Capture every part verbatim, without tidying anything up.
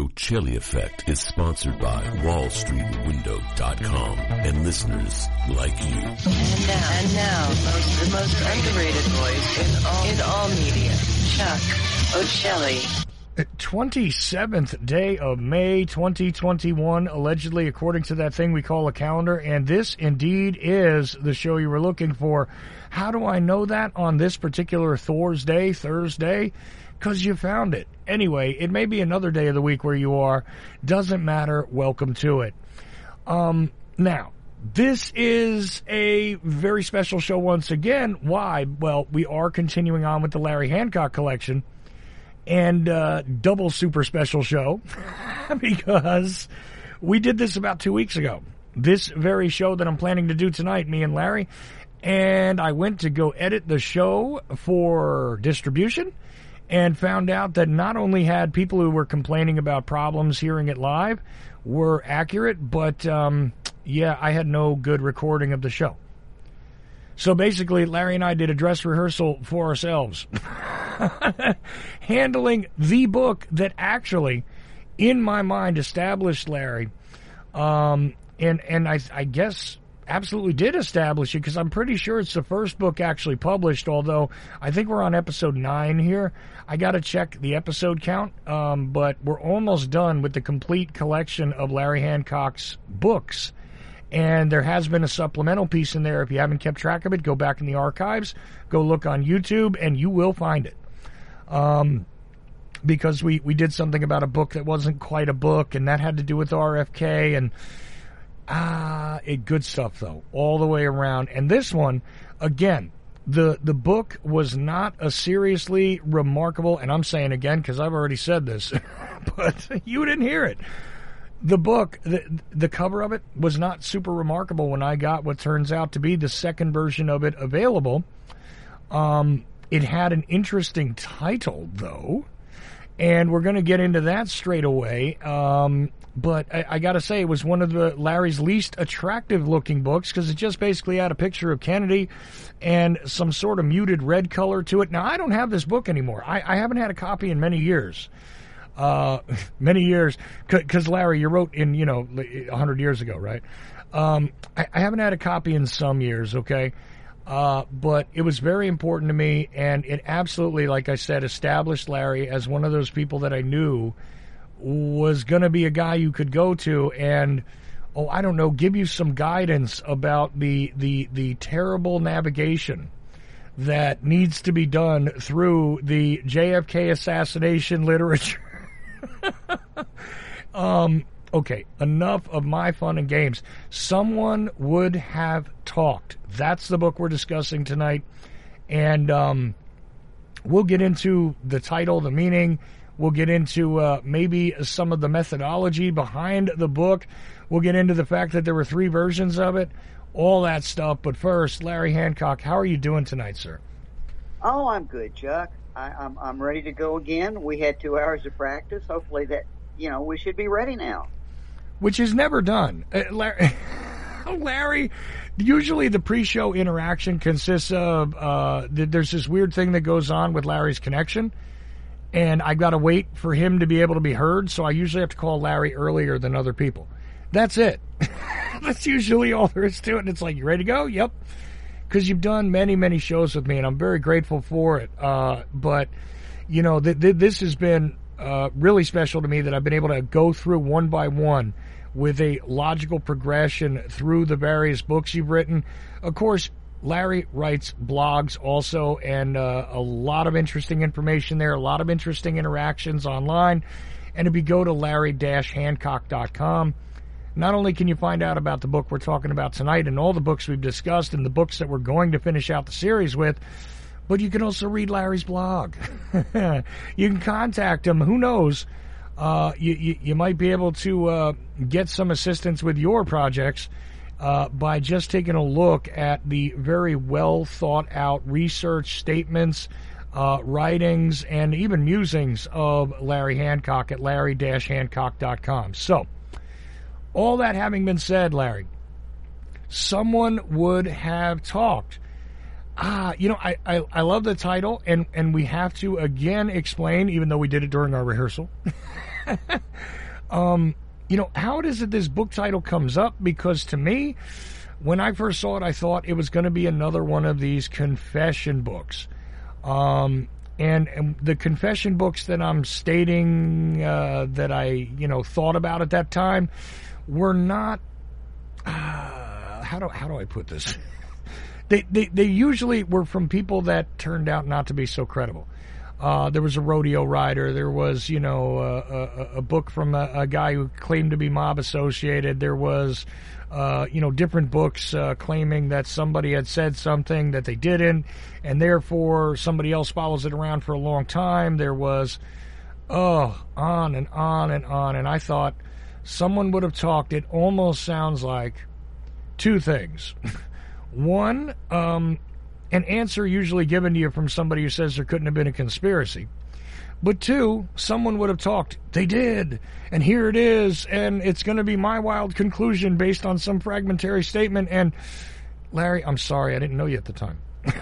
Ocelli Effect is sponsored by Wall Street Window dot com and listeners like you. And now, and now the, most, the most underrated voice in all, in all media, Chuck Ocelli. twenty-seventh day of May twenty twenty-one, allegedly, according to that thing we call a calendar, and this indeed is the show you were looking for. How do I know that on this particular Thursday, Thursday? Because you found it. Anyway, it may be another day of the week where you are. Doesn't matter. Welcome to it. Um, now, this is a very special show once again. Why? Well, we are continuing on with the Larry Hancock collection. And uh, double super special show because we did this about two weeks ago. This very show that I'm planning to do tonight, me and Larry. And I went to go edit the show for distribution and found out that not only had people who were complaining about problems hearing it live were accurate, but um, yeah, I had no good recording of the show. So basically, Larry and I did a dress rehearsal for ourselves, handling the book that actually, in my mind, established Larry, um, and and I, I guess absolutely did establish it, because I'm pretty sure it's the first book actually published, although I think we're on episode nine here. I got to check the episode count, um, but we're almost done with the complete collection of Larry Hancock's books. And there has been a supplemental piece in there. If you haven't kept track of it, go back in the archives, go look on YouTube, and you will find it. Um, because we, we did something about a book that wasn't quite a book, and that had to do with R F K, and ah, it good stuff, though, all the way around. And this one, again, the, the book was not a seriously remarkable, and I'm saying again because I've already said this, but you didn't hear it. The book, the, the cover of it was not super remarkable when I got what turns out to be the second version of it available. Um, it had an interesting title, though, and we're going to get into that straight away. Um, but I, I got to say, it was one of the Larry's least attractive-looking books because it just basically had a picture of Kennedy and some sort of muted red color to it. Now, I don't have this book anymore. I, I haven't had a copy in many years. Uh, many years, because Larry, you wrote in, you know, a hundred years ago, right? Um, I, I haven't had a copy in some years, okay? Uh, but it was very important to me, and it absolutely, like I said, established Larry as one of those people that I knew was going to be a guy you could go to and, oh, I don't know, give you some guidance about the, the, the terrible navigation that needs to be done through the J F K assassination literature. um, okay, enough of my fun and games. Someone Would Have Talked. That's the book we're discussing tonight. And um, we'll get into the title, the meaning. We'll get into uh, maybe some of the methodology behind the book. We'll get into the fact that there were three versions of it. All that stuff. But first, Larry Hancock, how are you doing tonight, sir? Oh, I'm good, Chuck. I, I'm I'm ready to go again. We had two hours of practice. Hopefully that, you know, we should be ready now. Which is never done. Uh, Larry, Larry, usually the pre-show interaction consists of, uh, th- there's this weird thing that goes on with Larry's connection, and I got to wait for him to be able to be heard, so I usually have to call Larry earlier than other people. That's it. That's usually all there is to it. And it's like, you ready to go? Yep. Because you've done many, many shows with me, and I'm very grateful for it. Uh, but, you know, th- th- this has been uh, really special to me that I've been able to go through one by one with a logical progression through the various books you've written. Of course, Larry writes blogs also, and uh, a lot of interesting information there, a lot of interesting interactions online. And if you go to Larry dash Hancock dot com, not only can you find out about the book we're talking about tonight and all the books we've discussed and the books that we're going to finish out the series with, but you can also read Larry's blog. You can contact him. Who knows? Uh, you, you, you might be able to uh, get some assistance with your projects uh, by just taking a look at the very well thought out research statements, uh, writings, and even musings of Larry Hancock at Larry dash Hancock dot com. So, all that having been said, Larry, Someone Would Have Talked. Ah, you know, I, I, I love the title, and, and we have to again explain, even though we did it during our rehearsal, um, you know, how it is that this book title comes up? Because to me, when I first saw it, I thought it was going to be another one of these confession books. Um, and, and the confession books that I'm stating uh, that I, you know, thought about at that time were not. Uh, how do how do I put this? they, they they usually were from people that turned out not to be so credible. Uh, there was a rodeo rider. There was, you know, a, a, a book from a, a guy who claimed to be mob associated. There was, uh, you know, different books uh, claiming that somebody had said something that they didn't, and therefore somebody else follows it around for a long time. There was, oh, on and on and on. And I thought someone would have talked. It almost sounds like two things. One, um... an answer usually given to you from somebody who says there couldn't have been a conspiracy. But two, someone would have talked, they did, and here it is, and it's going to be my wild conclusion based on some fragmentary statement. And Larry, I'm sorry, I didn't know you at the time.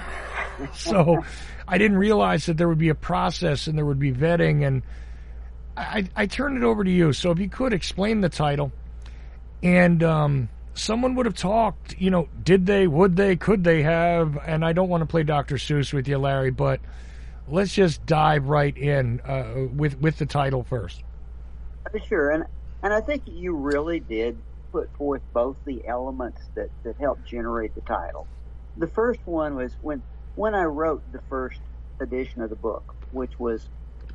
So I didn't realize that there would be a process and there would be vetting, and I, I turned it over to you. So if you could explain the title, and um, someone would have talked, you know, did they, would they, could they have, and I don't want to play Doctor Seuss with you, Larry, but let's just dive right in uh, with with the title first. Sure, and and I think you really did put forth both the elements that, that helped generate the title. The first one was when when I wrote the first edition of the book, which was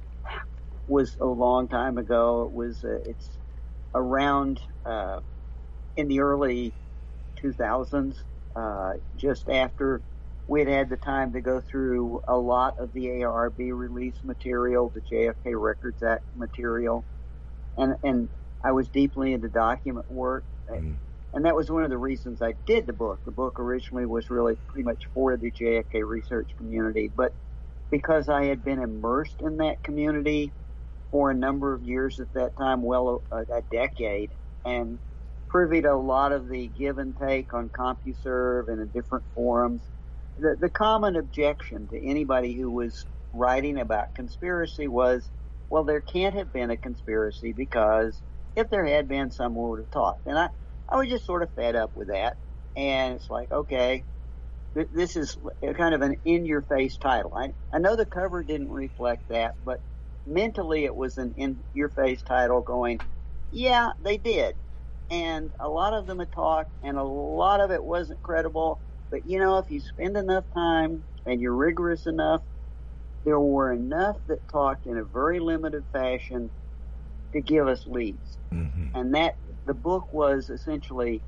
was a long time ago. It was uh, it's around uh, in the early two thousands, uh, just after we had had the time to go through a lot of the A R B release material, the J F K Records Act material, and and I was deeply into document work, and, and that was one of the reasons I did the book. The book originally was really pretty much for the J F K research community, but because I had been immersed in that community for a number of years at that time, well, a, a decade, and privy to a lot of the give and take on CompuServe and in different forums, the, the common objection to anybody who was writing about conspiracy was, well, there can't have been a conspiracy because if there had been, someone would have talked. And I, I was just sort of fed up with that. And it's like, okay, th- this is kind of an in-your-face title. I, I know the cover didn't reflect that, but mentally it was an in-your-face title going, yeah, they did. And a lot of them had talked, and a lot of it wasn't credible. But, you know, if you spend enough time and you're rigorous enough, there were enough that talked in a very limited fashion to give us leads. Mm-hmm. And that, the book was essentially,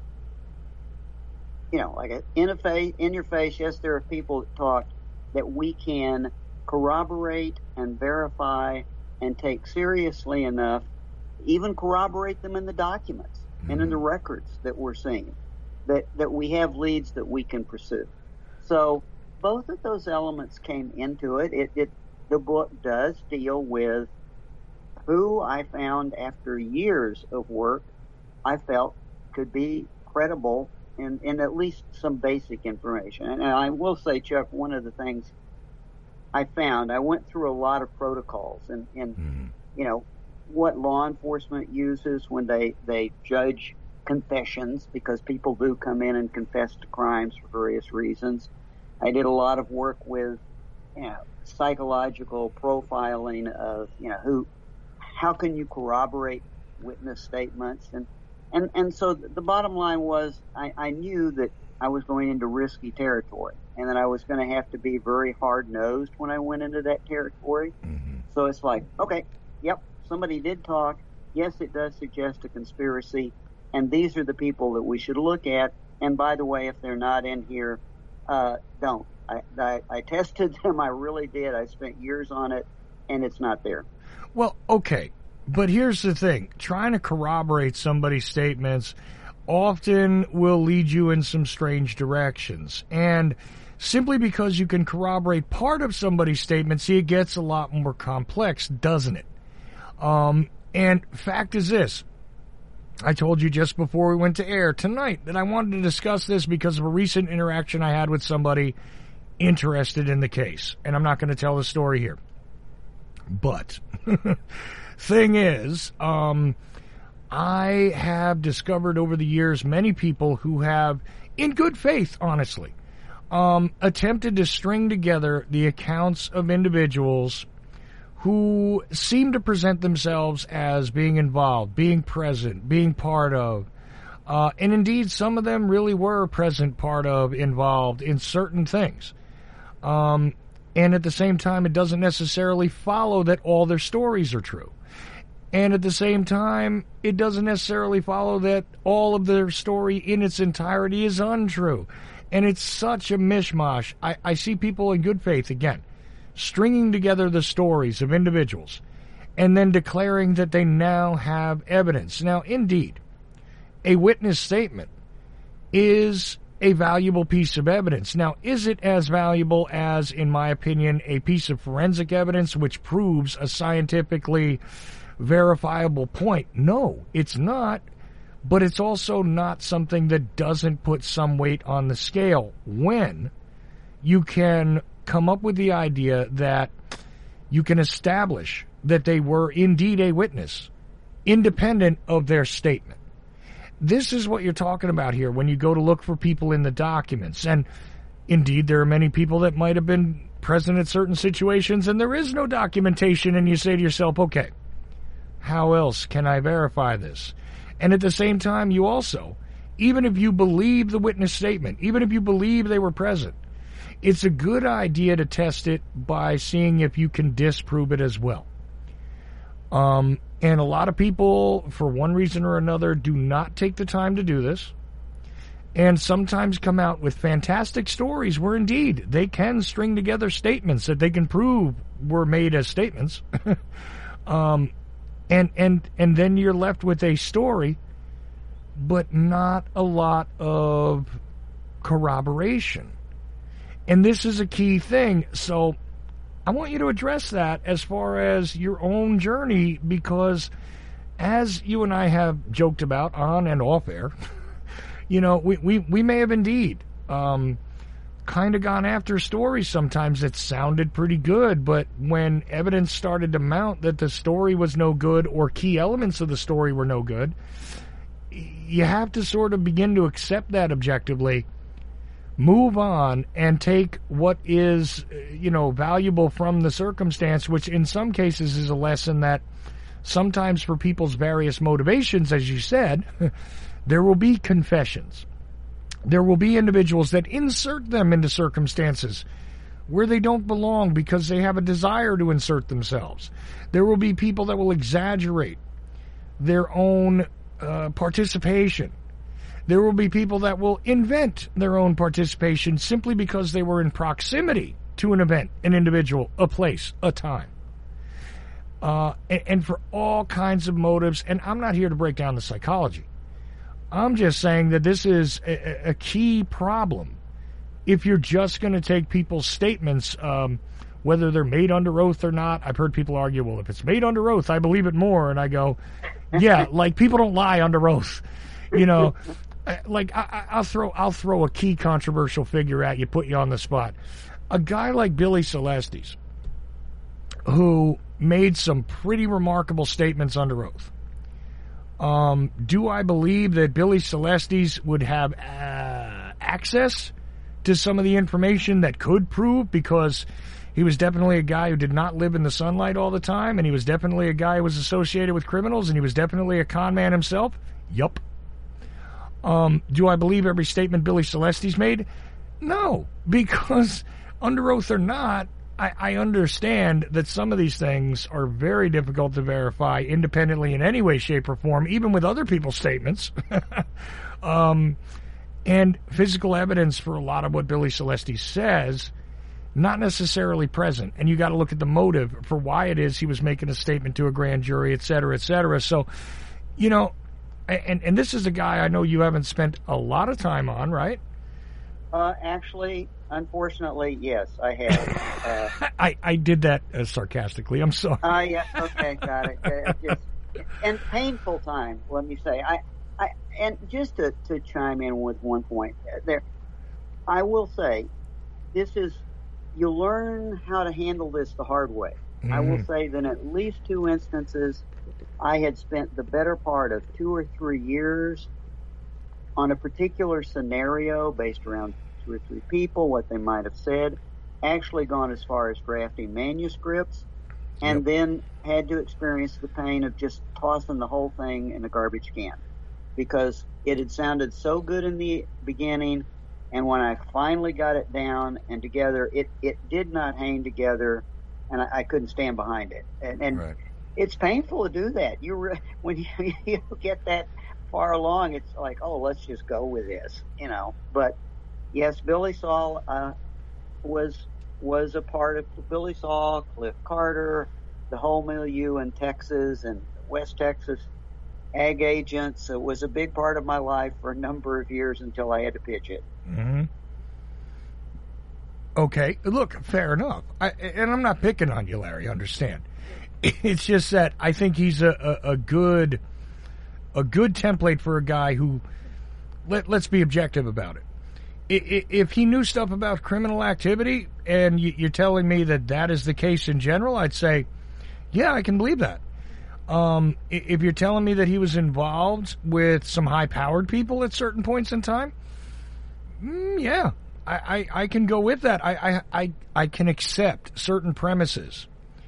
you know, like a, in a face, in your face, yes, there are people that talk that we can corroborate and verify and take seriously enough, even corroborate them in the documents mm-hmm. and in the records that we're seeing. That, that we have leads that we can pursue. So both of those elements came into it. It, it. The book does deal with who I found after years of work I felt could be credible in, in at least some basic information. And I will say, Chuck, one of the things I found, I went through a lot of protocols and, and mm-hmm. you know, what law enforcement uses when they, they judge confessions, because people do come in and confess to crimes for various reasons. I did a lot of work with, you know, psychological profiling of, you know, who, how can you corroborate witness statements? And, and, and so the bottom line was I, I knew that I was going into risky territory and that I was going to have to be very hard-nosed when I went into that territory. Mm-hmm. So it's like, okay, yep, somebody did talk. Yes, it does suggest a conspiracy. And these are the people that we should look at. And by the way, if they're not in here, uh, don't. I, I, I tested them. I really did. I spent years on it, and it's not there. Well, okay. But here's the thing. Trying to corroborate somebody's statements often will lead you in some strange directions. And simply because you can corroborate part of somebody's statement, see, it gets a lot more complex, doesn't it? Um, and fact is this. I told you just before we went to air tonight that I wanted to discuss this because of a recent interaction I had with somebody interested in the case. And I'm not going to tell the story here. But thing is, um, I have discovered over the years many people who have, in good faith, honestly, um, attempted to string together the accounts of individuals who seem to present themselves as being involved, being present, being part of, uh, and indeed some of them really were present, part of, involved in certain things. Um, and at the same time, it doesn't necessarily follow that all their stories are true. And at the same time, it doesn't necessarily follow that all of their story in its entirety is untrue. And it's such a mishmash. I, I see people in good faith, again, stringing together the stories of individuals and then declaring that they now have evidence. Now, indeed, a witness statement is a valuable piece of evidence. Now, is it as valuable as, in my opinion, a piece of forensic evidence which proves a scientifically verifiable point? No, it's not, but it's also not something that doesn't put some weight on the scale when you can come up with the idea that you can establish that they were indeed a witness, independent of their statement. This is what you're talking about here when you go to look for people in the documents. And indeed, there are many people that might have been present at certain situations and there is no documentation, and you say to yourself, okay, how else can I verify this? And at the same time, you also, even if you believe the witness statement, even if you believe they were present, it's a good idea to test it by seeing if you can disprove it as well. Um, and a lot of people, for one reason or another, do not take the time to do this, and sometimes come out with fantastic stories where indeed they can string together statements that they can prove were made as statements. um, and, and, and then you're left with a story, but not a lot of corroboration. And this is a key thing. So I want you to address that as far as your own journey, because as you and I have joked about on and off air, you know, we, we, we may have indeed um, kind of gone after stories sometimes that sounded pretty good, but when evidence started to mount that the story was no good or key elements of the story were no good, you have to sort of begin to accept that objectively, move on, and take what is, you know, valuable from the circumstance, which in some cases is a lesson that sometimes for people's various motivations, as you said, there will be confessions. There will be individuals that insert them into circumstances where they don't belong because they have a desire to insert themselves. There will be people that will exaggerate their own uh, participation. There will be people that will invent their own participation simply because they were in proximity to an event, an individual, a place, a time. Uh, and, and for all kinds of motives, and I'm not here to break down the psychology. I'm just saying that this is a, a key problem. If you're just going to take people's statements, um, whether they're made under oath or not, I've heard people argue, well, if it's made under oath, I believe it more. And I go, yeah, like people don't lie under oath, you know. Like I, I'll throw, I'll throw a key controversial figure at you, put you on the spot. A guy like Billy Celestes, who made some pretty remarkable statements under oath. Um, do I believe that Billy Celestes would have uh, access to some of the information that could prove? Because he was definitely a guy who did not live in the sunlight all the time, and he was definitely a guy who was associated with criminals, and he was definitely a con man himself. Yup. Um, do I believe every statement Billy Celestes made? No, because under oath or not, I, I understand that some of these things are very difficult to verify independently in any way, shape, or form, even with other people's statements. um, and physical evidence for a lot of what Billy Celestes says, not necessarily present. And you got to look at the motive for why it is he was making a statement to a grand jury, et cetera, et cetera. So, you know, And, and this is a guy I know you haven't spent a lot of time on, right? Uh, actually, unfortunately, yes, I have. Uh, I, I did that uh, sarcastically. I'm sorry. Oh, uh, yeah, okay, got it. Uh, just, and painful time, let me say. I, I, and just to, to chime in with one point there, I will say, this is, you learn how to handle this the hard way. Mm-hmm. I will say that in at least two instances, I had spent the better part of two or three years on a particular scenario based around two or three people, what they might have said, actually gone as far as drafting manuscripts, and yep. then had to experience the pain of just tossing the whole thing in a garbage can because it had sounded so good in the beginning, and when I finally got it down and together, it, it did not hang together, and I, I couldn't stand behind it. And, and right. it's painful to do that. You re- when you, you get that far along, it's like, oh, let's just go with this, you know. But yes, Billy Saul uh, was was a part of Billy Saul, Cliff Carter, the whole milieu in Texas and West Texas ag agents. It was a big part of my life for a number of years until I had to pitch it. Mm-hmm. Okay, look, fair enough. I, and I'm not picking on you, Larry. Understand? It's just that I think he's a, a, a good a good template for a guy who. Let, let's be objective about it. If he knew stuff about criminal activity, and you're telling me that that is the case in general, I'd say, yeah, I can believe that. Um, if you're telling me that he was involved with some high-powered people at certain points in time, mm, yeah, I, I, I can go with that. I, I, I, I can accept certain premises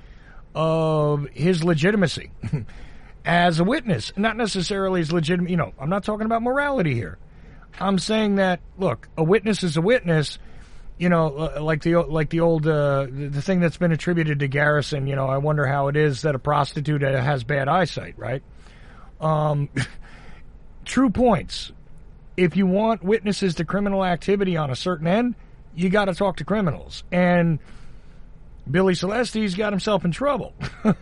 of his legitimacy as a witness, not necessarily his legitimate. You know, I'm not talking about morality here. I'm saying that, look, a witness is a witness, you know, like the like the old, uh, the thing that's been attributed to Garrison, you know, I wonder how it is that a prostitute has bad eyesight, right? Um, true points. If you want witnesses to criminal activity on a certain end, you got to talk to criminals. And Billy Celeste's got himself in trouble.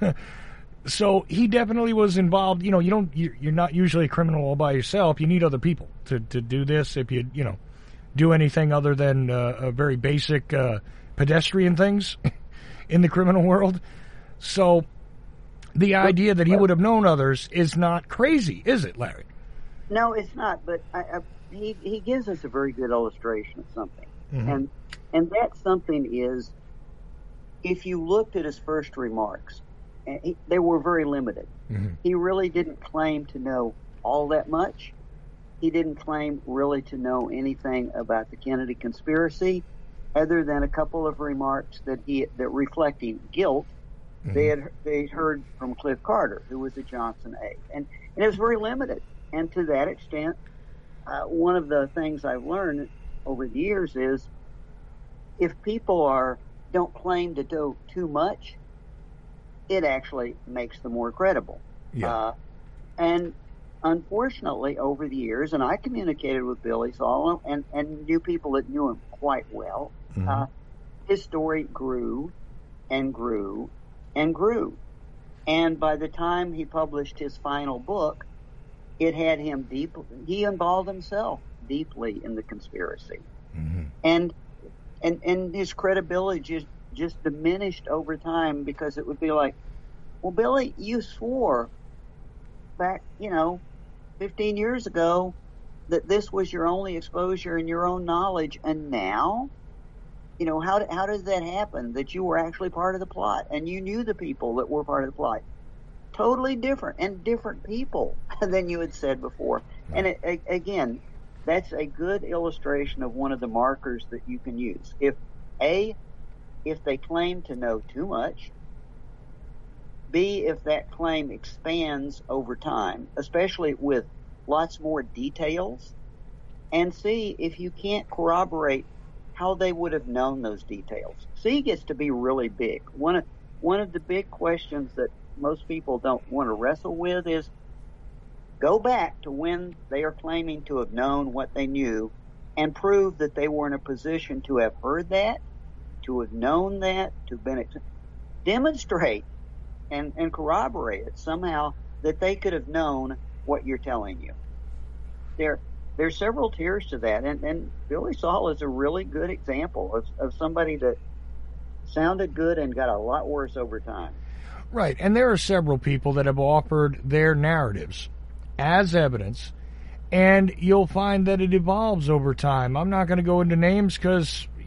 So he definitely was involved. You know, you don't, you're not usually a criminal all by yourself. You need other people to, to do this. If you, you know, do anything other than uh, a very basic uh, pedestrian things in the criminal world. So the idea that he would have known others is not crazy, is it, Larry? No, it's not. But I, I, he he gives us a very good illustration of something, mm-hmm. and and that something is, if you looked at his first remarks. He, they were very limited. Mm-hmm. He really didn't claim to know all that much. He didn't claim really to know anything about the Kennedy conspiracy, other than a couple of remarks that he that reflecting guilt. Mm-hmm. They had they heard from Cliff Carter, who was a Johnson aide, and and it was very limited. And to that extent, uh, one of the things I've learned over the years is, if people are don't claim to do too much, it actually makes them more credible. Yeah. Uh, and unfortunately, over the years, and I communicated with Billy Saul and, and knew people that knew him quite well, mm-hmm. uh, his story grew and grew and grew. And by the time he published his final book, it had him deep, he involved himself deeply in the conspiracy. Mm-hmm. And, and, and his credibility just, just diminished over time, because it would be like, well, Billy, you swore back, you know, fifteen years ago that this was your only exposure and your own knowledge, and now, you know, how how did that happen, that you were actually part of the plot and you knew the people that were part of the plot? Totally different, and different people than you had said before. And it, a, again, that's a good illustration of one of the markers that you can use. If A, if they claim to know too much. B, if that claim expands over time, especially with lots more details. And C, if you can't corroborate how they would have known those details. C gets to be really big. One of, one of the big questions that most people don't want to wrestle with is, go back to when they are claiming to have known what they knew and prove that they were in a position to have heard that, to have known that, to have been, demonstrate and, and corroborate it somehow that they could have known what you're telling you. There, there's several tiers to that, and, and Billy Saul is a really good example of, of somebody that sounded good and got a lot worse over time. Right, and there are several people that have offered their narratives as evidence, and you'll find that it evolves over time. I'm not going to go into names because,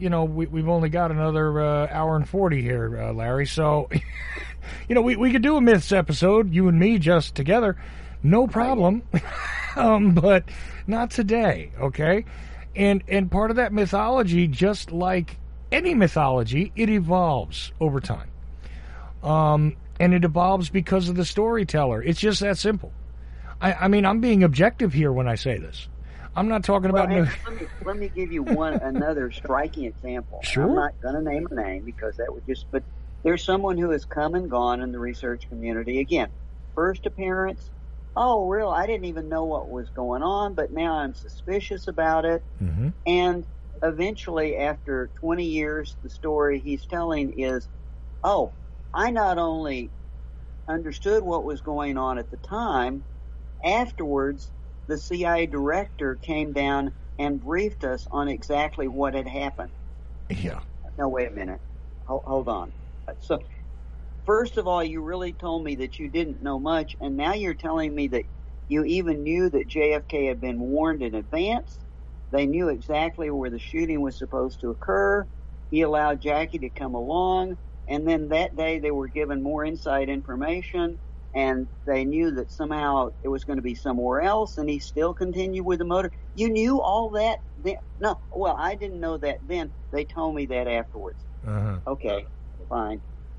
you know, we, we've only got another uh, hour and forty here, uh, Larry. So, you know, we, we could do a myths episode, you and me just together. No problem. um, but not today, okay? And and part of that mythology, just like any mythology, it evolves over time. Um, and it evolves because of the storyteller. It's just that simple. I, I mean, I'm being objective here when I say this. I'm not talking well, about... Hey, no- let, me, let me give you one another striking example. Sure. I'm not going to name a name because that would just... But there's someone who has come and gone in the research community. Again, first appearance... Oh, real? I didn't even know what was going on, but now I'm suspicious about it. Mm-hmm. And eventually, after twenty years, the story he's telling is, oh, I not only understood what was going on at the time, afterwards, the C I A director came down and briefed us on exactly what had happened. Yeah. No, wait a minute. Hold, hold on. So, first of all, you really told me that you didn't know much, and now you're telling me that you even knew that J F K had been warned in advance. They knew exactly where the shooting was supposed to occur. He allowed Jackie to come along, and then that day they were given more inside information, and they knew that somehow it was going to be somewhere else, and he still continued with the motor. You knew all that then? No, well, I didn't know that then. They told me that afterwards. Uh-huh. Okay, fine.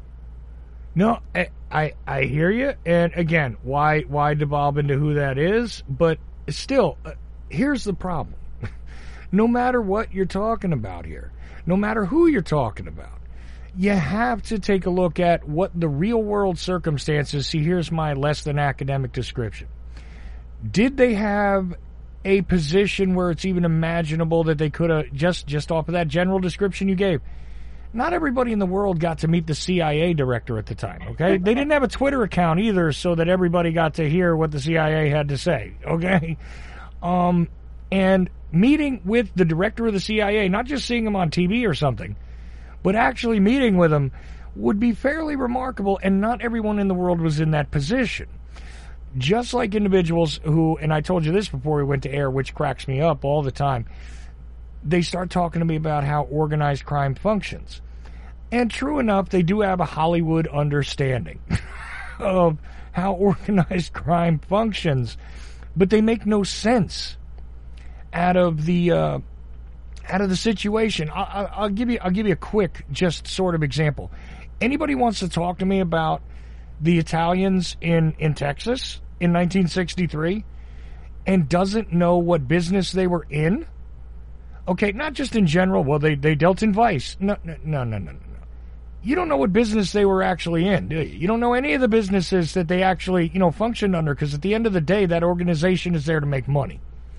No, I, I I hear you, and again, why why devolve into who that is? But still, uh, here's the problem: no matter what you're talking about here, no matter who you're talking about, you have to take a look at what the real world circumstances. See, here's my less than academic description. Did they have a position where it's even imaginable that they could have just just off of that general description you gave? Not everybody in the world got to meet the C I A director at the time, okay? They didn't have a Twitter account either so that everybody got to hear what the C I A had to say, okay? Um, and meeting with the director of the C I A, not just seeing him on T V or something, but actually meeting with him would be fairly remarkable, and not everyone in the world was in that position. Just like individuals who, and I told you this before we went to air, which cracks me up all the time, they start talking to me about how organized crime functions. And true enough, they do have a Hollywood understanding of how organized crime functions, but they make no sense out of the uh, out of the situation. I'll, I'll give you I'll give you a quick, just sort of example. Anybody wants to talk to me about the Italians in in Texas in nineteen sixty-three and doesn't know what business they were in? Okay, not just in general. Well, they, they dealt in vice. No, no, no, no, no, no. You don't know what business they were actually in, do you? You don't know any of the businesses that they actually, you know, functioned under, because at the end of the day, that organization is there to make money.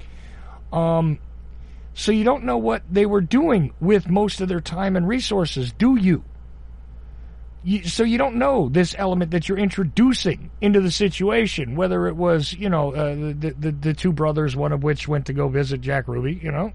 Um, so you don't know what they were doing with most of their time and resources, do you? you so you don't know this element that you're introducing into the situation, whether it was, you know, uh, the, the, the two brothers, one of which went to go visit Jack Ruby, you know,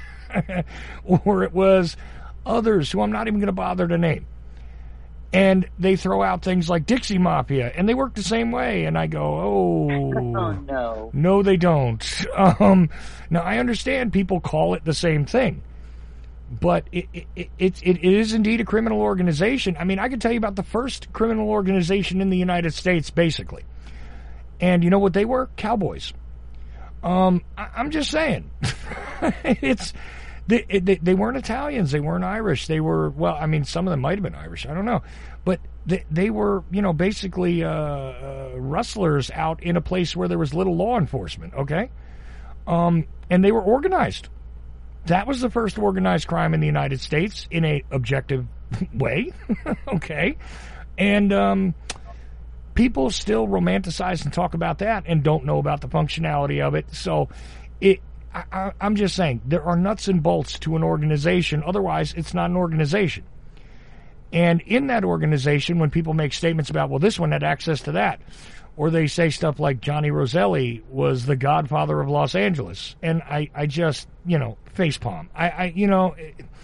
or it was others who I'm not even going to bother to name. And they throw out things like Dixie Mafia, and they work the same way. And I go, oh, oh no, no, they don't. Um, now I understand people call it the same thing, but it it, it it it is indeed a criminal organization. I mean, I can tell you about the first criminal organization in the United States, basically. And you know what they were? Cowboys. Um, I, I'm just saying, it's. They, they they weren't Italians. They weren't Irish. They were, well, I mean, some of them might have been Irish. I don't know. But they, they were, you know, basically uh, uh, rustlers out in a place where there was little law enforcement, okay? Um, and they were organized. That was the first organized crime in the United States in a objective way, okay? And um, people still romanticize and talk about that and don't know about the functionality of it. So it... I, I'm just saying, there are nuts and bolts to an organization. Otherwise, it's not an organization. And in that organization, when people make statements about, well, this one had access to that, or they say stuff like Johnny Roselli was the godfather of Los Angeles, and I, I just, you know, facepalm. I, I, you know,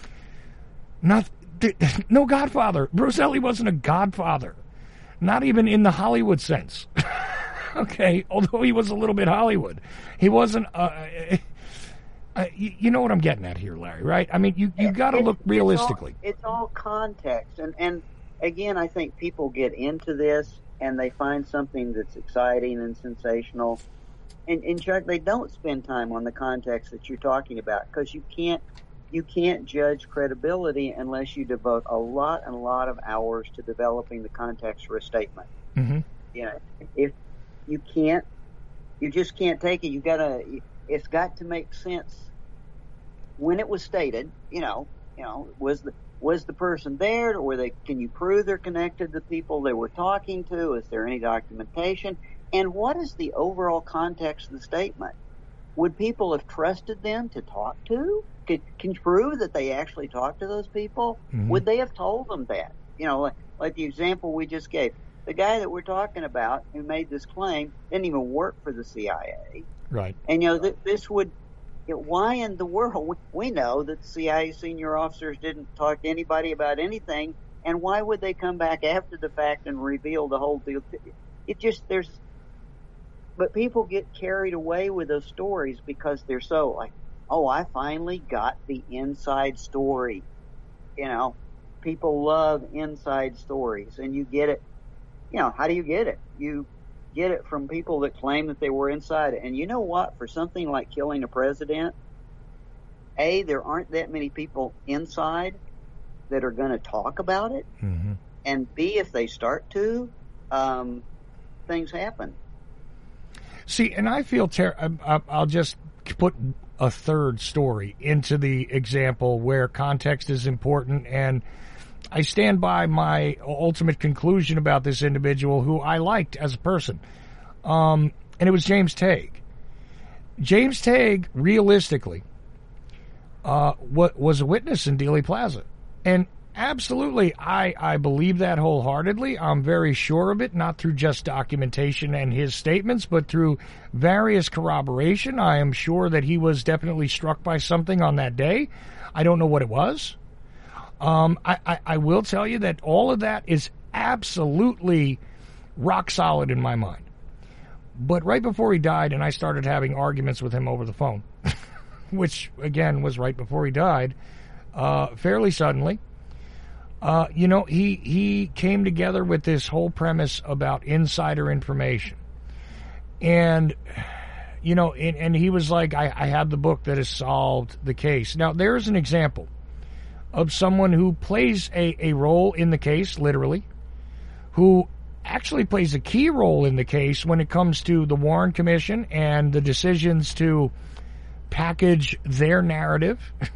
not, no godfather. Roselli wasn't a godfather. Not even in the Hollywood sense. Okay, although he was a little bit Hollywood. He wasn't... Uh, Uh, you, you know what I'm getting at here, Larry, right? I mean, you, you got to It- look realistically. It's all, it's all context. And, and again, I think people get into this and they find something that's exciting and sensational. And, and Chuck, they don't spend time on the context that you're talking about, because you can't you can't judge credibility unless you devote a lot and a lot of hours to developing the context for a statement. Mm-hmm. You know, if you can't, you just can't take it. You gotta. It's got to make sense when it was stated. You know, you know, was the was the person there, or were they? Can you prove they're connected to people they were talking to? Is there any documentation? And what is the overall context of the statement? Would people have trusted them to talk to? Can, can you prove that they actually talked to those people? Mm-hmm. Would they have told them that? You know, like, like the example we just gave. The guy that we're talking about who made this claim didn't even work for the C I A. Right. And, you know, th- this would, you know, why in the world? We, we know that the C I A senior officers didn't talk to anybody about anything, and why would they come back after the fact and reveal the whole deal? It just, there's, but people get carried away with those stories because they're so like, oh, I finally got the inside story. You know, people love inside stories, and you get it. You know, how do you get it? You get it from people that claim that they were inside it. And you know what? For something like killing a president, A, there aren't that many people inside that are going to talk about it. Mm-hmm. And B, if they start to, um, things happen. See, and I feel ter- I, I'll just put a third story into the example where context is important, and I stand by my ultimate conclusion about this individual who I liked as a person, um, and it was James Tague. James Tague, realistically, uh, what was a witness in Dealey Plaza, and absolutely, I, I believe that wholeheartedly. I'm very sure of it, not through just documentation and his statements, but through various corroboration. I am sure that he was definitely struck by something on that day. I don't know what it was. Um, I, I, I will tell you that all of that is absolutely rock solid in my mind. But right before he died, and I started having arguments with him over the phone, which, again, was right before he died, uh, fairly suddenly, Uh, you know, he, he came together with this whole premise about insider information. And, you know, and, and he was like, I, I have the book that has solved the case. Now, there's an example of someone who plays a, a role in the case, literally, who actually plays a key role in the case when it comes to the Warren Commission and the decisions to package their narrative.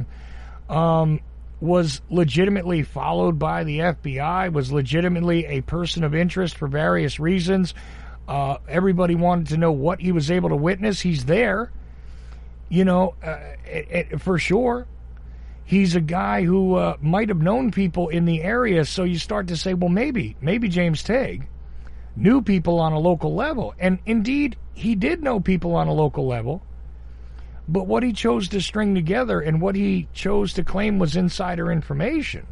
um... was legitimately followed by the F B I, was legitimately a person of interest for various reasons. Uh, everybody wanted to know what he was able to witness. He's there, you know, uh, it, it, for sure. He's a guy who uh, might have known people in the area, so you start to say, well, maybe, maybe James Tague knew people on a local level. And indeed, he did know people on a local level. But what he chose to string together and what he chose to claim was insider information,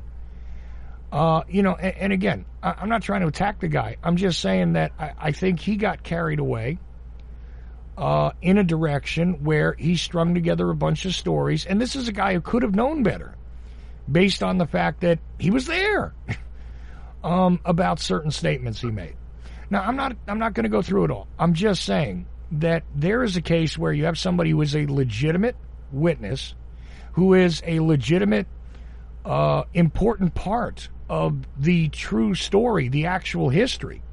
uh, you know, and, and again, I, I'm not trying to attack the guy. I'm just saying that I, I think he got carried away uh, in a direction where he strung together a bunch of stories. And this is a guy who could have known better based on the fact that he was there um, about certain statements he made. Now, I'm not, I'm not going to go through it all. I'm just saying that there is a case where you have somebody who is a legitimate witness, who is a legitimate, uh, important part of the true story, the actual history.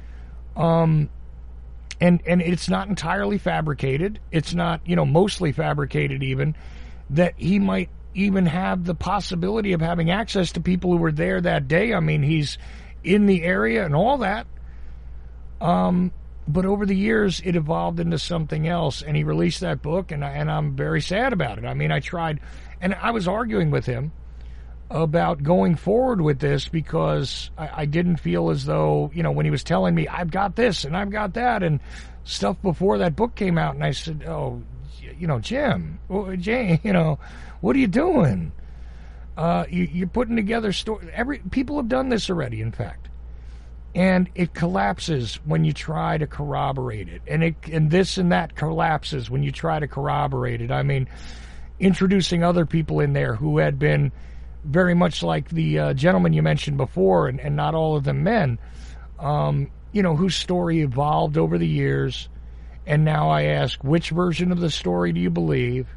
Um, and, and it's not entirely fabricated. It's not, you know, mostly fabricated even, that he might even have the possibility of having access to people who were there that day. I mean, he's in the area and all that. Um, But over the years, it evolved into something else, and he released that book, and, I, and I'm very sad about it. I mean, I tried, and I was arguing with him about going forward with this because I, I didn't feel as though, you know, when he was telling me, I've got this and I've got that, and stuff before that book came out, and I said, oh, you know, Jim, Jay, you know, what are you doing? Uh, you, you're putting together stories. Every people have done this already, in fact. And it collapses when you try to corroborate it. And it and this and that collapses when you try to corroborate it. I mean, introducing other people in there who had been very much like the uh, gentleman you mentioned before, and, and not all of them men, um, you know, whose story evolved over the years. And now I ask, which version of the story do you believe?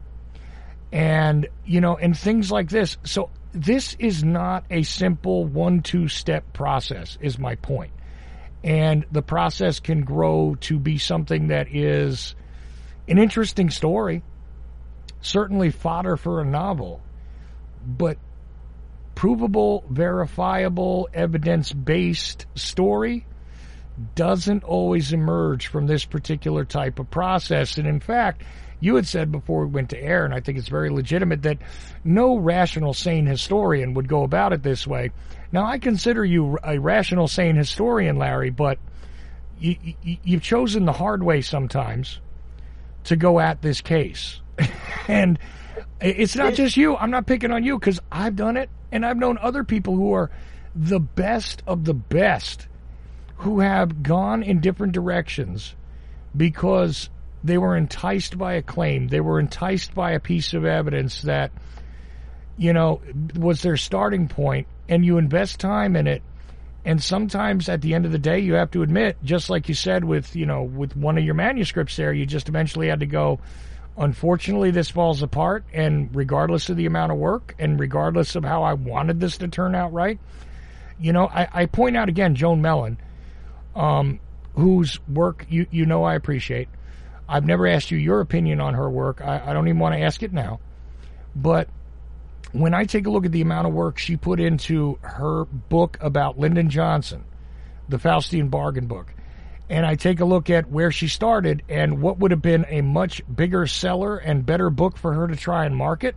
And, you know, and things like this. So this is not a simple one, two step process, is my point. And the process can grow to be something that is an interesting story, certainly fodder for a novel, but provable, verifiable, evidence-based story doesn't always emerge from this particular type of process. And in fact, you had said before we went to air, and I think it's very legitimate, that no rational, sane historian would go about it this way. Now, I consider you a rational, sane historian, Larry, but you, you, you've chosen the hard way sometimes to go at this case. And it's not just you. I'm not picking on you, because I've done it, and I've known other people who are the best of the best who have gone in different directions because they were enticed by a claim. They were enticed by a piece of evidence that, you know, was their starting point, and you invest time in it. And sometimes at the end of the day, you have to admit, just like you said with, you know, with one of your manuscripts there, you just eventually had to go, unfortunately, this falls apart, and regardless of the amount of work and regardless of how I wanted this to turn out right, you know, I, I point out again, Joan Mellon, um, whose work you, you know I appreciate. I've never asked you your opinion on her work. I, I don't even want to ask it now. But when I take a look at the amount of work she put into her book about Lyndon Johnson, the Faustian Bargain book, and I take a look at where she started and what would have been a much bigger seller and better book for her to try and market,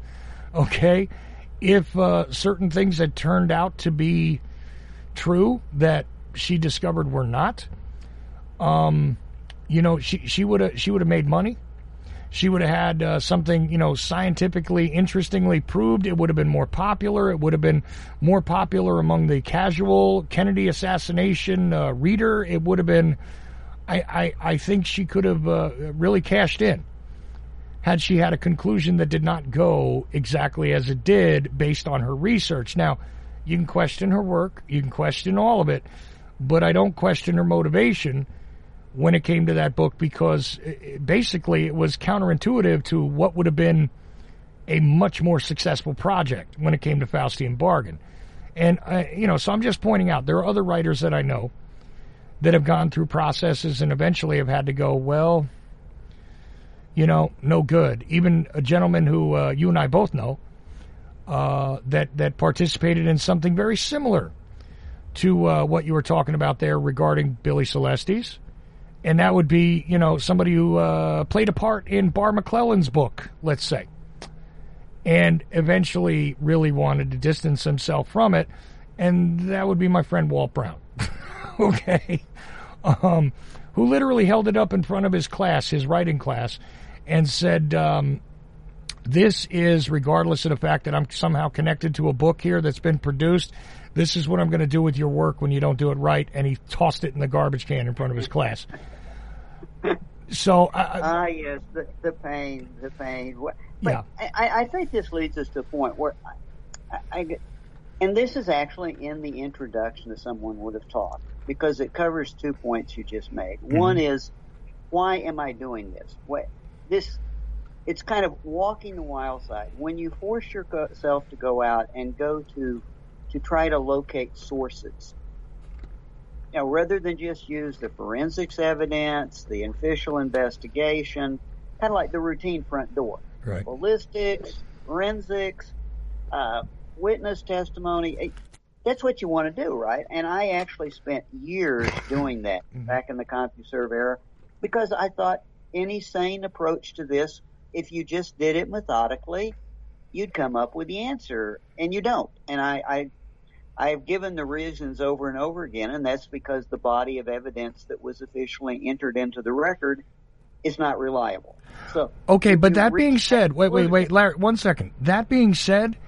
okay, if uh, certain things had turned out to be true that she discovered were not, um, you know, she she would have she would have made money. She would have had uh, something, you know, scientifically interestingly proved. It would have been more popular. It would have been more popular among the casual Kennedy assassination uh, reader. It would have been, I, I, I think she could have uh, really cashed in had she had a conclusion that did not go exactly as it did based on her research. Now, you can question her work. You can question all of it. But I don't question her motivation when it came to that book, because basically it was counterintuitive to what would have been a much more successful project when it came to Faustian Bargain. And, uh, you know, so I'm just pointing out there are other writers that I know that have gone through processes and eventually have had to go, well, you know, no good. Even a gentleman who uh, you and I both know uh, that, that participated in something very similar to uh, what you were talking about there regarding Billy Celestes. And that would be, you know, somebody who uh, played a part in Bar McClellan's book, let's say, and eventually really wanted to distance himself from it. And that would be my friend Walt Brown, okay, um, who literally held it up in front of his class, his writing class, and said, um, this is, regardless of the fact that I'm somehow connected to a book here that's been produced, this is what I'm going to do with your work when you don't do it right. And he tossed it in the garbage can in front of his class. So, uh, ah, yes, the, the pain, the pain. But yeah. I, I think this leads us to a point where, I, I, and this is actually in the introduction that someone would have taught, because it covers two points you just made. Mm-hmm. One is, why am I doing this? What this? It's kind of walking the wild side. When you force yourself to go out and go to to try to locate sources, you know, rather than just use the forensics evidence, the official investigation, kind of like the routine front door. Right. Ballistics, forensics, uh, witness testimony. That's what you want to do, right? And I actually spent years doing that back in the CompuServe era, because I thought any sane approach to this, if you just did it methodically, you'd come up with the answer, and you don't. And I, I, I've given the reasons over and over again, and that's because the body of evidence that was officially entered into the record is not reliable. So, okay, but that re- being said, wait, wait, wait, Larry, one second. That being said,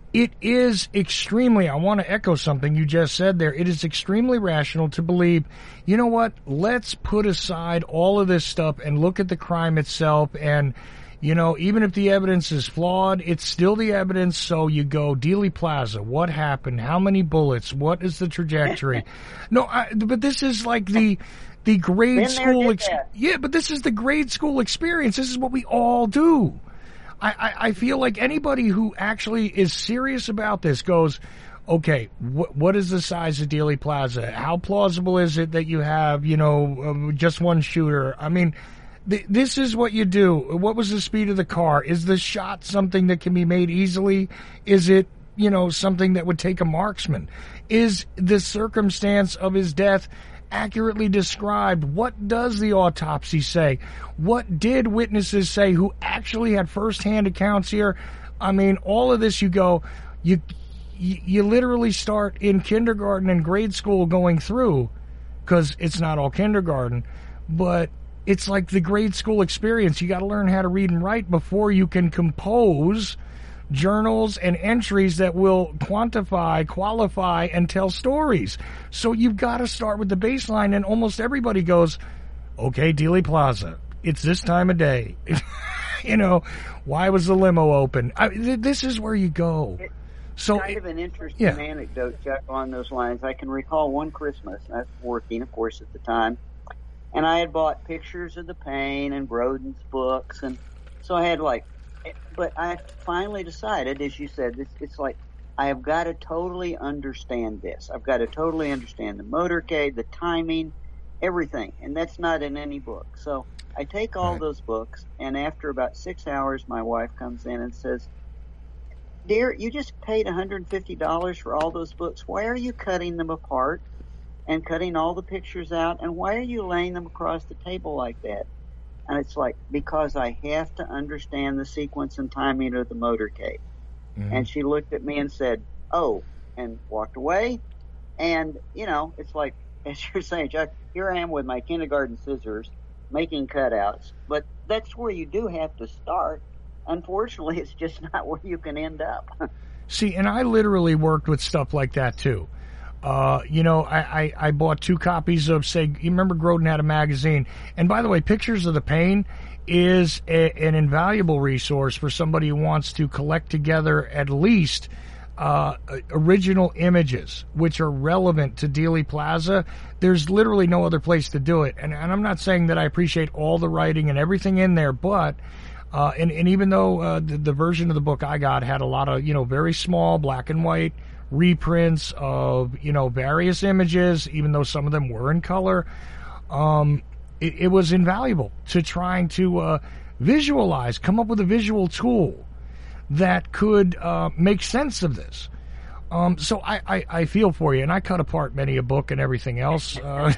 it is extremely, I want to echo something you just said there. It is extremely rational to believe, you know what, let's put aside all of this stuff and look at the crime itself. And, you know, even if the evidence is flawed, it's still the evidence. So you go, Dealey Plaza, what happened? How many bullets? What is the trajectory? no, I, but this is like the, the grade Been there, school. did Ex- that. yeah, but this is the grade school experience. This is what we all do. I, I, I feel like anybody who actually is serious about this goes, okay, wh- what is the size of Dealey Plaza? How plausible is it that you have, you know, uh, just one shooter? I mean, th- this is what you do. What was the speed of the car? Is the shot something that can be made easily? Is it, you know, something that would take a marksman? Is the circumstance of his death accurately described? What does the autopsy say? What did witnesses say who actually had firsthand accounts here? I mean, all of this, you go, you, you, you literally start in kindergarten and grade school going through, because it's not all kindergarten, but it's like the grade school experience. You got to learn how to read and write before you can compose journals and entries that will quantify, qualify, and tell stories. So you've got to start with the baseline, and almost everybody goes, okay, Dealey Plaza, it's this time of day. you know, why was the limo open? I, th- this is where you go. It's so kind it, of an interesting yeah. anecdote, Chuck, on those lines. I can recall one Christmas, I was working, of course, at the time, and I had bought pictures of the Payne and Grodin's books, and so I had like, but I finally decided, as you said, it's, it's like, I have got to totally understand this. I've got to totally understand the motorcade, the timing, everything. And that's not in any book. So I take all Right. those books, and after about six hours, my wife comes in and says, dear, you just paid one hundred fifty dollars for all those books. Why are you cutting them apart and cutting all the pictures out? And why are you laying them across the table like that? And it's like, because I have to understand the sequence and timing of the motorcade. Mhm. And she looked at me and said, oh, and walked away. And, you know, it's like, as you're saying, Chuck, here I am with my kindergarten scissors making cutouts. But that's where you do have to start. Unfortunately, it's just not where you can end up. See, and I literally worked with stuff like that too. Uh, you know, I, I, I bought two copies of, say, you remember Grodin had a magazine. And by the way, Pictures of the Payne is a, an invaluable resource for somebody who wants to collect together at least uh, original images which are relevant to Dealey Plaza. There's literally no other place to do it. And, and I'm not saying that I appreciate all the writing and everything in there, but uh, and, and even though uh, the, the version of the book I got had a lot of, you know, very small black and white reprints of, you know, various images, even though some of them were in color, um, it, it was invaluable to trying to uh, visualize, come up with a visual tool that could uh, make sense of this. Um, so I, I, I feel for you, and I cut apart many a book and everything else, uh,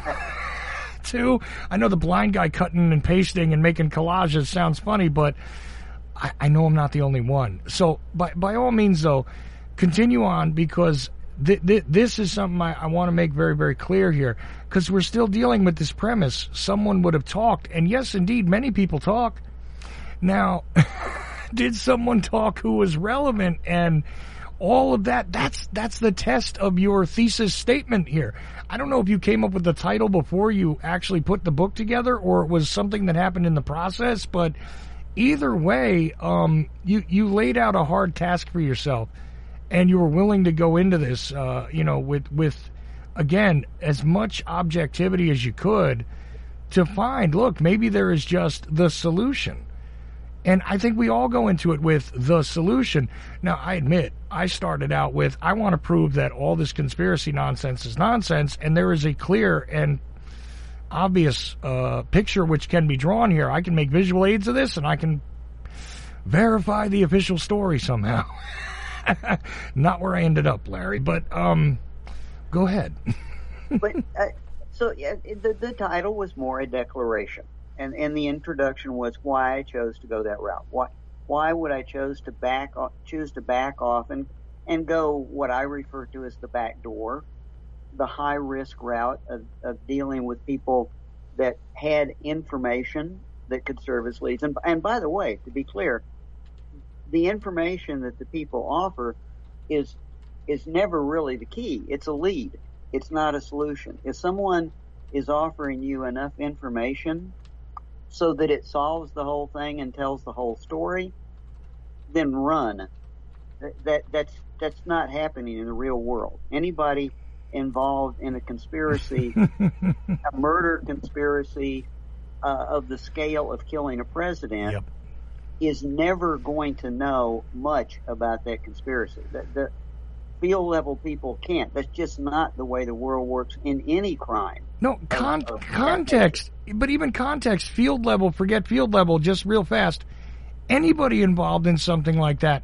too. I know the blind guy cutting and pasting and making collages sounds funny, but I, I know I'm not the only one. So by, by all means, though, continue on, because th- th- this is something I, I want to make very, very clear here, because we're still dealing with this premise. Someone would have talked, and yes, indeed, many people talk. Now, did someone talk who was relevant and all of that? That's that's the test of your thesis statement here. I don't know if you came up with the title before you actually put the book together, or it was something that happened in the process, but either way, um, you, you laid out a hard task for yourself. And you were willing to go into this, uh, you know, with, with, again, as much objectivity as you could to find, look, maybe there is just the solution. And I think we all go into it with the solution. Now, I admit, I started out with, I want to prove that all this conspiracy nonsense is nonsense, and there is a clear and obvious uh, picture which can be drawn here. I can make visual aids of this, and I can verify the official story somehow. Not where I ended up, Larry, but um, go ahead. but uh, so yeah, the, the title was more a declaration, and, and the introduction was why I chose to go that route. Why why would I choose to back off, choose to back off and and go what I refer to as the back door, the high risk route of, of dealing with people that had information that could serve as leads. And and by the way, to be clear, the information that the people offer is is never really the key. It's a lead. It's not a solution. If someone is offering you enough information so that it solves the whole thing and tells the whole story, then run. That, that that's that's not happening in the real world. Anybody involved in a conspiracy, a murder conspiracy uh, of the scale of killing a president, yep. is never going to know much about that conspiracy. The, the field level people can't. That's just not the way the world works in any crime. No, con- of, of context, but even context, field level, forget field level, just real fast. Anybody involved in something like that,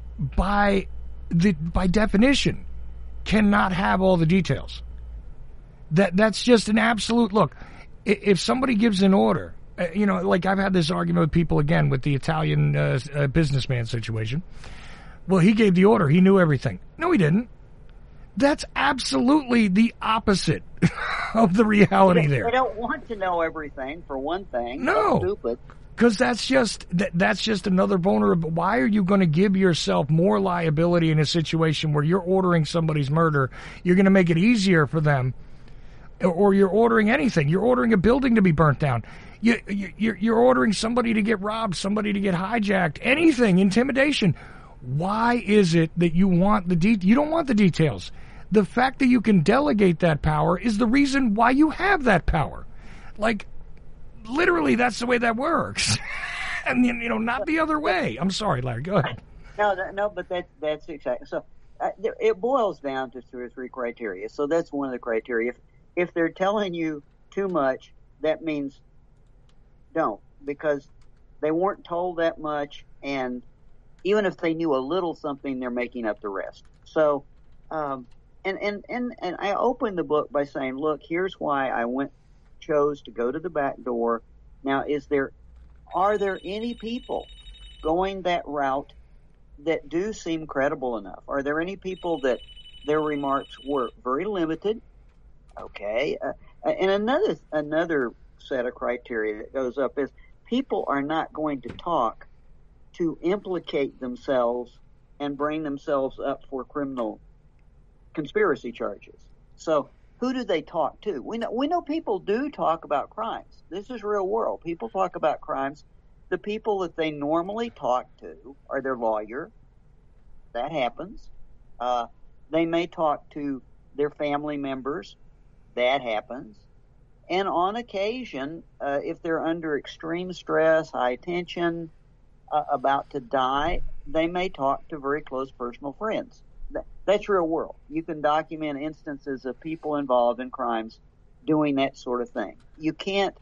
by the by definition, cannot have all the details. That That's just an absolute, look, if somebody gives an order, you know, like I've had this argument with people again with the Italian uh, uh, businessman situation. Well, he gave the order. He knew everything. No, he didn't. That's absolutely the opposite of the reality there. They don't want to know everything, for one thing. No. That's stupid. Because that's just that, that's just another vulnerable. Why are you going to give yourself more liability in a situation where you're ordering somebody's murder? You're going to make it easier for them, or you're ordering anything. You're ordering a building to be burnt down. You, you, you're, you're ordering somebody to get robbed, somebody to get hijacked, anything, intimidation. Why is it that you want the de- you don't want the details? The fact that you can delegate that power is the reason why you have that power. Like, literally, that's the way that works. And, you know, not the other way. I'm sorry, Larry. Go ahead. No, no, but that, that's exactly. So uh, it boils down to two or three criteria. So that's one of the criteria. If, if they're telling you too much, that means don't, because they weren't told that much, and even if they knew a little something, they're making up the rest. So, um, and, and, and, and I opened the book by saying, look, here's why I went, chose to go to the back door. Now, is there, are there any people going that route that do seem credible enough? Are there any people that their remarks were very limited? Okay. Uh, and another, another set of criteria that goes up is people are not going to talk to implicate themselves and bring themselves up for criminal conspiracy charges. So who do they talk to? We know, we know people do talk about crimes. This is real world. People talk about crimes. The people that they normally talk to are their lawyer. That happens. Uh, they may talk to their family members. That happens. And on occasion, uh, if they're under extreme stress, high tension, uh, about to die, they may talk to very close personal friends. That, that's real world. You can document instances of people involved in crimes doing that sort of thing. You can't,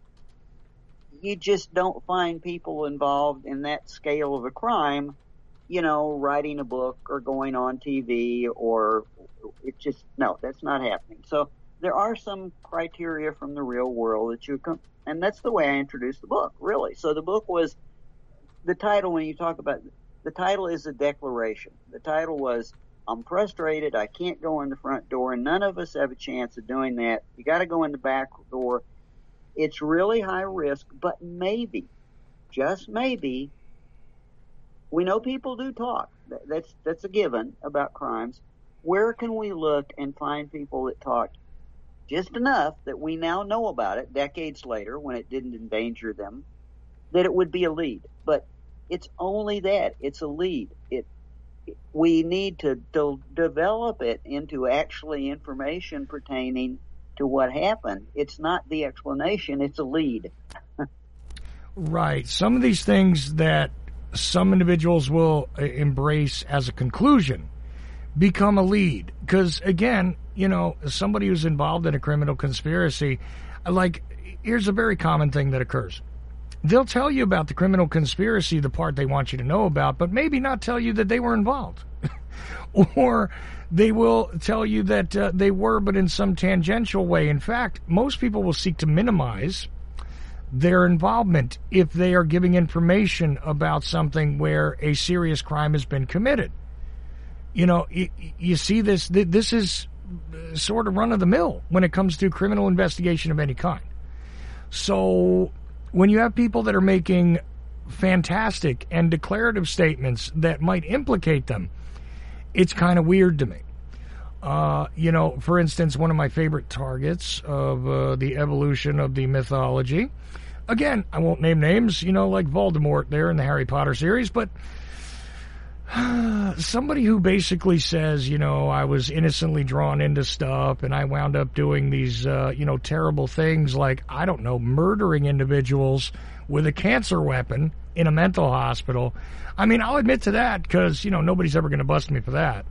you just don't find people involved in that scale of a crime, you know, writing a book or going on T V, or it just, no, that's not happening. So there are some criteria from the real world that you can, and that's the way I introduced the book, really. So the book was, the title, when you talk about, the title is a declaration. The title was, I'm frustrated, I can't go in the front door, and none of us have a chance of doing that. You got to go in the back door. It's really high risk, but maybe, just maybe, we know people do talk. That's, that's a given about crimes. Where can we look and find people that talked just enough that we now know about it decades later when it didn't endanger them, that it would be a lead? But it's only that. It's a lead. It, it we need to de- develop it into actually information pertaining to what happened. It's not the explanation. It's a lead. Right. Some of these things that some individuals will embrace as a conclusion become a lead. Because, again, you know, somebody who's involved in a criminal conspiracy, like, here's a very common thing that occurs. They'll tell you about the criminal conspiracy, the part they want you to know about, but maybe not tell you that they were involved. Or they will tell you that uh, they were, but in some tangential way. In fact, most people will seek to minimize their involvement if they are giving information about something where a serious crime has been committed. You know, you, you see this, this is sort of run-of-the-mill when it comes to criminal investigation of any kind. So when you have people that are making fantastic and declarative statements that might implicate them, it's kind of weird to me. Uh, you know, for instance, one of my favorite targets of uh, the evolution of the mythology, again, I won't name names, you know, like Voldemort there in the Harry Potter series, but somebody who basically says, you know, I was innocently drawn into stuff and I wound up doing these, uh, you know, terrible things like, I don't know, murdering individuals with a cancer weapon in a mental hospital. I mean, I'll admit to that because, you know, nobody's ever going to bust me for that.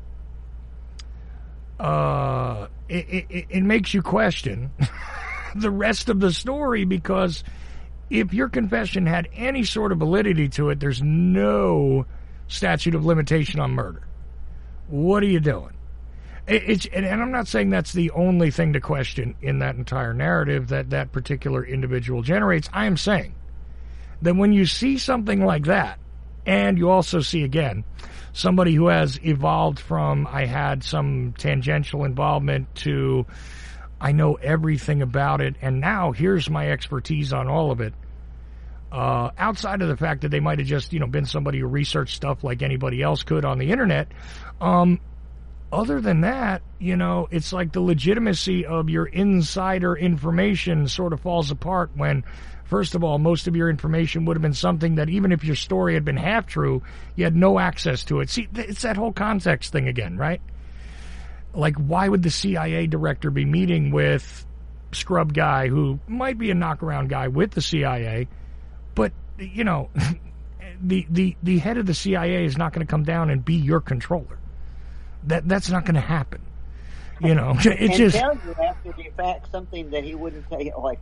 Uh, it, it, it makes you question the rest of the story, because if your confession had any sort of validity to it, there's no statute of limitation on murder. What are you doing? It, it's and, and I'm not saying that's the only thing to question in that entire narrative that that particular individual generates. I am saying that when you see something like that, and you also see, again, somebody who has evolved from I had some tangential involvement to I know everything about it, and now here's my expertise on all of it. Uh, outside of the fact that they might have just, you know, been somebody who researched stuff like anybody else could on the internet. Um, other than that, you know, it's like the legitimacy of your insider information sort of falls apart when, first of all, most of your information would have been something that even if your story had been half true, you had no access to it. See, it's that whole context thing again, right? Like, why would the C I A director be meeting with scrub guy who might be a knockaround guy with the C I A? But, you know, the, the, the head of the C I A is not going to come down and be your controller. That That's not going to happen. You know, it and just... tell you after the fact something that he wouldn't tell you, like,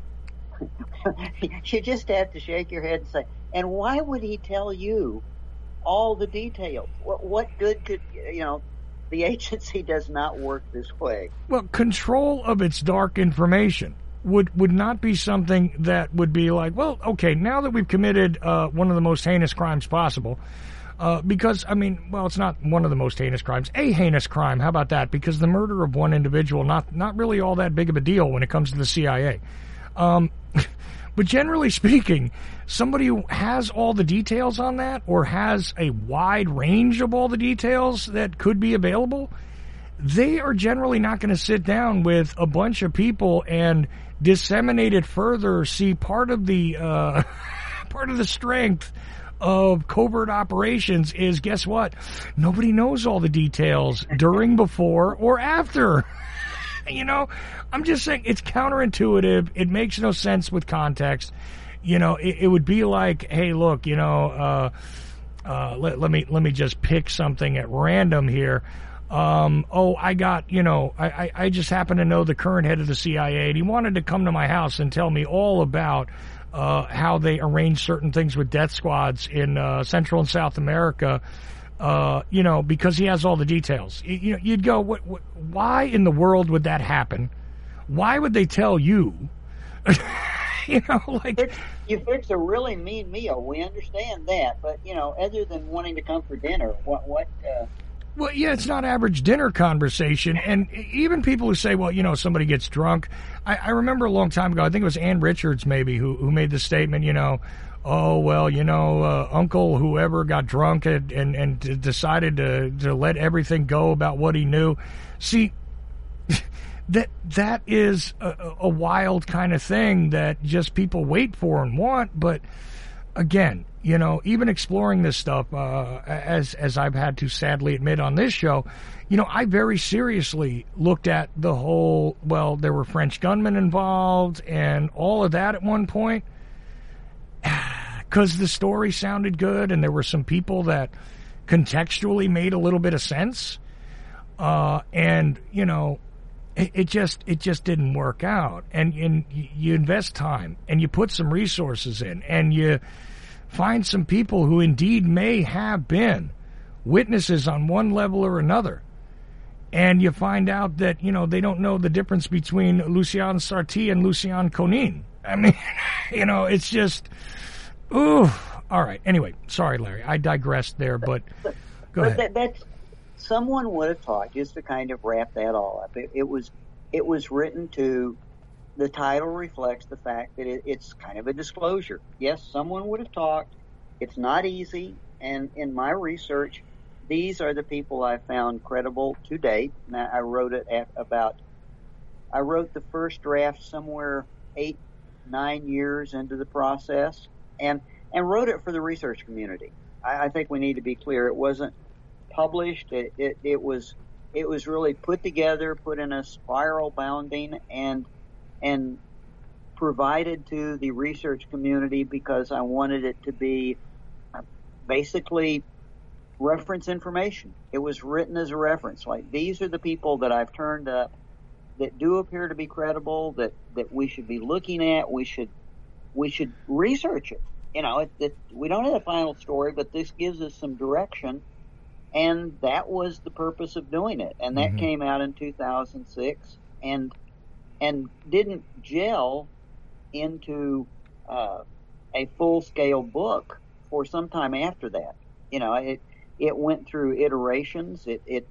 you just have to shake your head and say, and why would he tell you all the details? What, what good could, you know, the agency does not work this way. Well, control of its dark information would, would not be something that would be like, well, okay, now that we've committed uh, one of the most heinous crimes possible, uh, because, I mean, well, it's not one of the most heinous crimes, a heinous crime, how about that? Because the murder of one individual, not, not really all that big of a deal when it comes to the C I A. Um, but generally speaking, somebody who has all the details on that or has a wide range of all the details that could be available, they are generally not going to sit down with a bunch of people and disseminate it further. See, part of the uh, part of the strength of covert operations is, guess what? Nobody knows all the details during, before, or after. You know, I'm just saying it's counterintuitive. It makes no sense with context. You know, it, it would be like, hey, look, you know, uh, uh, let, let me let me just pick something at random here. Um, oh, I got, you know, I, I, I just happen to know the current head of the C I A, and he wanted to come to my house and tell me all about uh, how they arrange certain things with death squads in uh, Central and South America. Uh, you know, because he has all the details. You, you know, you'd go, what, what, why in the world would that happen? Why would they tell you? You know, like... It's, if it's a really mean meal, we understand that. But, you know, other than wanting to come for dinner, what... what uh... Well, yeah, it's not average dinner conversation. And even people who say, well, you know, somebody gets drunk. I, I remember a long time ago, I think it was Ann Richards maybe, who, who made the statement, you know, oh, well, you know, uh, Uncle whoever got drunk and, and, and decided to, to let everything go about what he knew. See, that that is a, a wild kind of thing that just people wait for and want. But again, you know, even exploring this stuff, uh, as as I've had to sadly admit on this show, you know, I very seriously looked at the whole, well, there were French gunmen involved and all of that at one point. Because the story sounded good and there were some people that contextually made a little bit of sense. Uh, and, you know, it, it just it just didn't work out. And, and you invest time and you put some resources in and you find some people who indeed may have been witnesses on one level or another. And you find out that, you know, they don't know the difference between Lucien Sarti and Lucien Conin. I mean, you know, it's just... Ooh, all right. Anyway, sorry, Larry. I digressed there, but go but ahead. That, that's someone would have taught, just to kind of wrap that all up. It, it was it was written to. The title reflects the fact that it, it's kind of a disclosure. Yes, someone would have talked. It's not easy, and in my research, these are the people I found credible to date. Now, I wrote it at about, I wrote the first draft somewhere eight, nine years into the process, and, and wrote it for the research community. I, I think we need to be clear. It wasn't published. It, it, it was, it was really put together, put in a spiral bounding, and, and provided to the research community because I wanted it to be basically reference information. It was written as a reference. Like, these are the people that I've turned up that do appear to be credible, that, that we should be looking at. We should, we should research it. You know, it, it, we don't have a final story, but this gives us some direction. And that was the purpose of doing it. And that mm-hmm. came out in two thousand six and, and didn't gel into, uh, a full scale book for some time after that. You know, it, it went through iterations. It, it,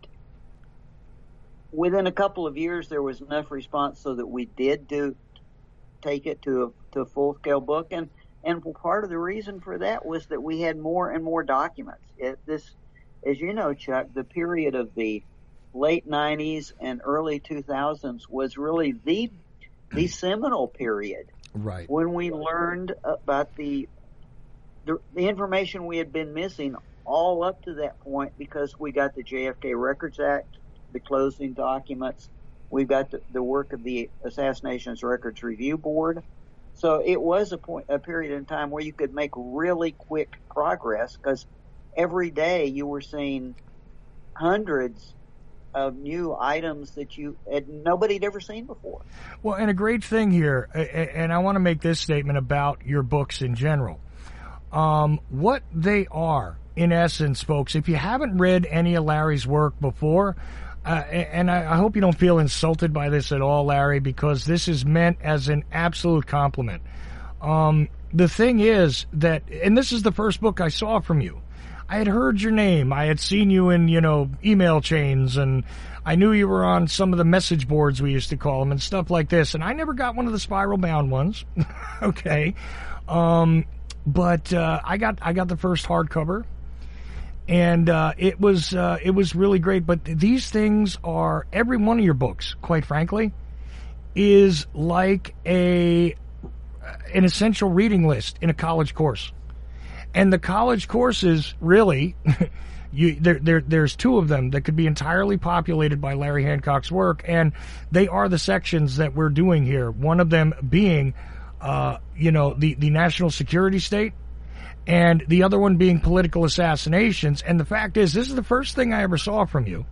within a couple of years, there was enough response so that we did do, take it to a, to a full scale book. And, and part of the reason for that was that we had more and more documents. It, this, as you know, Chuck, the period of the late nineties and early two thousands was really the, the seminal period. Right. When we learned about the, the the information we had been missing all up to that point, because we got the J F K Records Act, the closing documents, we've got the, the work of the Assassinations Records Review Board. So it was a point, a period in time where you could make really quick progress, because every day you were seeing hundreds of new items that you had nobody had ever seen before. Well, and a great thing here, and I want to make this statement about your books in general. Um, what they are, in essence, folks, if you haven't read any of Larry's work before, uh, and I, I hope you don't feel insulted by this at all, Larry, because this is meant as an absolute compliment. Um, the thing is that, and this is the first book I saw from you, I had heard your name. I had seen you in, you know, email chains, and I knew you were on some of the message boards, we used to call them, and stuff like this. And I never got one of the spiral bound ones. Okay. Um, but, uh, I got, I got the first hardcover, and, uh, it was, uh, it was really great. But these things are, every one of your books, quite frankly, is like a, an essential reading list in a college course. And the college courses, really, you, there, there, there's two of them that could be entirely populated by Larry Hancock's work, and they are the sections that we're doing here. One of them being, uh, you know, the, the national security state, and the other one being political assassinations. And the fact is, this is the first thing I ever saw from you,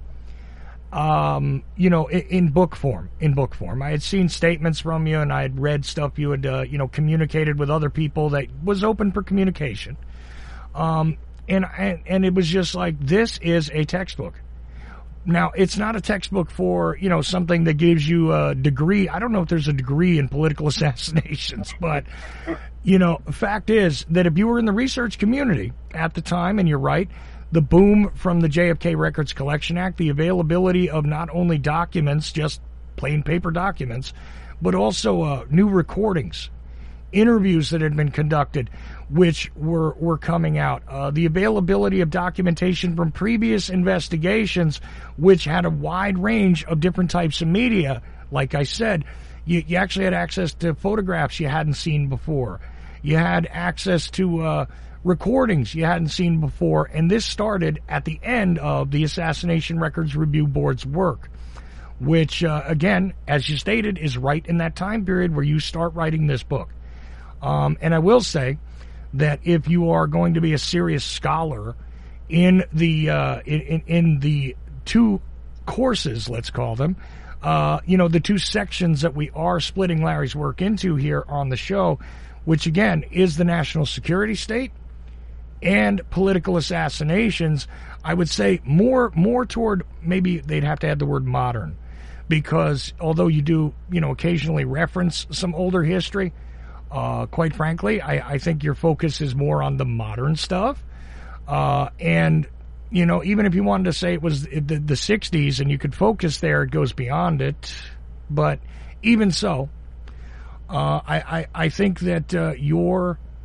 um, you know, in, in book form. In book form, I had seen statements from you, and I had read stuff you had, uh, you know, communicated with other people that was open for communication. Um, and, and, and it was just like, this is a textbook. Now, it's not a textbook for, you know, something that gives you a degree. I don't know if there's a degree in political assassinations, but, you know, fact is that if you were in the research community at the time, and you're right, the boom from the J F K Records Collection Act, the availability of not only documents, just plain paper documents, but also, uh, new recordings, interviews that had been conducted, which were, were coming out, uh, the availability of documentation from previous investigations, which had a wide range of different types of media. Like I said, you, you actually had access to photographs you hadn't seen before. You had access to, uh, recordings you hadn't seen before. And this started at the end of the Assassination Records Review Board's work, which, uh, again, as you stated, is right in that time period where you start writing this book. Um, and I will say that if you are going to be a serious scholar in the uh, in, in the two courses, let's call them, uh, you know, the two sections that we are splitting Larry's work into here on the show, which again is the national security state and political assassinations, I would say more more toward, maybe they'd have to add the word modern, because although you do, you know, occasionally reference some older history, Uh, quite frankly, I, I think your focus is more on the modern stuff. Uh, and, you know, even if you wanted to say it was the, the sixties and you could focus there, it goes beyond it. But even so, uh, I, I, I think that uh, your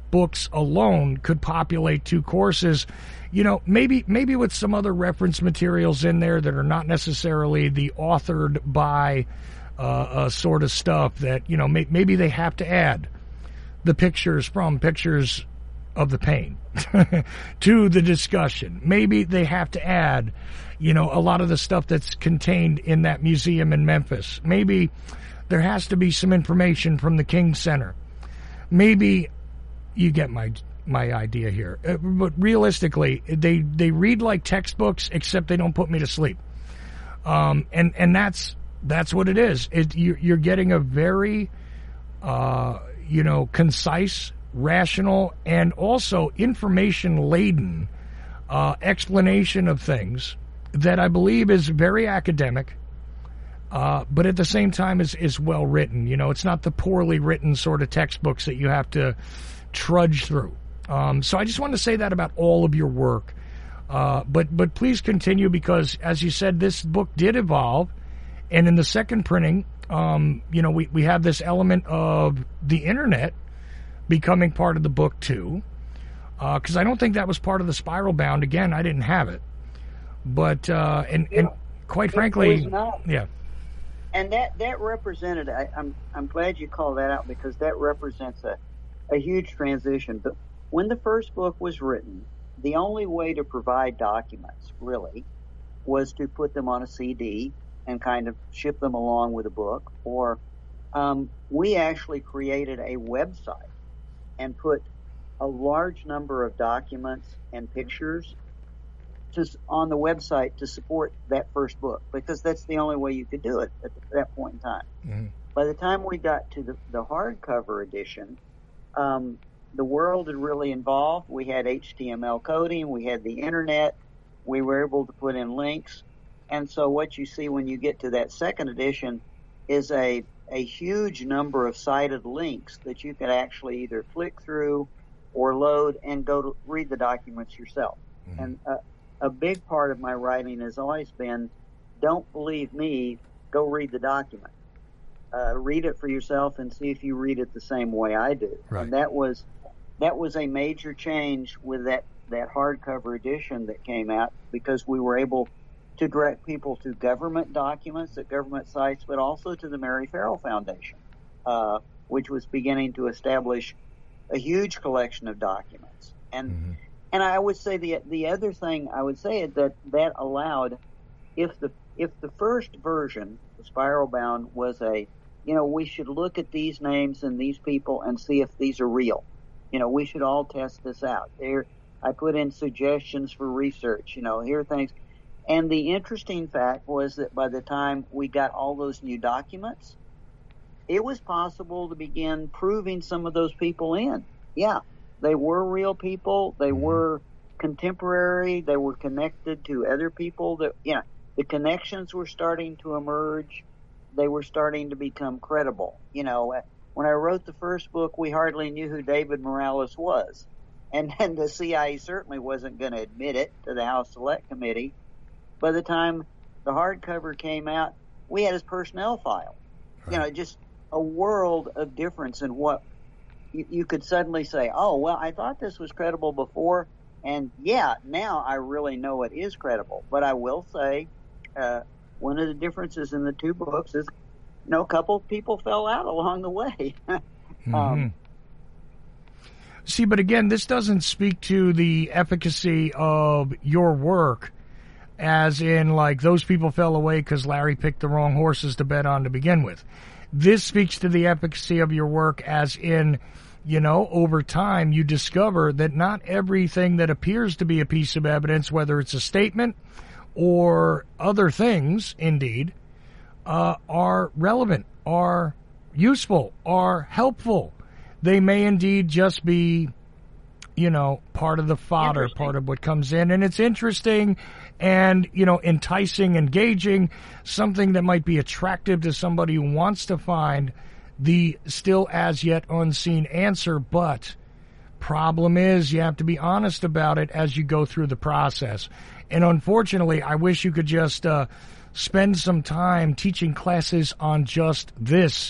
books alone could populate two courses. You know, maybe maybe with some other reference materials in there that are not necessarily the authored by uh, uh, sort of stuff that, you know, may, maybe they have to add the pictures from Pictures of the Pain to the discussion. Maybe they have to add, you know, a lot of the stuff that's contained in that museum in Memphis. Maybe there has to be some information from the King Center. Maybe you get my my idea here. Uh, but realistically, they they read like textbooks, except they don't put me to sleep. Um, and and that's that's what it is. It, you're, you're getting a very uh, you know concise, rational, and also information-laden uh, explanation of things that I believe is very academic, uh, but at the same time is, is well written. You know, it's not the poorly written sort of textbooks that you have to trudge through. Um, so I just want to say that about all of your work. Uh, but but please continue, because, as you said, this book did evolve, and in the second printing, um, you know, we, we have this element of the internet becoming part of the book too, because uh, I don't think that was part of the Spiral Bound. Again, I didn't have it, but uh, and and quite frankly, yeah. And that that represented. I, I'm I'm glad you called that out, because that represents a a huge transition. But when the first book was written, the only way to provide documents really was to put them on a C D and kind of ship them along with a book, or um, we actually created a website and put a large number of documents and pictures just on the website to support that first book, because that's the only way you could do it at that point in time. Mm-hmm. By the time we got to the, the hardcover edition, um, the world had really evolved. We had H T M L coding, we had the internet, we were able to put in links. And so what you see when you get to that second edition is a a huge number of cited links that you can actually either click through or load and go to read the documents yourself. Mm-hmm. And uh, a big part of my writing has always been, don't believe me, go read the document. Uh, read it for yourself and see if you read it the same way I do. Right. And that was that was a major change with that, that hardcover edition that came out, because we were able to direct people to government documents at government sites, but also to the Mary Farrell Foundation, uh, which was beginning to establish a huge collection of documents. And mm-hmm. and I would say the the other thing I would say is that that allowed, if the if the first version, the Spiral Bound, was a, you know, we should look at these names and these people and see if these are real. You know, we should all test this out. There, I put in suggestions for research. You know, here are things. And the interesting fact was that by the time we got all those new documents, it was possible to begin proving some of those people in. Yeah, they were real people. They were contemporary. They were connected to other people. That, you know, the connections were starting to emerge. They were starting to become credible. You know, when I wrote the first book, we hardly knew who David Morales was. And then the C I A certainly wasn't going to admit it to the House Select Committee. By the time the hardcover came out, we had his personnel file. Right. You know, just a world of difference in what you, you could suddenly say, oh, well, I thought this was credible before, and yeah, now I really know it is credible. But I will say, uh, one of the differences in the two books is, you know, a couple of people fell out along the way. mm-hmm. um, See, but again, this doesn't speak to the efficacy of your work, as in, like, those people fell away because Larry picked the wrong horses to bet on to begin with. This speaks to the efficacy of your work, as in, you know, over time you discover that not everything that appears to be a piece of evidence, whether it's a statement or other things, indeed, uh, are relevant, are useful, are helpful. They may indeed just be, you know, part of the fodder, part of what comes in. And it's interesting and, you know, enticing, engaging, something that might be attractive to somebody who wants to find the still as yet unseen answer. But problem is, you have to be honest about it as you go through the process. And unfortunately, I wish you could just uh, spend some time teaching classes on just this.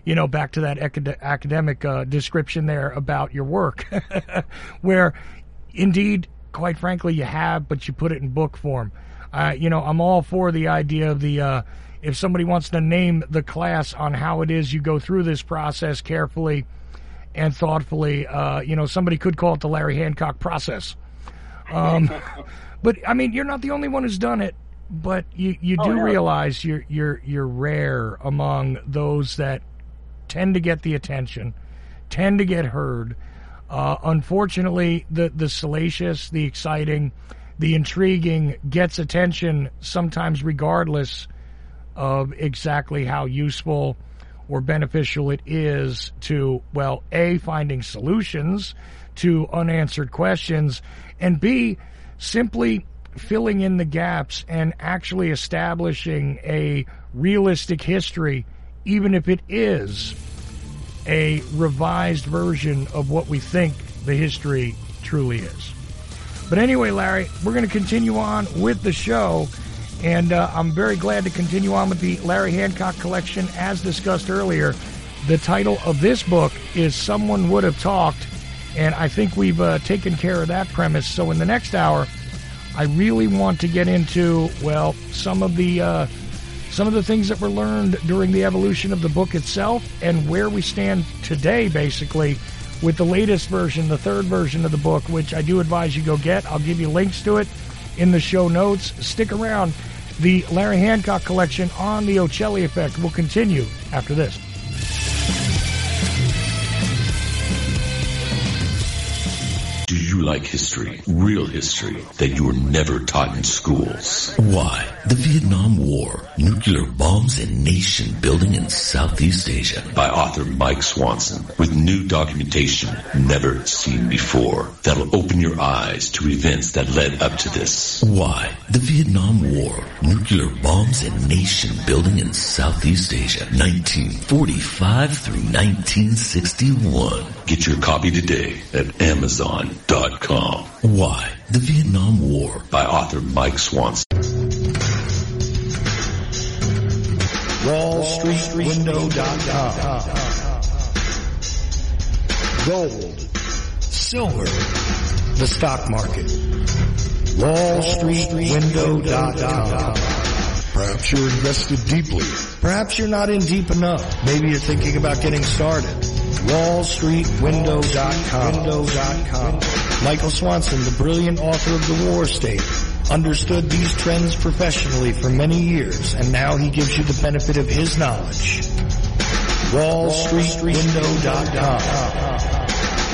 you know, back to that acad- academic uh, description there about your work, where indeed, quite frankly, you have, but you put it in book form. Uh, you know, I'm all for the idea of the, uh, if somebody wants to name the class on how it is you go through this process carefully and thoughtfully, uh, you know, somebody could call it the Larry Hancock process. Um, but, I mean, you're not the only one who's done it, but you, you do oh, no. realize you're, you're, you're rare among those that tend to get the attention, tend to get heard. Uh, unfortunately, the, the salacious, the exciting, the intriguing gets attention sometimes regardless of exactly how useful or beneficial it is to, well, A, finding solutions to unanswered questions, and B, simply filling in the gaps and actually establishing a realistic history, even if it is a revised version of what we think the history truly is. But anyway, Larry, we're going to continue on with the show, and uh, I'm very glad to continue on with the Larry Hancock collection. As discussed earlier, the title of this book is Someone Would Have Talked, and I think we've uh, taken care of that premise. So in the next hour, I really want to get into, well, some of the uh, some of the things that were learned during the evolution of the book itself and where we stand today, basically, with the latest version, the third version of the book, which I do advise you go get. I'll give you links to it in the show notes. Stick around. The Larry Hancock collection on the Ocelli Effect will continue after this. Do you like history, real history, that you were never taught in schools? Why? The Vietnam War, Nuclear Bombs and Nation Building in Southeast Asia, by author Mike Swanson, with new documentation never seen before that'll open your eyes to events that led up to this. Why? The Vietnam War, Nuclear Bombs and Nation Building in Southeast Asia, nineteen forty-five through nineteen sixty-one. Get your copy today at Amazon dot com. Why? The Vietnam War, by author Mike Swanson. Wall Street Window dot com. Gold, silver, the stock market. Wall Street Window dot com. Perhaps you're invested deeply. Perhaps you're not in deep enough. Maybe you're thinking about getting started. Wall Street Window dot com. Michael Swanson, the brilliant author of The War State, understood these trends professionally for many years, and now he gives you the benefit of his knowledge. Wall Street Window dot com.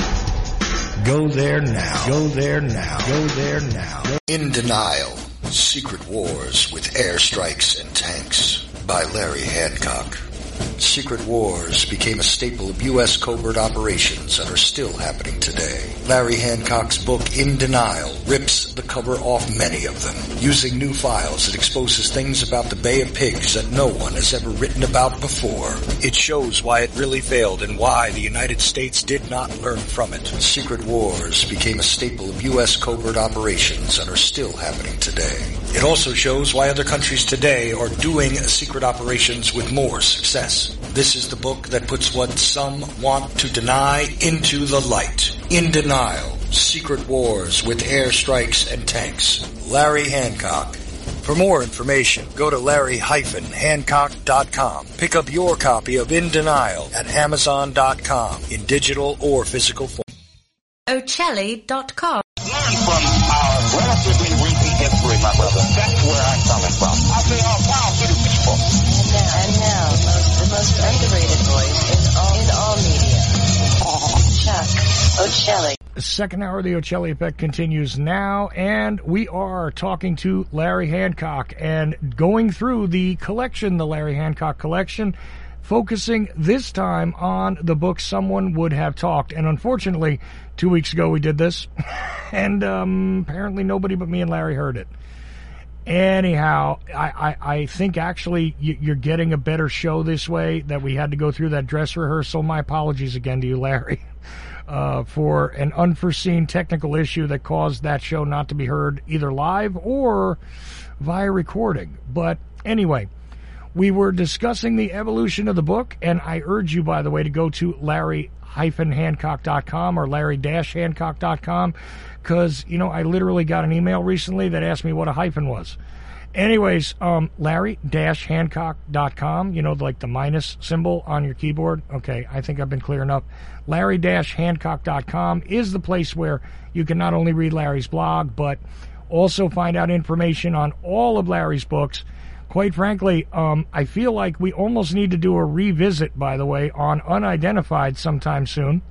Go there now. Go there now. Go there now. In Denial, Secret Wars with Airstrikes and Tanks by Larry Hancock. Secret wars became a staple of U S covert operations and are still happening today. Larry Hancock's book, In Denial, rips the cover off many of them. Using new files, it exposes things about the Bay of Pigs that no one has ever written about before. It shows why it really failed and why the United States did not learn from it. Secret wars became a staple of U S covert operations and are still happening today. It also shows why other countries today are doing secret operations with more success. This is the book that puts what some want to deny into the light. In Denial, Secret Wars with Airstrikes and Tanks. Larry Hancock. For more information, go to Larry Hancock dot com. Pick up your copy of In Denial at Amazon dot com in digital or physical form. Ocelli dot com. Learn from our relatively recent history, my brother. That's where I'm coming from. I say all power to the people. And now, and now most, the most underrated voice in all, in all media. Chuck Ocelli. The second hour of the Ocelli Effect continues now, and we are talking to Larry Hancock and going through the collection, the Larry Hancock collection, focusing this time on the book Someone Would Have Talked. And unfortunately, two weeks ago we did this, and um, apparently nobody but me and Larry heard it. Anyhow, I, I, I think actually you're getting a better show this way, that we had to go through that dress rehearsal. My apologies again to you, Larry, uh, for an unforeseen technical issue that caused that show not to be heard either live or via recording. But anyway, we were discussing the evolution of the book, and I urge you, by the way, to go to Larry Hancock dot com or Larry Hancock dot com, because, you know, I literally got an email recently that asked me what a hyphen was. Anyways, um, Larry Hancock dot com, you know, like the minus symbol on your keyboard. Okay, I think I've been clear enough. Larry Hancock dot com is the place where you can not only read Larry's blog, but also find out information on all of Larry's books. Quite frankly, um, I feel like we almost need to do a revisit, by the way, on Unidentified sometime soon.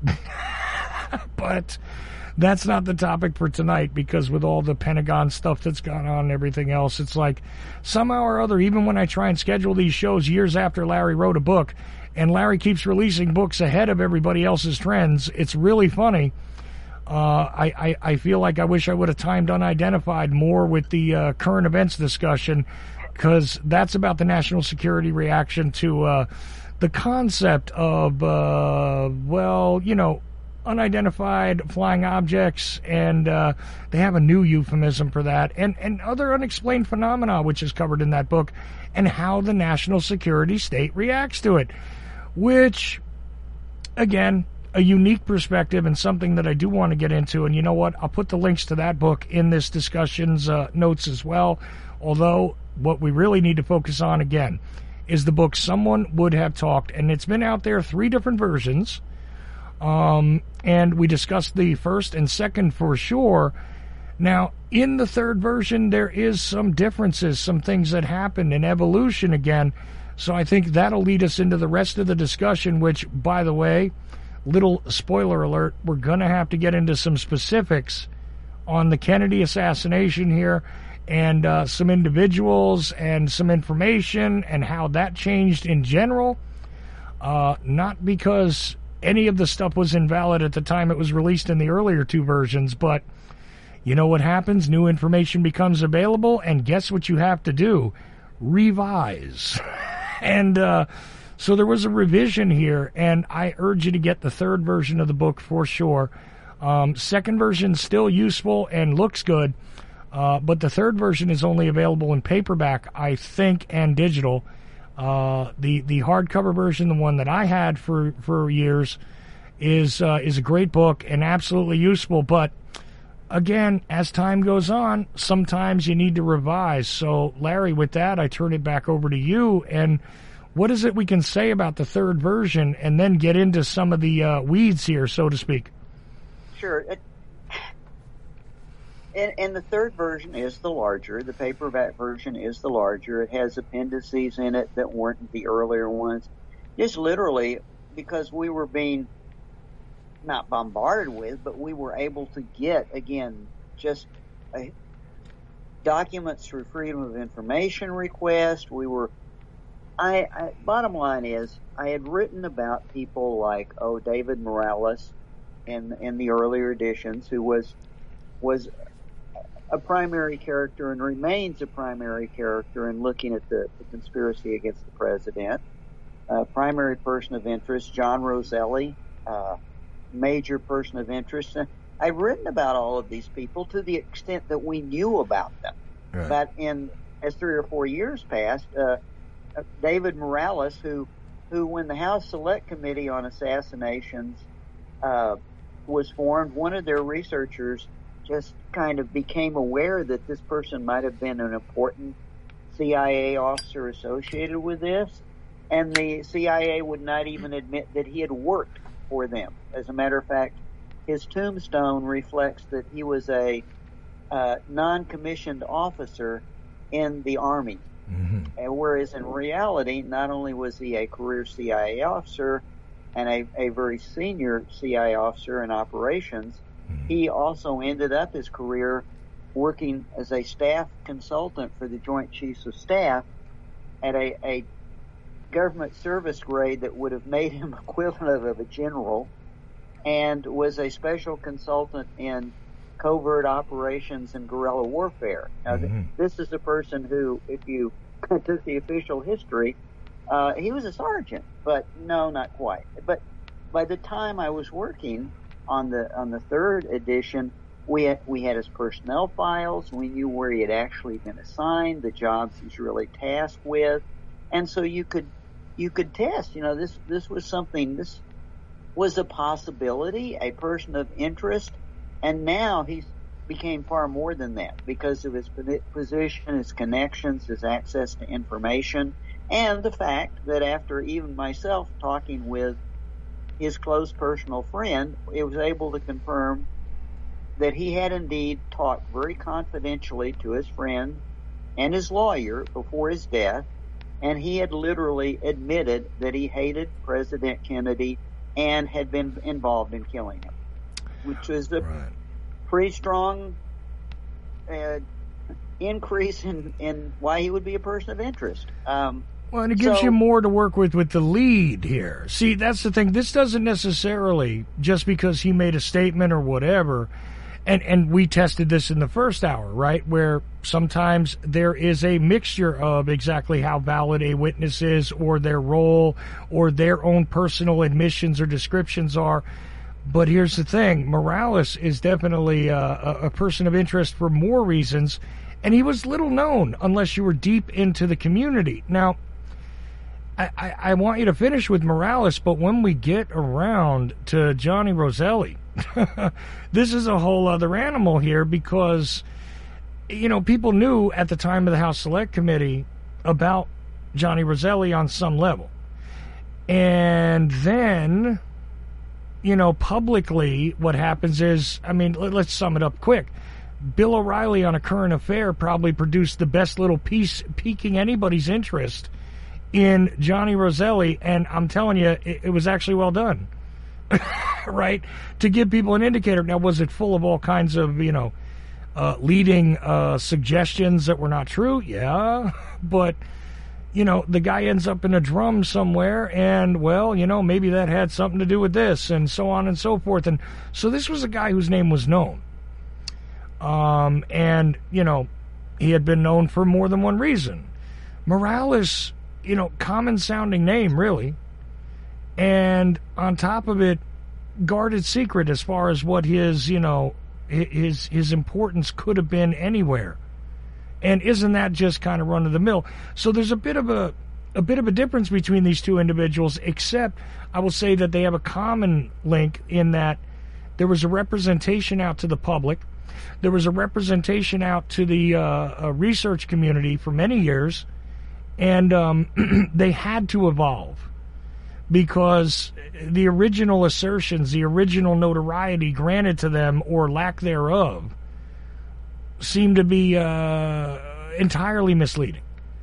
But that's not the topic for tonight, because with all the Pentagon stuff that's gone on and everything else, it's like somehow or other, even when I try and schedule these shows years after Larry wrote a book, and Larry keeps releasing books ahead of everybody else's trends, it's really funny. Uh, I, I, I feel like I wish I would have timed Unidentified more with the uh, current events discussion, because that's about the national security reaction to uh, the concept of, uh, well, you know, unidentified flying objects, and uh, they have a new euphemism for that, and, and other unexplained phenomena, which is covered in that book, and how the national security state reacts to it, which, again, a unique perspective and something that I do want to get into. And you know what? I'll put the links to that book in this discussion's uh, notes as well, although what we really need to focus on, again, is the book Someone Would Have Talked, and it's been out there, three different versions. Um, and we discussed the first and second for sure. Now, in the third version, there is some differences, some things that happened in evolution again. So I think that'll lead us into the rest of the discussion, which, by the way, little spoiler alert, we're going to have to get into some specifics on the Kennedy assassination here, and uh, some individuals and some information and how that changed in general. Uh, not because any of the stuff was invalid at the time it was released in the earlier two versions, but you know what happens? New information becomes available, and guess what you have to do? Revise. and uh, so there was a revision here, and I urge you to get the third version of the book for sure. Um, second version still useful and looks good, uh, but the third version is only available in paperback, I think, and digital. Uh, the the hardcover version, the one that I had for for years, is uh, is a great book and absolutely useful. But again, as time goes on, sometimes you need to revise. So, Larry, with that, I turn it back over to you. And what is it we can say about the third version, and then get into some of the uh, weeds here, so to speak? Sure. It, and, and the third version is the larger. The paperback version is the larger. It has appendices in it that weren't in the earlier ones. Just literally because we were being not bombarded with, but we were able to get, again, just a, documents through Freedom of Information request. We were, I, I, bottom line is, I had written about people like, oh, David Morales in, in the earlier editions, who was, was a primary character and remains a primary character in looking at the, the conspiracy against the president. Uh, primary person of interest, John Roselli, uh, major person of interest. I've written about all of these people to the extent that we knew about them. Right. But in as three or four years passed, uh, David Morales, who, who when the House Select Committee on Assassinations uh, was formed, one of their researchers just kind of became aware that this person might have been an important C I A officer associated with this, and the C I A would not even admit that he had worked for them. As a matter of fact, his tombstone reflects that he was a uh, non-commissioned officer in the Army. Mm-hmm. And whereas in reality, not only was he a career C I A officer and a, a very senior C I A officer in operations, mm-hmm. he also ended up his career working as a staff consultant for the Joint Chiefs of Staff at a, a government service grade that would have made him equivalent of a general, and was a special consultant in covert operations and guerrilla warfare. Now, mm-hmm. th- this is a person who, if you took the official history, uh, he was a sergeant, but no, not quite. But by the time I was working on the on the third edition, we had, we had his personnel files. We knew where he had actually been assigned, the jobs he's really tasked with. and so you could you could test. You know, this this was something. This was a possibility, a person of interest, and now he's became far more than that because of his position, his connections, his access to information, and the fact that after even myself talking with his close personal friend, it was able to confirm that he had indeed talked very confidentially to his friend and his lawyer before his death, and he had literally admitted that he hated President Kennedy and had been involved in killing him, which was a right. pretty strong uh, increase in, in why he would be a person of interest. Um, well, and it gives so, you more to work with with the lead here. See, that's the thing. This doesn't necessarily, just because he made a statement or whatever, and, and we tested this in the first hour, right, where sometimes there is a mixture of exactly how valid a witness is or their role or their own personal admissions or descriptions are. But here's the thing. Morales is definitely uh, a, a person of interest for more reasons, and he was little known unless you were deep into the community. Now, I, I, I want you to finish with Morales, but when we get around to Johnny Roselli, this is a whole other animal here because, you know, people knew at the time of the House Select Committee about Johnny Roselli on some level. And then, you know, publicly what happens is, I mean, let, let's sum it up quick. Bill O'Reilly on A Current Affair probably produced the best little piece piquing anybody's interest in Johnny Roselli, and I'm telling you, it, it was actually well done. Right? To give people an indicator. Now, was it full of all kinds of, you know, uh, leading uh, suggestions that were not true? Yeah. But, you know, the guy ends up in a drum somewhere, and, well, you know, maybe that had something to do with this, and so on and so forth. And so this was a guy whose name was known. Um, and, you know, he had been known for more than one reason. Morales, you know, common-sounding name, really. And on top of it, guarded secret as far as what his, you know, his his importance could have been anywhere. And isn't that just kind of run of the mill? So there's a bit of a a bit of a difference between these two individuals, except I will say that they have a common link in that there was a representation out to the public. There was a representation out to the uh, uh, research community for many years, and um, they had to evolve. Because the original assertions, the original notoriety granted to them, or lack thereof, seemed to be uh, entirely misleading.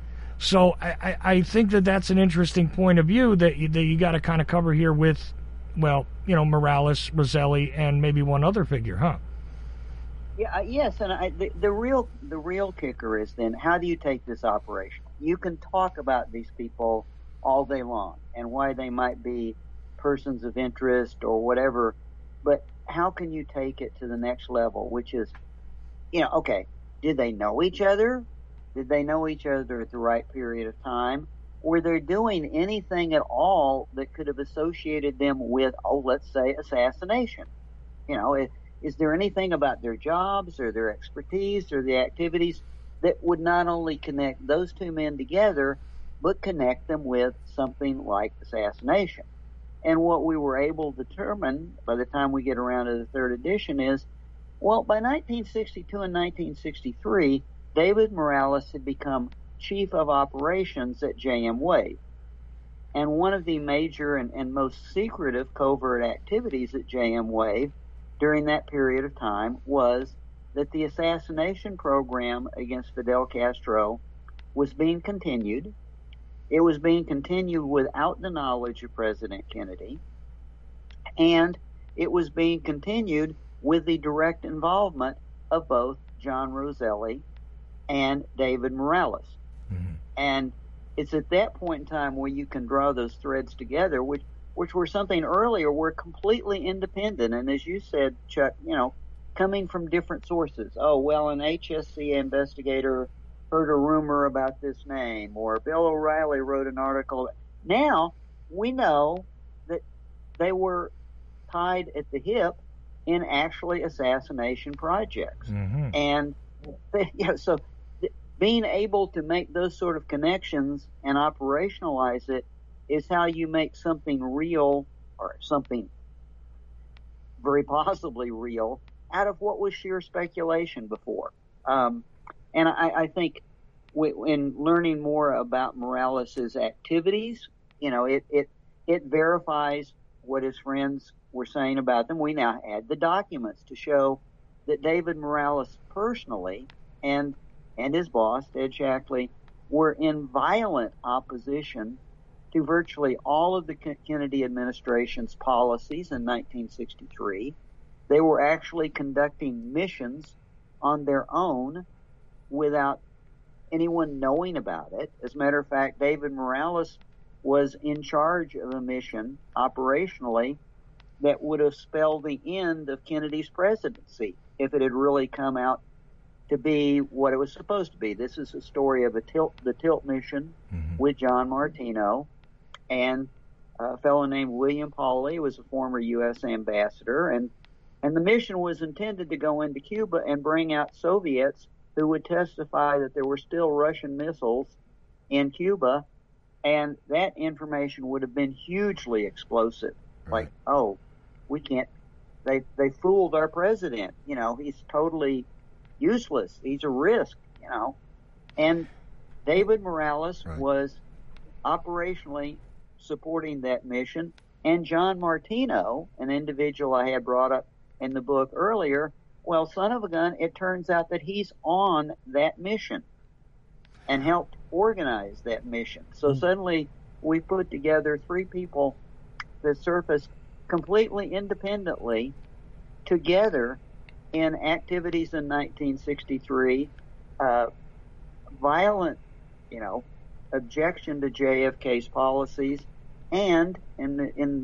So I, I, I think that that's an interesting point of view that you, that you got to kind of cover here with, well, you know, Morales, Roselli, and maybe one other figure, huh? Yeah, uh, yes, and I, the, the real the real kicker is then how do you take this operational? You can talk about these people all day long and why they might be persons of interest or whatever, but how can you take it to the next level, which is, you know, okay, did they know each other? Did they know each other at the right period of time? Were they doing anything at all that could have associated them with, oh, let's say, assassination? You know, is, is there anything about their jobs or their expertise or the activities that would not only connect those two men together, but connect them with something like assassination? And what we were able to determine by the time we get around to the third edition is, well, by nineteen sixty-two and nineteen sixty-three, David Morales had become chief of operations at J M Wave. And one of the major and, and most secretive covert activities at J M Wave during that period of time was that the assassination program against Fidel Castro was being continued. It was being continued without the knowledge of President Kennedy, and it was being continued with the direct involvement of both John Roselli and David Morales. Mm-hmm. And it's at that point in time where you can draw those threads together, which which were something earlier were completely independent. And as you said, Chuck, you know, coming from different sources. Oh, well, an H S C investigator heard a rumor about this name, or Bill O'Reilly wrote an article. Now we know that they were tied at the hip in actually assassination projects. Mm-hmm. And they, you know, so th- being able to make those sort of connections and operationalize it is how you make something real, or something very possibly real, out of what was sheer speculation before. Um, and I, I think w- in learning more about Morales's activities, you know, it, it, it verifies what his friends were saying about them. We now had the documents to show that David Morales personally and and his boss, Ted Shackley, were in violent opposition to virtually all of the Kennedy administration's policies in nineteen sixty-three. They were actually conducting missions on their own without anyone knowing about it. As a matter of fact, David Morales was in charge of a mission operationally that would have spelled the end of Kennedy's presidency if it had really come out to be what it was supposed to be. This is a story of a tilt, the Tilt mission mm-hmm. with John Martino, and a fellow named William Pauley was a former U S ambassador, and and the mission was intended to go into Cuba and bring out Soviets who would testify that there were still Russian missiles in Cuba, and that information would have been hugely explosive. Right. Like, oh, we can't, they they fooled our president. You know, he's totally useless. He's a risk, you know. And David Morales right. was operationally supporting that mission. And John Martino, an individual I had brought up in the book earlier, well, son of a gun, it turns out that he's on that mission and helped organize that mission. So mm-hmm. suddenly we put together three people that surfaced completely independently together in activities in nineteen sixty-three, uh, violent, you know, objection to J F K's policies, and in the, in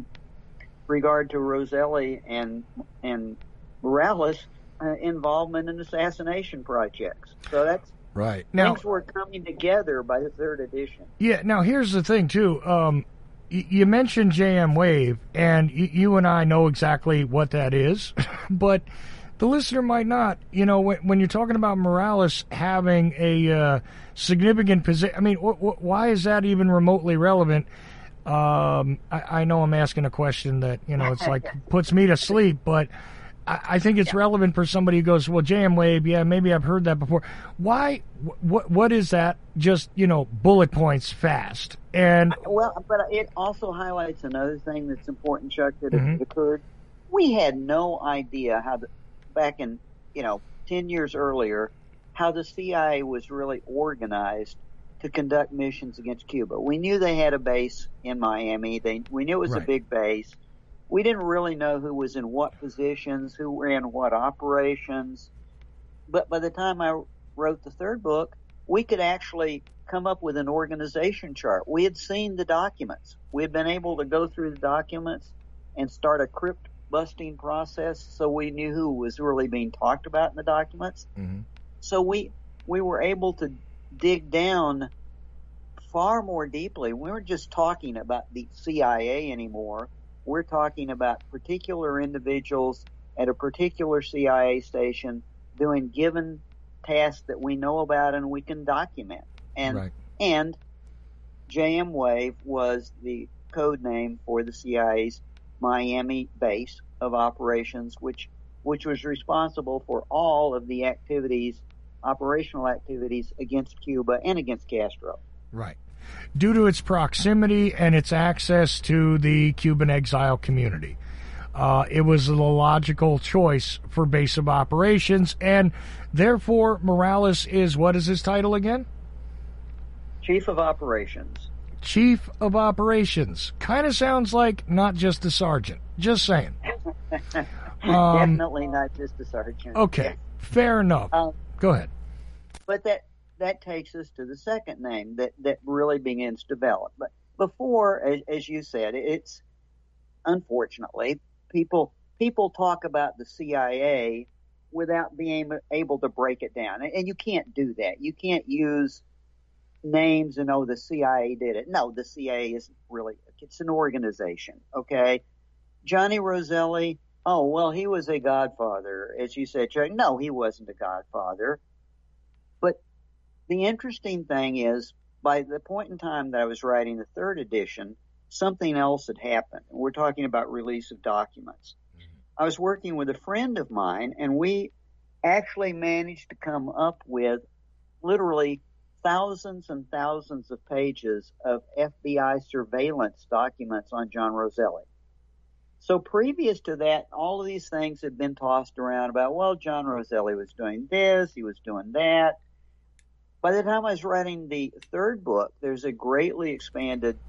regard to Roselli and and Morales, uh, involvement in assassination projects. So that's right. Now, things were coming together by the third edition. Yeah. Now here's the thing too. Um, y- you mentioned J M Wave, and y- you and I know exactly what that is, but the listener might not. You know, when, when you're talking about Morales having a uh, significant position, I mean, wh- wh- why is that even remotely relevant? Um, I, I know I'm asking a question that, you know, it's like puts me to sleep, but I, I think it's yeah. relevant for somebody who goes, well, J M Wave, yeah, maybe I've heard that before. Why? What? What is that? Just, you know, bullet points fast. And well, but it also highlights another thing that's important, Chuck, that mm-hmm. occurred. We had no idea how the back in, you know, ten years earlier, how the C I A was really organized to conduct missions against Cuba. We knew they had a base in Miami. They, we knew it was right. a big base. We didn't really know who was in what positions, who were in what operations. But by the time I wrote the third book, we could actually come up with an organization chart. We had seen the documents. We had been able to go through the documents and start a crypt busting process, so we knew who was really being talked about in the documents. Mm-hmm. So we we were able to dig down far more deeply. We weren't just talking about the C I A anymore. We're talking about particular individuals at a particular C I A station doing given tasks that we know about and we can document. And right. and J M Wave was the code name for the C I A's Miami base of operations, which which was responsible for all of the activities, operational activities against Cuba and against Castro. Right. Due to its proximity and its access to the Cuban exile community. Uh, it was the logical choice for base of operations, and therefore Morales is, what is his title again? Chief of Operations. Chief of Operations. Kind of sounds like not just a sergeant. Just saying. um, Definitely not just a sergeant. Okay, yeah. Fair enough. Um, Go ahead. But that that takes us to the second name that, that really begins to develop. But before, as, as you said, it's unfortunately people people talk about the C I A without being able to break it down, and you can't do that. You can't use names and, oh, the C I A did it. No, the C I A isn't really, it's an organization, okay? Johnny Roselli, oh, well, he was a godfather, as you said, Chuck. No, he wasn't a godfather. But the interesting thing is, by the point in time that I was writing the third edition, something else had happened. We're talking about release of documents. I was working with a friend of mine, and we actually managed to come up with literally thousands and thousands of pages of F B I surveillance documents on John Roselli. So previous to that, all of these things had been tossed around about, well, John Roselli was doing this, he was doing that. By the time I was writing the third book, there's a greatly expanded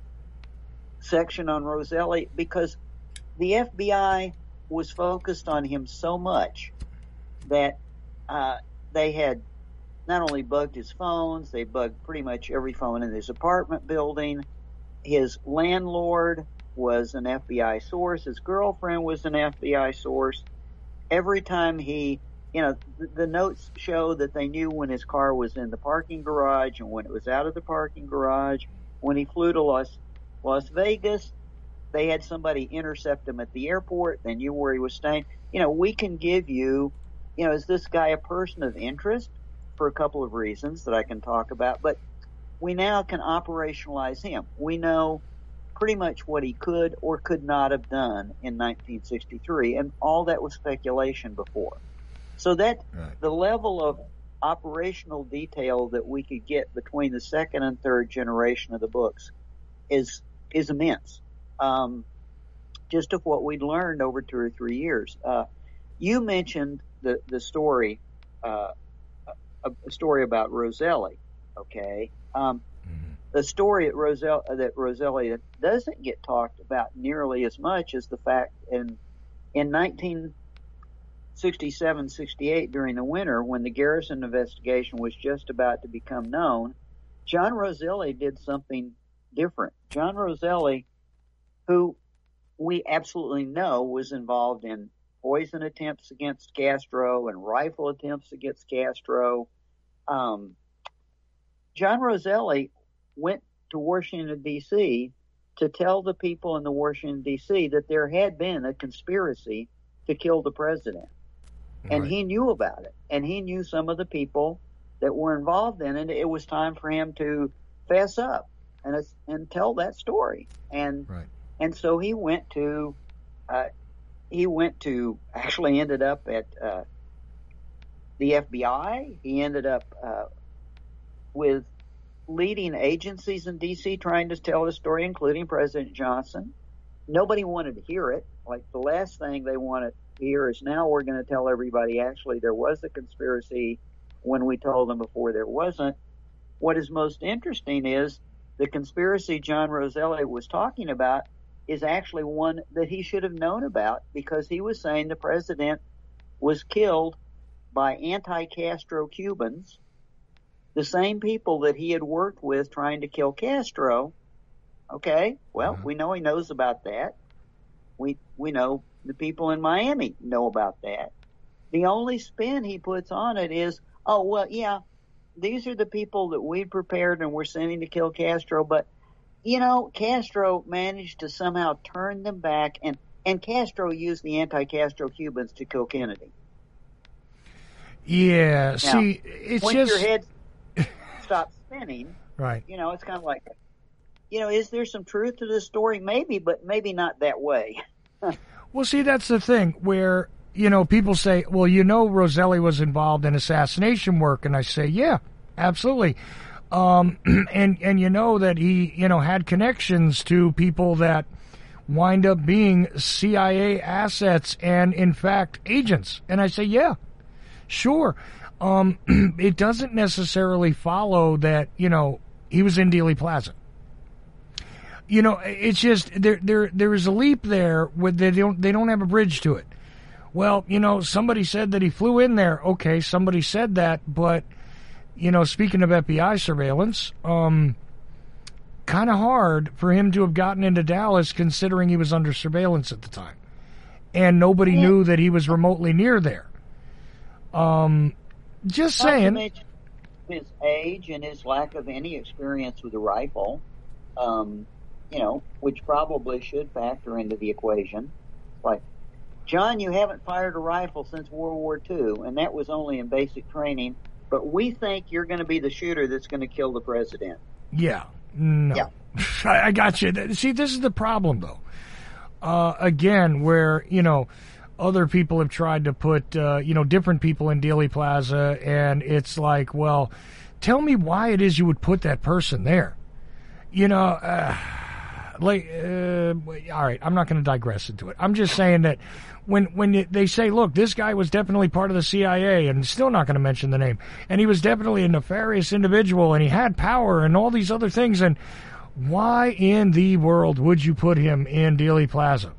section on Roselli because the F B I was focused on him so much that uh, they had not only bugged his phones, they bugged pretty much every phone in his apartment building. His landlord was an F B I source. His girlfriend was an F B I source. Every time he, you know, the, the notes show that they knew when his car was in the parking garage and when it was out of the parking garage. When he flew to Las, Las Vegas, they had somebody intercept him at the airport. They knew where he was staying. You know, we can give you, you know, is this guy a person of interest? For a couple of reasons that I can talk about, but we now can operationalize him. We know pretty much what he could or could not have done in nineteen sixty-three, and all that was speculation before. So that right. The level of operational detail that we could get between the second and third generation of the books is is immense. Um, just of what we'd learned over two or three years. Uh, you mentioned the the story. Uh, A story about Roselli, okay? Um, mm-hmm. The story at Rosel- that Roselli doesn't get talked about nearly as much as the fact in in nineteen sixty-seven sixty-eight during the winter, when the Garrison investigation was just about to become known, John Roselli did something different. John Roselli, who we absolutely know was involved in poison attempts against Castro and rifle attempts against Castro. Um, John Roselli went to Washington, D C to tell the people in the Washington, D C that there had been a conspiracy to kill the president. Right. And he knew about it. And he knew some of the people that were involved in it. It was time for him to fess up and, and tell that story. And, right. and so he went to, uh, He went to, actually ended up at uh, the F B I. He ended up uh, with leading agencies in D C trying to tell the story, including President Johnson. Nobody wanted to hear it. Like, the last thing they wanted to hear is, now we're going to tell everybody actually there was a conspiracy when we told them before there wasn't. What is most interesting is the conspiracy John Roselli was talking about is actually one that he should have known about, because he was saying the president was killed by anti-Castro Cubans, the same people that he had worked with trying to kill Castro. Okay, well, mm-hmm. we know he knows about that. We we know the people in Miami know about that. The only spin he puts on it is, oh, well, yeah, these are the people that we prepared and we're sending to kill Castro, but you know, Castro managed to somehow turn them back, and, and Castro used the anti-Castro Cubans to kill Kennedy. Yeah, now, see, it's once just... your head stops spinning, right? You know, it's kind of like, you know, is there some truth to this story? Maybe, but maybe not that way. Well, see, that's the thing, where, you know, people say, well, you know, Roselli was involved in assassination work, and I say, yeah, absolutely. Um, and, and you know that he, you know, had connections to people that wind up being C I A assets and, in fact, agents. And I say, yeah, sure. Um, it doesn't necessarily follow that, you know, he was in Dealey Plaza. You know, it's just, there, there, there is a leap there where they don't, they don't have a bridge to it. Well, you know, somebody said that he flew in there. Okay, somebody said that, but, you know, speaking of F B I surveillance, um, kind of hard for him to have gotten into Dallas considering he was under surveillance at the time. And nobody yeah. knew that he was remotely near there. Um, just Not saying. To mention his age and his lack of any experience with a rifle, um, you know, which probably should factor into the equation. Like, John, you haven't fired a rifle since World War Two, and that was only in basic training. but we think you're going to be the shooter that's going to kill the president. Yeah. No. Yeah. I, I got you. See, this is the problem, though. Uh, again, where, you know, other people have tried to put, uh, you know, different people in Dealey Plaza, and it's like, well, tell me why it is you would put that person there. You know, uh, like, uh, all right, I'm not going to digress into it. I'm just saying that when when they say, look, this guy was definitely part of the C I A, and still not going to mention the name, and he was definitely a nefarious individual, and he had power and all these other things, and why in the world would you put him in Dealey Plaza?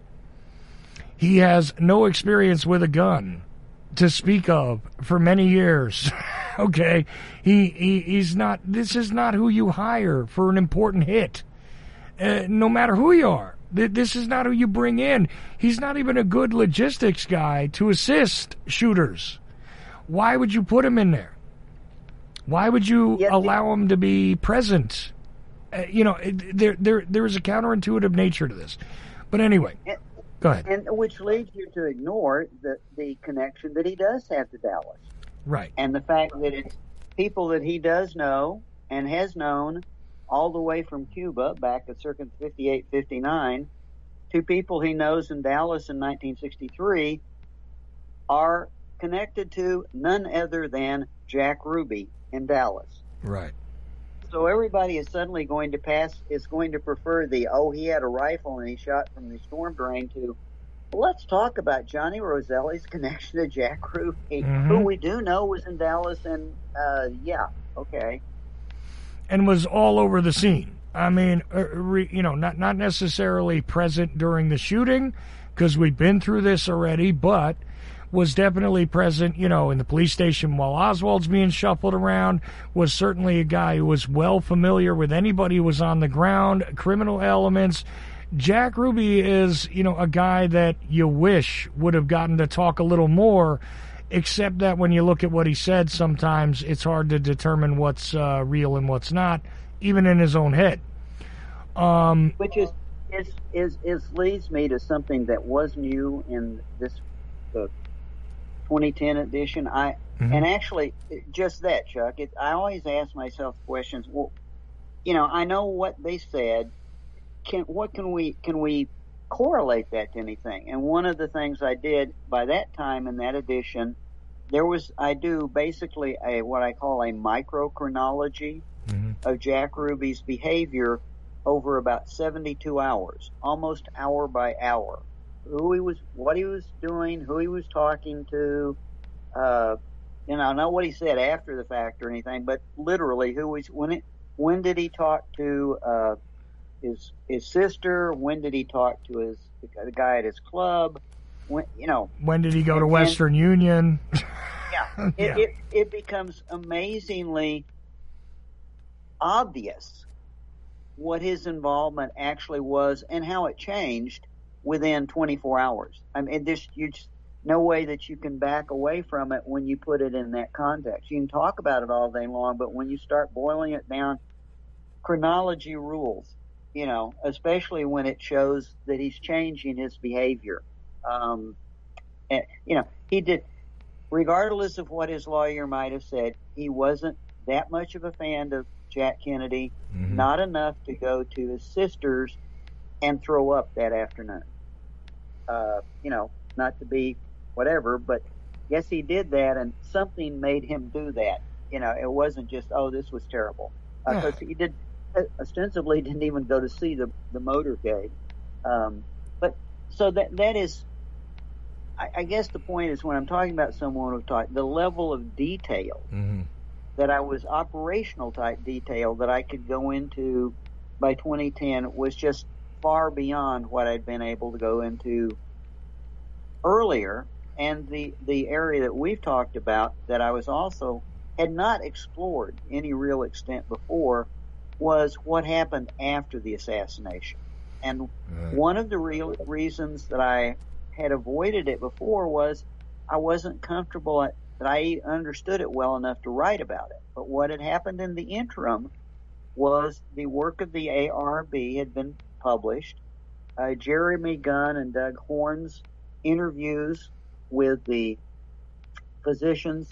He has no experience with a gun to speak of for many years. Okay, he, he he's not. This is not who you hire for an important hit. Uh, no matter who you are, this is not who you bring in. He's not even a good logistics guy to assist shooters. Why would you put him in there? Why would you Yes, allow him to be present? Uh, you know, it, there there there is a counterintuitive nature to this. But anyway, And, go ahead. and which leads you to ignore the, the connection that he does have to Dallas. Right. And the fact that it's people that he does know and has known all the way from Cuba back at circa fifty-eight, fifty-nine to people he knows in Dallas in nineteen sixty-three are connected to none other than Jack Ruby in Dallas. Right. So everybody is suddenly going to pass, is going to prefer the, oh, he had a rifle and he shot from the storm drain to, well, let's talk about Johnny Roselli's connection to Jack Ruby, Mm-hmm. who we do know was in Dallas, and uh, yeah, okay. And was all over the scene. I mean, uh, re, you know, not not necessarily present during the shooting, because we've been through this already, but was definitely present, you know, in the police station while Oswald's being shuffled around, was certainly a guy who was well familiar with anybody who was on the ground, criminal elements. Jack Ruby is, you know, a guy that you wish would have gotten to talk a little more, except that when you look at what he said, sometimes it's hard to determine what's uh, real and what's not, even in his own head. Um, Which is, is, is, is leads me to something that was new in this, the twenty ten edition. I, Mhm. and actually just that, Chuck, it, I always ask myself questions. Well, you know, I know what they said. Can, what can we, can we correlate that to anything? And one of the things I did by that time in that edition, there was, I do basically a, what I call a microchronology Mhm. of Jack Ruby's behavior over about seventy-two hours, almost hour by hour. Who he was, what he was doing, who he was talking to, uh, you know, not what he said after the fact or anything, but literally who was, when it, when did he talk to, uh, his, his sister? When did he talk to his, the guy at his club? When, you know. when did he go to and- Western Union? Yeah. It, Yeah. it, it becomes amazingly obvious what his involvement actually was and how it changed within twenty-four hours. I mean, there's you just no way that you can back away from it when you put it in that context. You can talk about it all day long, but when you start boiling it down, chronology rules, you know, especially when it shows that he's changing his behavior. Um, and, you know, he did, regardless of what his lawyer might have said, he wasn't that much of a fan of Jack Kennedy, Mhm. not enough to go to his sister's and throw up that afternoon. Uh, you know, not to be whatever, but yes, he did that, and something made him do that. You know, it wasn't just, oh, this was terrible. Because uh, he did, ostensibly didn't even go to see the, the motorcade. Um, but, so that that is, I, I guess the point is when I'm talking about someone who taught, the level of detail Mhm. that I was operational type detail that I could go into by twenty ten was just far beyond what I'd been able to go into earlier. And the, the area that we've talked about that I was also had not explored any real extent before was what happened after the assassination. And Right. one of the real reasons that I had avoided it before was I wasn't comfortable at, that I understood it well enough to write about it. But what had happened in the interim was the work of the A R B had been published. Uh, Jeremy Gunn and Doug Horn's interviews with the physicians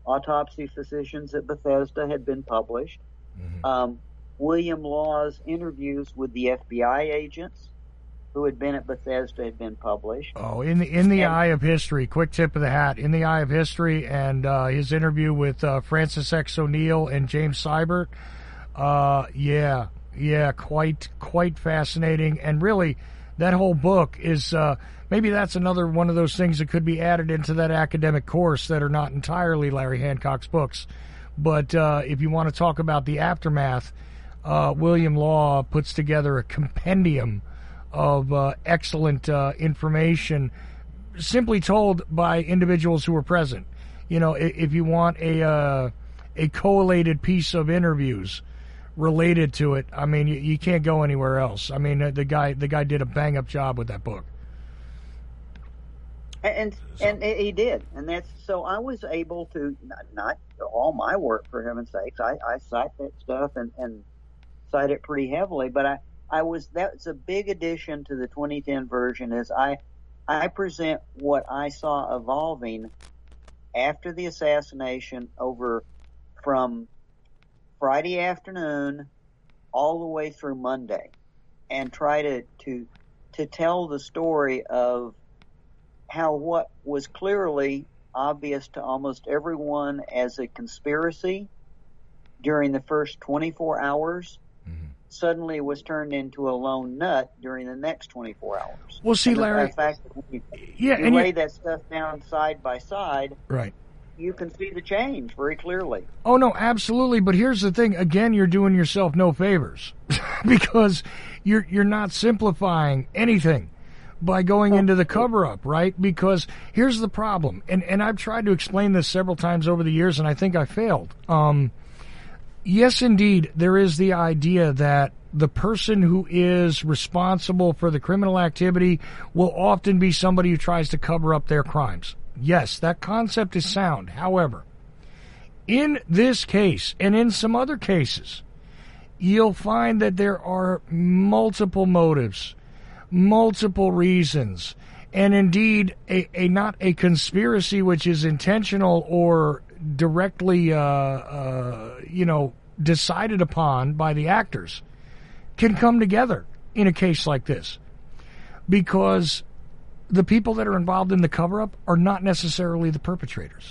Autopsy Physicians at Bethesda had been published. Mm-hmm. Um, William Law's interviews with the F B I agents who had been at Bethesda had been published. Oh, in the in the and, eye of history, quick tip of the hat, in the eye of history, and uh, his interview with uh, Francis X. O'Neill and James Seibert. Uh, yeah, yeah, quite quite fascinating, and really, that whole book is uh, maybe that's another one of those things that could be added into that academic course that are not entirely Larry Hancock's books. But uh, if you want to talk about the aftermath, uh, William Law puts together a compendium of uh, excellent uh, information, simply told by individuals who were present. You know, if, if you want a uh, a collated piece of interviews related to it, I mean, you, you can't go anywhere else. I mean, the guy the guy did a bang up job with that book. And so. and he did, and that's so I was able to not, not all my work, for heaven's sakes. I, I cite that stuff and, and cite it pretty heavily, but I. I was that's a big addition to the twenty ten version is I I present what I saw evolving after the assassination over from Friday afternoon all the way through Monday, and try to to to tell the story of how what was clearly obvious to almost everyone as a conspiracy during the first twenty-four hours suddenly was turned into a lone nut during the next twenty-four hours. Well, see, and the, Larry, the fact that when you, yeah, you and lay you, that stuff down side by side, right, you can see the change very clearly. Oh, no, absolutely. But here's the thing. Again, you're doing yourself no favors because you're you're not simplifying anything by going into the cover-up, right? Because here's the problem, and, and I've tried to explain this several times over the years, and I think I failed. Um, yes, indeed, there is the idea that the person who is responsible for the criminal activity will often be somebody who tries to cover up their crimes. Yes, that concept is sound. However, in this case, and in some other cases, you'll find that there are multiple motives, multiple reasons, and indeed a, a not a conspiracy which is intentional or directly, uh, uh, you know, decided upon by the actors can come together in a case like this, because the people that are involved in the cover-up are not necessarily the perpetrators.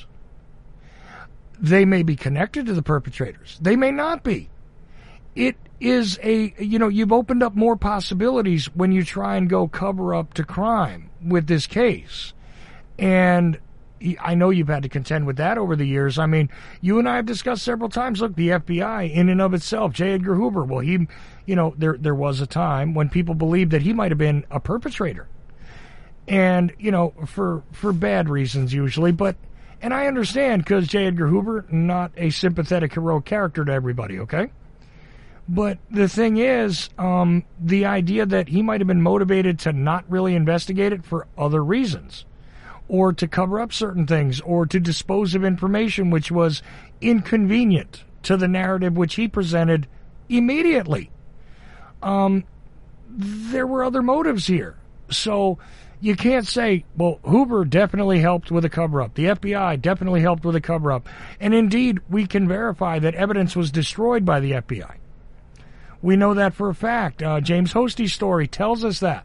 They may be connected to the perpetrators. They may not be. It is a, you know, you've opened up more possibilities when you try and go cover up to crime with this case. And I know you've had to contend with that over the years. I mean, you and I have discussed several times, look, the F B I in and of itself, J. Edgar Hoover, well, he, you know, there there was a time when people believed that he might have been a perpetrator. And, you know, for for bad reasons usually, but, and I understand because J. Edgar Hoover, not a sympathetic, heroic character to everybody, okay? But the thing is, um, the idea that he might have been motivated to not really investigate it for other reasons, or to cover up certain things, or to dispose of information which was inconvenient to the narrative which he presented immediately. Um, there were other motives here. So you can't say, well, Hoover definitely helped with a cover-up. The F B I definitely helped with a cover-up. And indeed, we can verify that evidence was destroyed by the F B I. We know that for a fact. Uh, James Hostie's story tells us that.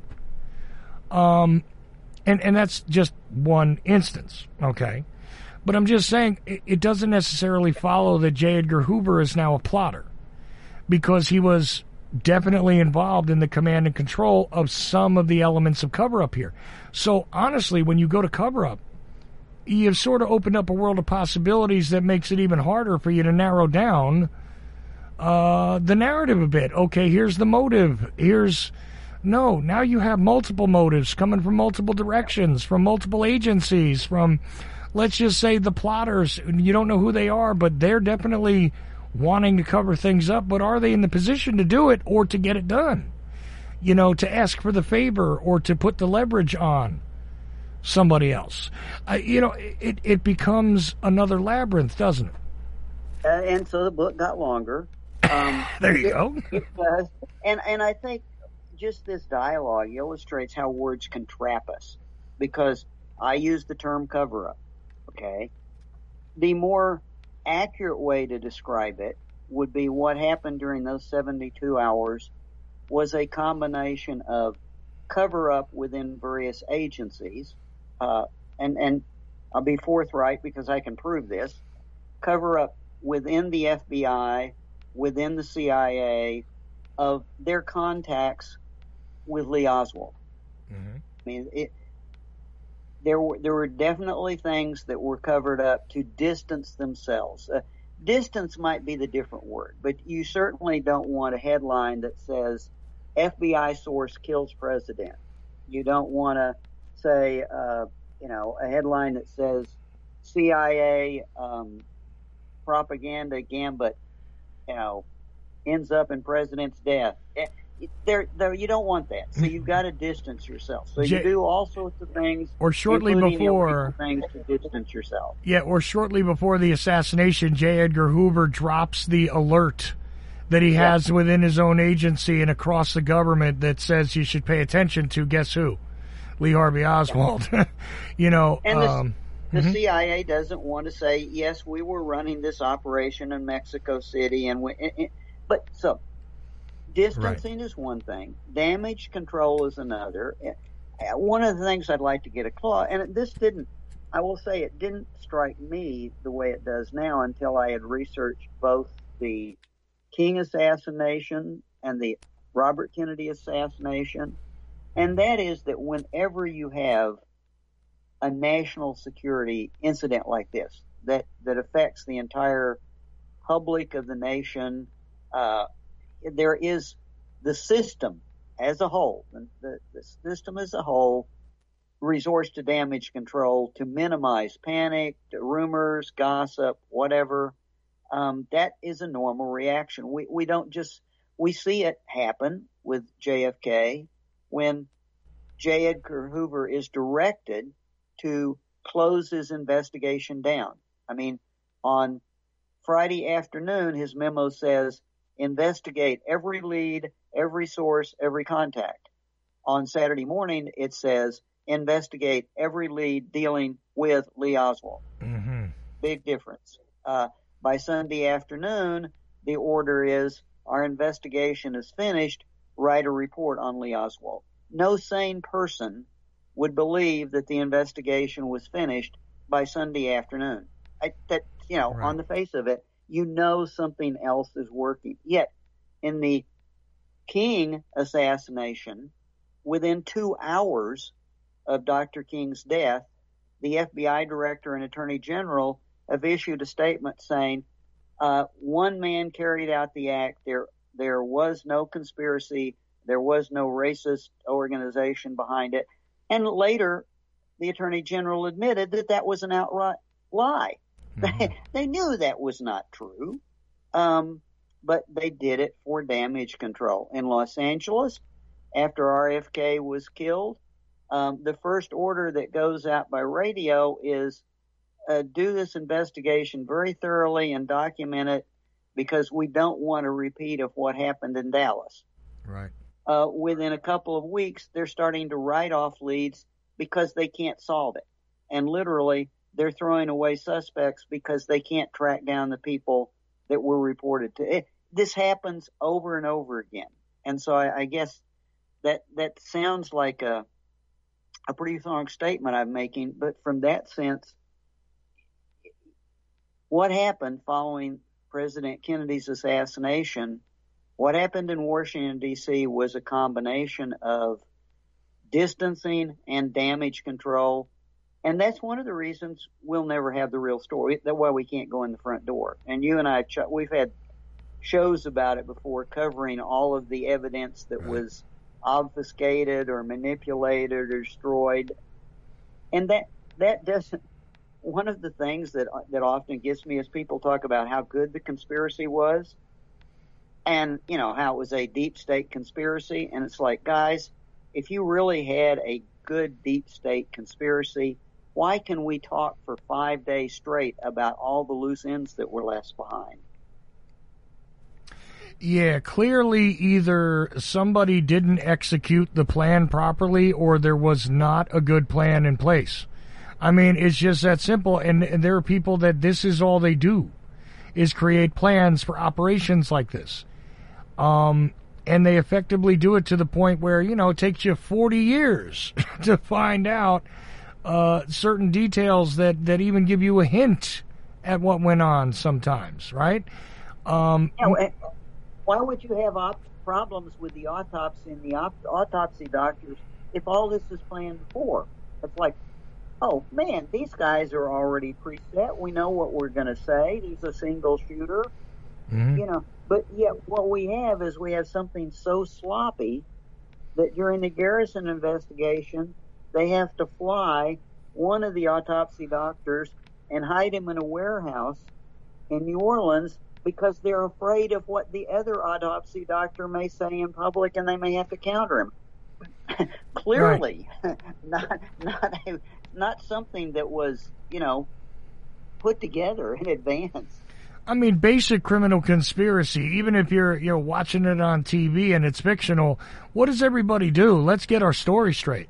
Um, and, and that's just one instance, okay? But I'm just saying, it, it doesn't necessarily follow that J. Edgar Hoover is now a plotter, because he was definitely involved in the command and control of some of the elements of cover-up here. So, honestly, when you go to cover-up, you've sort of opened up a world of possibilities that makes it even harder for you to narrow down uh, the narrative a bit. Okay, here's the motive. Here's... No, now you have multiple motives coming from multiple directions, from multiple agencies, from, let's just say, the plotters. You don't know who they are, but they're definitely wanting to cover things up, but are they in the position to do it or to get it done? You know, to ask for the favor or to put the leverage on somebody else. Uh, you know, it, it becomes another labyrinth, doesn't it? Uh, and so the book got longer. Um, there you it, go. It does. And, and I think just this dialogue illustrates how words can trap us, because I use the term cover-up, okay? the more accurate way to describe it would be what happened during those seventy-two hours was a combination of cover-up within various agencies, uh, and, and I'll be forthright because I can prove this, cover-up within the F B I, within the C I A, of their contacts with Lee Oswald. Mm-hmm. I mean, it, there were there were definitely things that were covered up to distance themselves. Uh, distance might be the different word, but you certainly don't want a headline that says F B I source kills president. You don't want to say, uh, you know, a headline that says C I A um, propaganda gambit, you know, ends up in president's death. There, there, you don't want that. So you've got to distance yourself. So you do all sorts of things, or shortly before things to distance yourself. Yeah, or shortly before the assassination, J. Edgar Hoover drops the alert that he has yeah. within his own agency and across the government that says you should pay attention to. Guess who? Lee Harvey Oswald. Yeah. you know. And the, um, the mm-hmm. C I A doesn't want to say yes, we were running this operation in Mexico City, and we. It, it, but so. Distancing right. is one thing. Damage control is another. One of the things I'd like to get a claw, and this didn't, I will say it didn't strike me the way it does now until I had researched both the King assassination and the Robert Kennedy assassination. And that is that whenever you have a national security incident like this, that, that affects the entire public of the nation, uh, there is the system as a whole, the, the system as a whole resorts to damage control to minimize panic, rumors, gossip, whatever. Um, that is a normal reaction. We, we don't just, we see it happen with J F K when J. Edgar Hoover is directed to close his investigation down. I mean, on Friday afternoon, his memo says, investigate every lead, every source, every contact. On Saturday morning, it says, investigate every lead dealing with Lee Oswald. Mm-hmm. Big difference. Uh, by Sunday afternoon, the order is, our investigation is finished, write a report on Lee Oswald. No sane person would believe that the investigation was finished by Sunday afternoon. I, that, you know, right. on the face of it, you know something else is working. Yet, in the King assassination, within two hours of Doctor King's death, the F B I director and attorney general have issued a statement saying, uh, one man carried out the act. There, there was no conspiracy. There was no racist organization behind it. And later, the attorney general admitted that that was an outright lie. Mm-hmm. They, they knew that was not true, um, but they did it for damage control. In Los Angeles, after R F K was killed, um, the first order that goes out by radio is uh, do this investigation very thoroughly and document it because we don't want a repeat of what happened in Dallas. Right. Uh, within a couple of weeks, they're starting to write off leads because they can't solve it. And literally, they're throwing away suspects because they can't track down the people that were reported to. It, this happens over and over again. And so I, I guess that that sounds like a a pretty strong statement I'm making. But from that sense, what happened following President Kennedy's assassination, what happened in Washington, D C was a combination of distancing and damage control. And that's one of the reasons we'll never have the real story. That's why we can't go in the front door. And you and I, we've had shows about it before covering all of the evidence that right. was obfuscated or manipulated or destroyed. And that, that doesn't, one of the things that, that often gets me is people talk about how good the conspiracy was and, you know, how it was a deep state conspiracy. And it's like, guys, if you really had a good deep state conspiracy, why can we talk for five days straight about all the loose ends that were left behind? Yeah, clearly either somebody didn't execute the plan properly or there was not a good plan in place. I mean, it's just that simple. And, and there are people that this is all they do, is create plans for operations like this. Um, and they effectively do it to the point where, you know, it takes you forty years to find out uh, certain details that, that even give you a hint at what went on sometimes, right? Um, yeah, why would you have op- problems with the autopsy and the op- autopsy doctors if all this is planned before? It's like, oh, man, these guys are already preset. We know what we're going to say. He's a single shooter. Mm-hmm. You know, but yet what we have is we have something so sloppy that during the Garrison investigation, they have to fly one of the autopsy doctors and hide him in a warehouse in New Orleans because they're afraid of what the other autopsy doctor may say in public, and they may have to counter him. Clearly, right. not not a, not something that was, you know, put together in advance. I mean, basic criminal conspiracy, even if you're, you know, watching it on T V and it's fictional, what does everybody do? Let's get our story straight.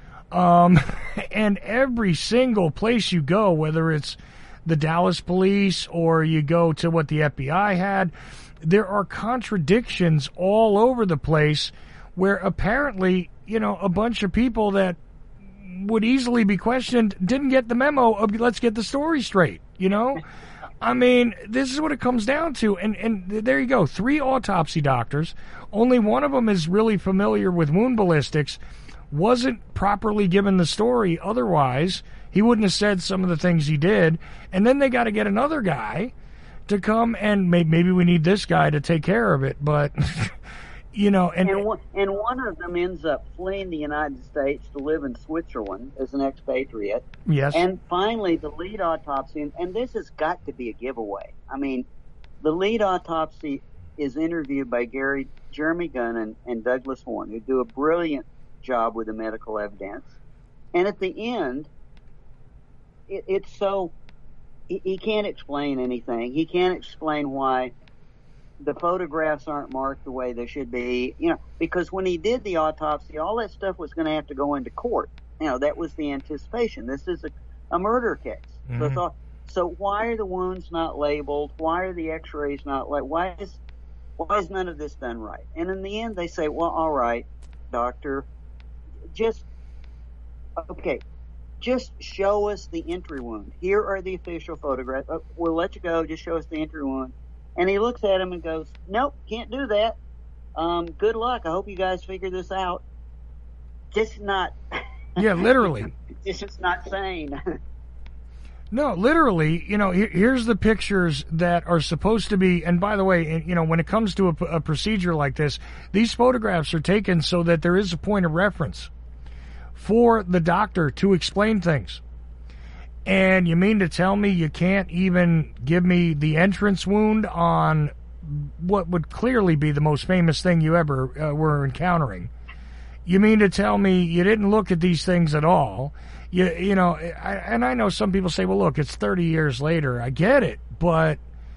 Um, and every single place you go, whether it's the Dallas police or you go to what the F B I had, there are contradictions all over the place where apparently, you know, a bunch of people that would easily be questioned didn't get the memo of let's get the story straight, you know? I mean, this is what it comes down to. And, and there you go. Three autopsy doctors. Only one of them is really familiar with wound ballistics. Wasn't properly given the story. Otherwise, he wouldn't have said some of the things he did. And then they got to get another guy to come and maybe, maybe we need this guy to take care of it. But, you know. And, and, one, and one of them ends up fleeing the United States to live in Switzerland as an expatriate. Yes. And finally, the lead autopsy, and, and this has got to be a giveaway. I mean, the lead autopsy is interviewed by Gary, Jeremy Gunn and, and Douglas Horn, who do a brilliant job with the medical evidence. And at the end, it, it's so, he, he can't explain anything. He can't explain why the photographs aren't marked the way they should be, you know, because when he did the autopsy, all that stuff was going to have to go into court. You know, that was the anticipation. This is a, a murder case. Mm-hmm. So, it's all, so why are the wounds not labeled? Why are the x-rays not labeled? Why is, why is none of this done right? And in the end, they say, well, all right, doctor, just, okay, just show us the entry wound. Here are the official photographs. Oh, we'll let you go. Just show us the entry wound. And he looks at him and goes, nope, can't do that. Um, good luck. I hope you guys figure this out. Just not. Yeah, literally. It's just not sane. No, literally, you know, here's the pictures that are supposed to be, and by the way, you know, when it comes to a, a procedure like this, these photographs are taken so that there is a point of reference for the doctor to explain things. And you mean to tell me you can't even give me the entrance wound on what would clearly be the most famous thing you ever uh, were encountering? You mean to tell me you didn't look at these things at all? You, you know, I, and I know some people say, well, look, it's thirty years later. I get it. But,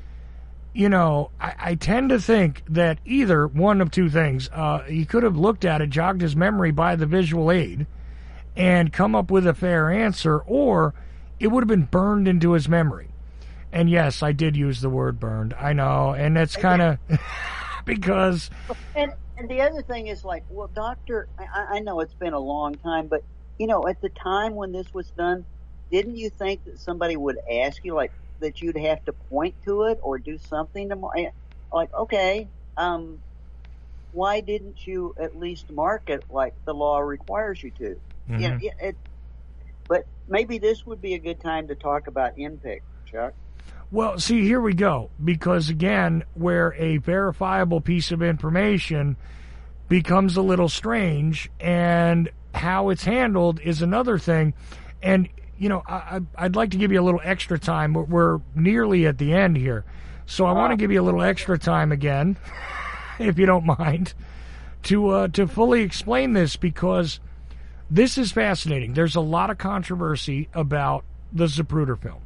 you know, I, I tend to think that either one of two things. Uh, he could have looked at it, jogged his memory by the visual aid, and come up with a fair answer, or it would have been burned into his memory. And yes, I did use the word burned. I know. And that's kind of because. And, and the other thing is like, well, doctor, I, I know it's been a long time, but, you know, at the time when this was done, didn't you think that somebody would ask you, like, that you'd have to point to it or do something to, like, okay, um, why didn't you at least mark it like the law requires you to? Mm-hmm. You know, it, it, but maybe this would be a good time to talk about N P I C, Chuck. Well, see, here we go. Because, again, where a verifiable piece of information becomes a little strange and how it's handled is another thing. And, you know, I, I'd like to give you a little extra time. We're, we're nearly at the end here. So I want to give you a little extra time again, if you don't mind, to uh, to fully explain this, because this is fascinating. There's a lot of controversy about the Zapruder film.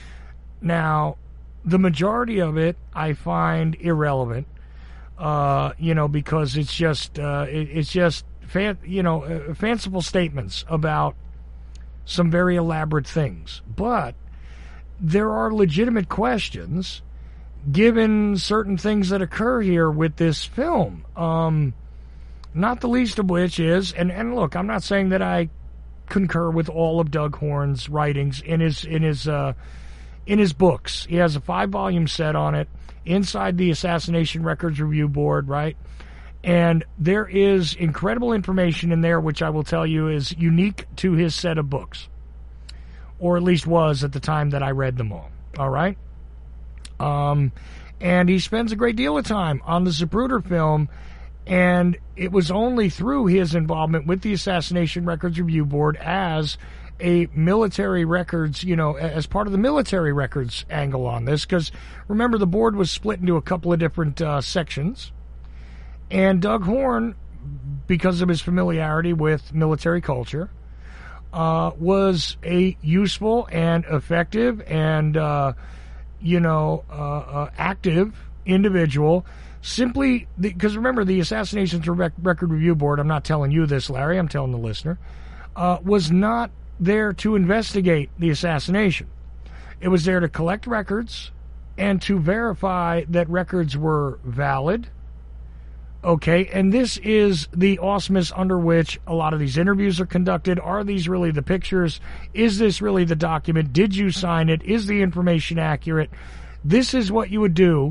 Now, the majority of it I find irrelevant, uh, you know, because it's just, uh, it, it's just, fan, you know, uh, fanciful statements about some very elaborate things. But there are legitimate questions given certain things that occur here with this film. Um, not the least of which is, and, and look, I'm not saying that I concur with all of Doug Horne's writings in his in his uh, in his books. He has a five volume set on it inside the Assassination Records Review Board, right? And there is incredible information in there, which I will tell you is unique to his set of books, or at least was at the time that I read them all. All right. Um, and he spends a great deal of time on the Zapruder film, and it was only through his involvement with the Assassination Records Review Board as a military records, you know, as part of the military records angle on this, because remember, the board was split into a couple of different uh, sections, and Doug Horne, because of his familiarity with military culture, uh, was a useful and effective and uh, you know, uh, uh, active individual, simply because remember, the Assassinations Record Review Board, I'm not telling you this, Larry, I'm telling the listener, uh, was not there to investigate the assassination. It was there to collect records and to verify that records were valid. Okay, and this is the auspice under which a lot of these interviews are conducted. Are these really the pictures? Is this really the document? Did you sign it? Is the information accurate? This is what you would do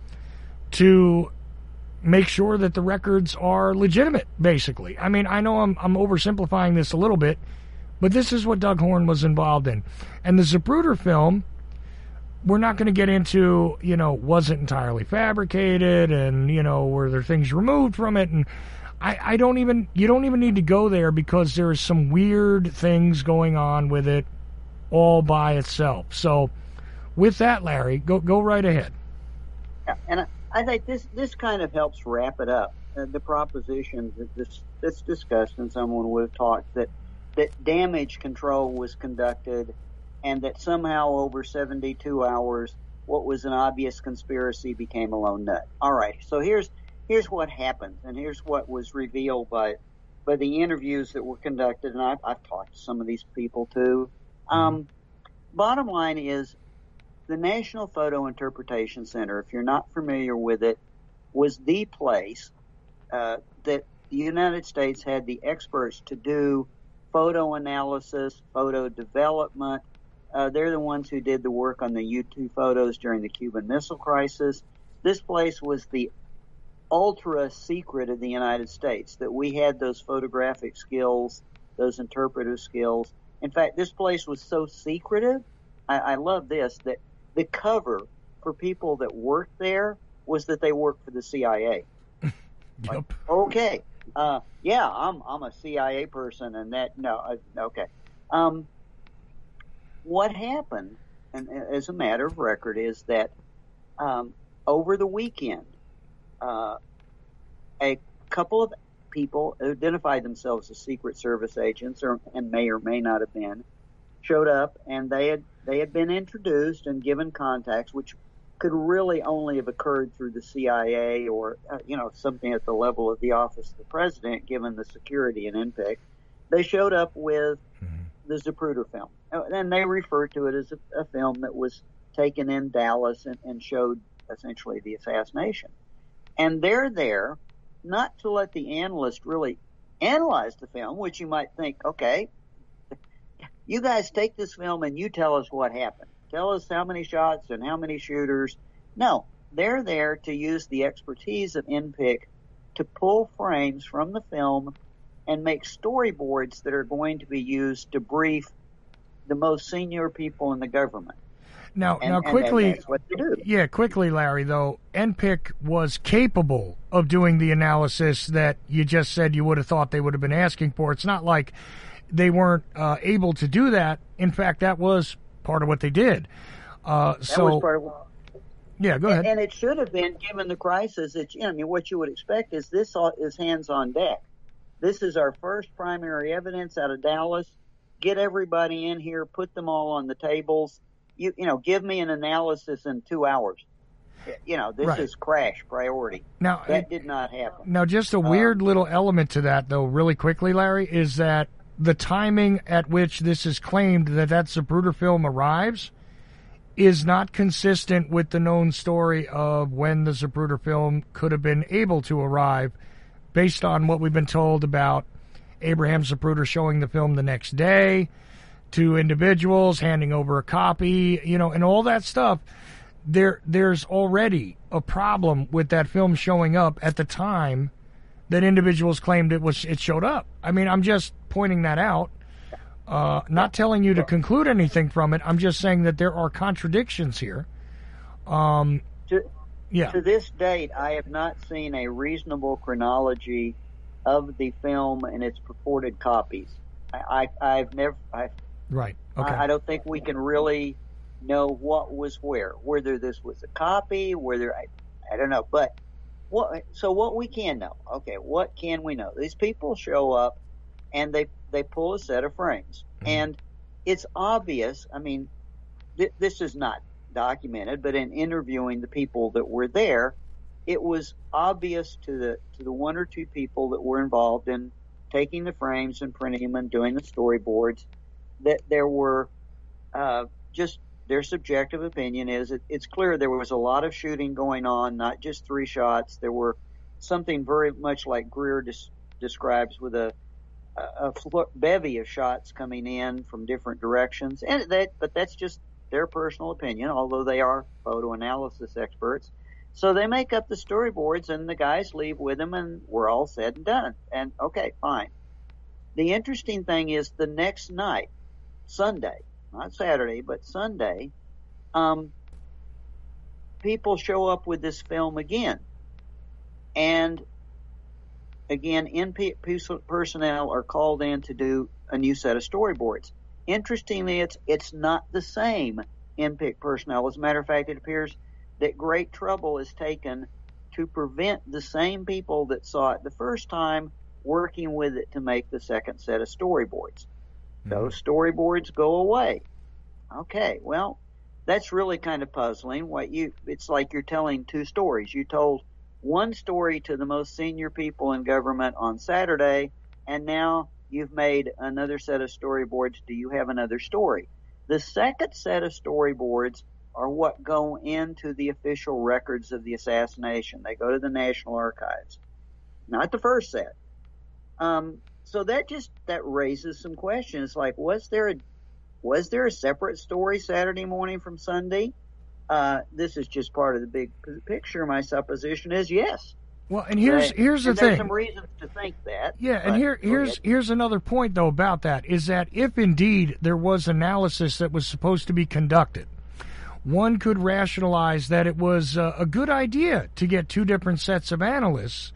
to make sure that the records are legitimate, basically. I mean, I know I'm, I'm oversimplifying this a little bit, but this is what Doug Horne was involved in. And the Zapruder film, we're not going to get into, you know, was it entirely fabricated, and, you know, were there things removed from it? And I, I don't even, you don't even need to go there, because there is some weird things going on with it all by itself. So with that, Larry, go go right ahead. Yeah, and I, I think this, this kind of helps wrap it up. Uh, the proposition that this, that's discussed, and someone would have talked that, that damage control was conducted, and that somehow over seventy-two hours, what was an obvious conspiracy became a lone nut. All right, so here's here's what happened, and here's what was revealed by by the interviews that were conducted, and I've, I've talked to some of these people too. Um, bottom line is, the National Photo Interpretation Center, if you're not familiar with it, was the place uh, that the United States had the experts to do photo analysis, photo development. Uh, they're the ones who did the work on the U two photos during the Cuban Missile Crisis. This place was the ultra secret of the United States, that we had those photographic skills, those interpretive skills. In fact, this place was so secretive, I, I love this, that the cover for people that worked there was that they worked for the C I A. Yep. Like, okay. Uh, yeah, I'm I'm a C I A person, and that, no, uh, okay. Um, what happened, and as a matter of record, is that um, over the weekend, uh, a couple of people who identified themselves as Secret Service agents, or and may or may not have been, showed up, and they had they had been introduced and given contacts, which could really only have occurred through the C I A or uh, you know something at the level of the office of the president, given the security in N P I C. They showed up with mm-hmm. the Zapruder film, and they referred to it as a, a film that was taken in Dallas and, and showed essentially the assassination. And they're there not to let the analyst really analyze the film, which you might think, okay, you guys take this film and you tell us what happened. Tell us how many shots and how many shooters. No, they're there to use the expertise of N P I C to pull frames from the film and make storyboards that are going to be used to brief the most senior people in the government. Now, and, now, and quickly, that's what they do. yeah, quickly, Larry. Though N P I C was capable of doing the analysis that you just said you would have thought they would have been asking for. It's not like they weren't uh, able to do that. In fact, that was part of what they did. Uh, that so, was part of what, yeah, go ahead. And, and it should have been, given the crisis. That you know, I mean, what you would expect is this all, is hands on deck. This is our first primary evidence out of Dallas. Get everybody in here, put them all on the tables. You, you know, give me an analysis in two hours. You know, this right. is crash priority. Now, that it, did not happen. Now, just a weird um, little element to that, though, really quickly, Larry, is that the timing at which this is claimed that that Zapruder film arrives is not consistent with the known story of when the Zapruder film could have been able to arrive, based on what we've been told about Abraham Zapruder showing the film the next day to individuals, handing over a copy, you know, and all that stuff. There, there's already a problem with that film showing up at the time that individuals claimed it was it showed up. I mean, I'm just pointing that out, uh, not telling you to conclude anything from it. I'm just saying that there are contradictions here. Um, to, yeah. To this date, I have not seen a reasonable chronology of the film and its purported copies. I, I, I've never. I've, right. Okay. I, I don't think we can really know what was where, whether this was a copy, whether I, I don't know, but. What, so what we can know, okay, what can we know? These people show up and they, they pull a set of frames. Mm-hmm. And it's obvious, I mean, th- this is not documented, but in interviewing the people that were there, it was obvious to the to the one or two people that were involved in taking the frames and printing them and doing the storyboards that there were uh, just their subjective opinion is it, it's clear there was a lot of shooting going on, not just three shots. There were something very much like Greer des- describes with a, a, a fl- bevy of shots coming in from different directions. And that, but that's just their personal opinion, although they are photo analysis experts. So they make up the storyboards and the guys leave with them and we're all said and done. And okay, fine. The interesting thing is the next night, Sunday, not Saturday, but Sunday, um, people show up with this film again. And again, N P personnel are called in to do a new set of storyboards. Interestingly, it's it's not the same N P I C personnel. As a matter of fact, it appears that great trouble is taken to prevent the same people that saw it the first time working with it to make the second set of storyboards. Those storyboards go away. Okay, well, that's really kind of puzzling. What you, it's like you're telling two stories. You told one story to the most senior people in government on Saturday, and now you've made another set of storyboards. Do you have another story? The second set of storyboards are what go into the official records of the assassination. They go to the National Archives, not the first set. Um, So that just, that raises some questions like, was there a, was there a separate story Saturday morning from Sunday? Uh, this is just part of the big picture. My supposition is yes. Well, and here's, but, here's the and thing. There's some reasons to think that. Yeah, and here, here's, here's another point though about that, is that if indeed there was analysis that was supposed to be conducted, one could rationalize that it was uh, a good idea to get two different sets of analysts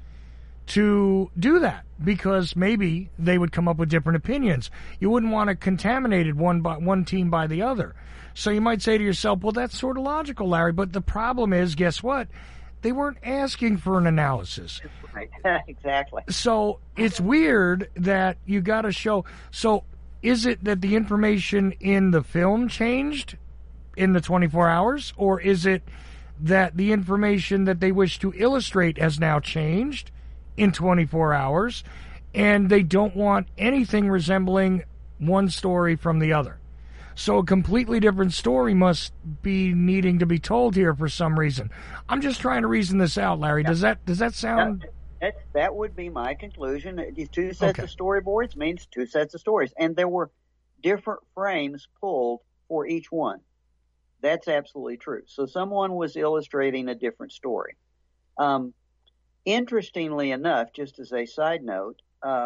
to do that, because maybe they would come up with different opinions. You wouldn't want to contaminate it one by one team by the other. So you might say to yourself, well, that's sort of logical, Larry, but the problem is, guess what? They weren't asking for an analysis. Right. Exactly. So it's weird that you got to show. So is it that the information in the film changed in the twenty-four hours, or is it that the information that they wish to illustrate has now changed in twenty-four hours, and they don't want anything resembling one story from the other? So a completely different story must be needing to be told here for some reason. I'm just trying to reason this out, Larry. Does that does that sound... That, that would be my conclusion. These two sets Okay. of storyboards means two sets of stories. And there were different frames pulled for each one. That's absolutely true. So someone was illustrating a different story. Um, Interestingly enough, just as a side note, uh,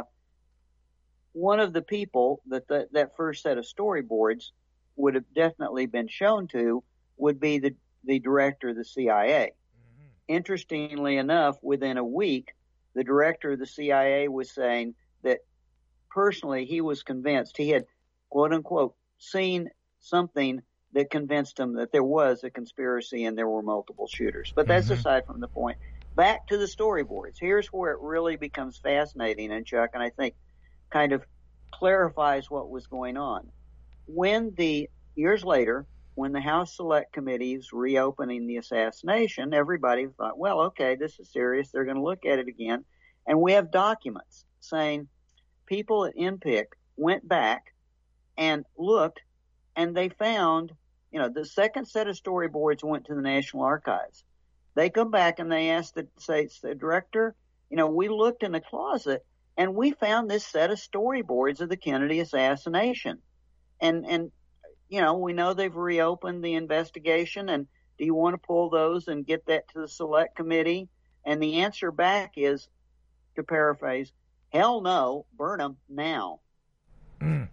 one of the people that the, that first set of storyboards would have definitely been shown to would be the, the director of the C I A. Mm-hmm. Interestingly enough, within a week, the director of the C I A was saying that personally he was convinced he had, quote unquote, seen something that convinced him that there was a conspiracy and there were multiple shooters. But that's mm-hmm. aside from the point. Back to the storyboards. Here's where it really becomes fascinating, and Chuck, and I think kind of clarifies what was going on. When the, years later, when the House Select Committee was reopening the assassination, everybody thought, well, okay, this is serious. They're going to look at it again. And we have documents saying people at N P I C went back and looked, and they found, you know, the second set of storyboards went to the National Archives. They come back and they asked the, say, the director, you know, we looked in the closet and we found this set of storyboards of the Kennedy assassination. And, and, you know, we know they've reopened the investigation, and do you want to pull those and get that to the select committee? And the answer back is, to paraphrase, hell no, burn them now. Mm.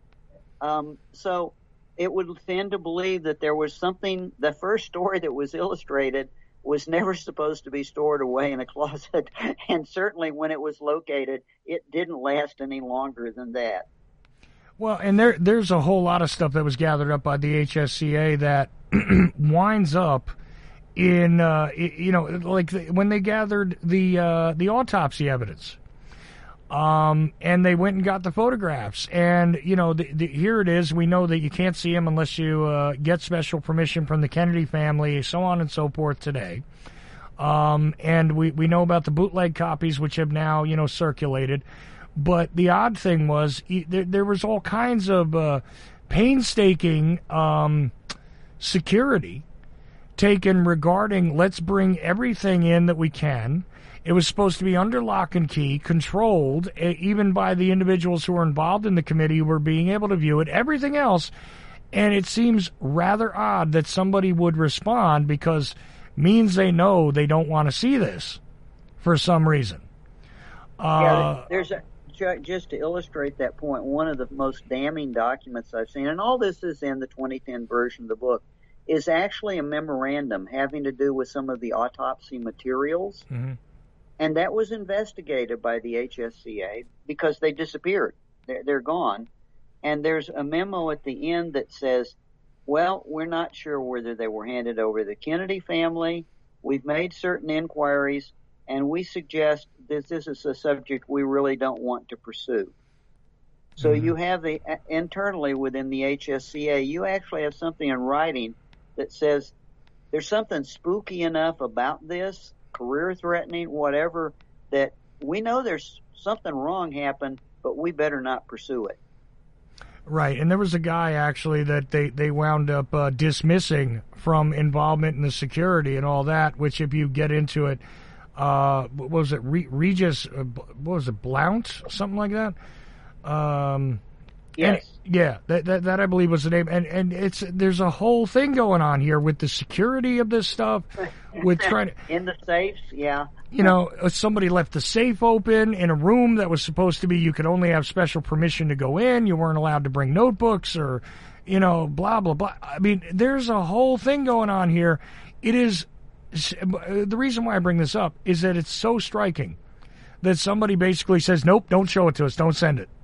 Um, so it would tend to believe that there was something, the first story that was illustrated was never supposed to be stored away in a closet. And certainly when it was located, it didn't last any longer than that. Well, and there there's a whole lot of stuff that was gathered up by the H S C A that winds up in, uh, you know, like when they gathered the uh, the autopsy evidence. Um, and they went and got the photographs, and you know, the, the, here it is. We know that you can't see them unless you uh, get special permission from the Kennedy family, so on and so forth. Today, um, and we we know about the bootleg copies, which have now, you know, circulated. But the odd thing was there, there was all kinds of uh, painstaking um, security taken regarding, let's bring everything in that we can. It was supposed to be under lock and key, controlled, even by the individuals who were involved in the committee who were being able to view it, everything else. And it seems rather odd that somebody would respond, because means they know they don't want to see this for some reason. Uh, yeah, there's a, just to illustrate that point, one of the most damning documents I've seen, and all this is in the twenty ten version of the book, is actually a memorandum having to do with some of the autopsy materials. Mm-hmm. And that was investigated by the H S C A because they disappeared. They're, they're gone. And there's a memo at the end that says, well, we're not sure whether they were handed over to the Kennedy family. We've made certain inquiries, and we suggest that this is a subject we really don't want to pursue. So mm-hmm. you have the internally within the H S C A, you actually have something in writing that says there's something spooky enough about this, career-threatening, whatever, that we know there's something wrong happened, but we better not pursue it. Right, and there was a guy, actually, that they, they wound up uh, dismissing from involvement in the security and all that, which if you get into it, uh, what was it, Re- Regis, uh, what was it, Blount, something like that? Um, yes. And, yeah, that, that that I believe was the name. And, and it's there's a whole thing going on here with the security of this stuff, with trying to... In the safes, yeah. You know, somebody left the safe open in a room that was supposed to be, you could only have special permission to go in. You weren't allowed to bring notebooks or, you know, blah, blah, blah. I mean, there's a whole thing going on here. It is, the reason why I bring this up is that it's so striking that somebody basically says, nope, don't show it to us, don't send it.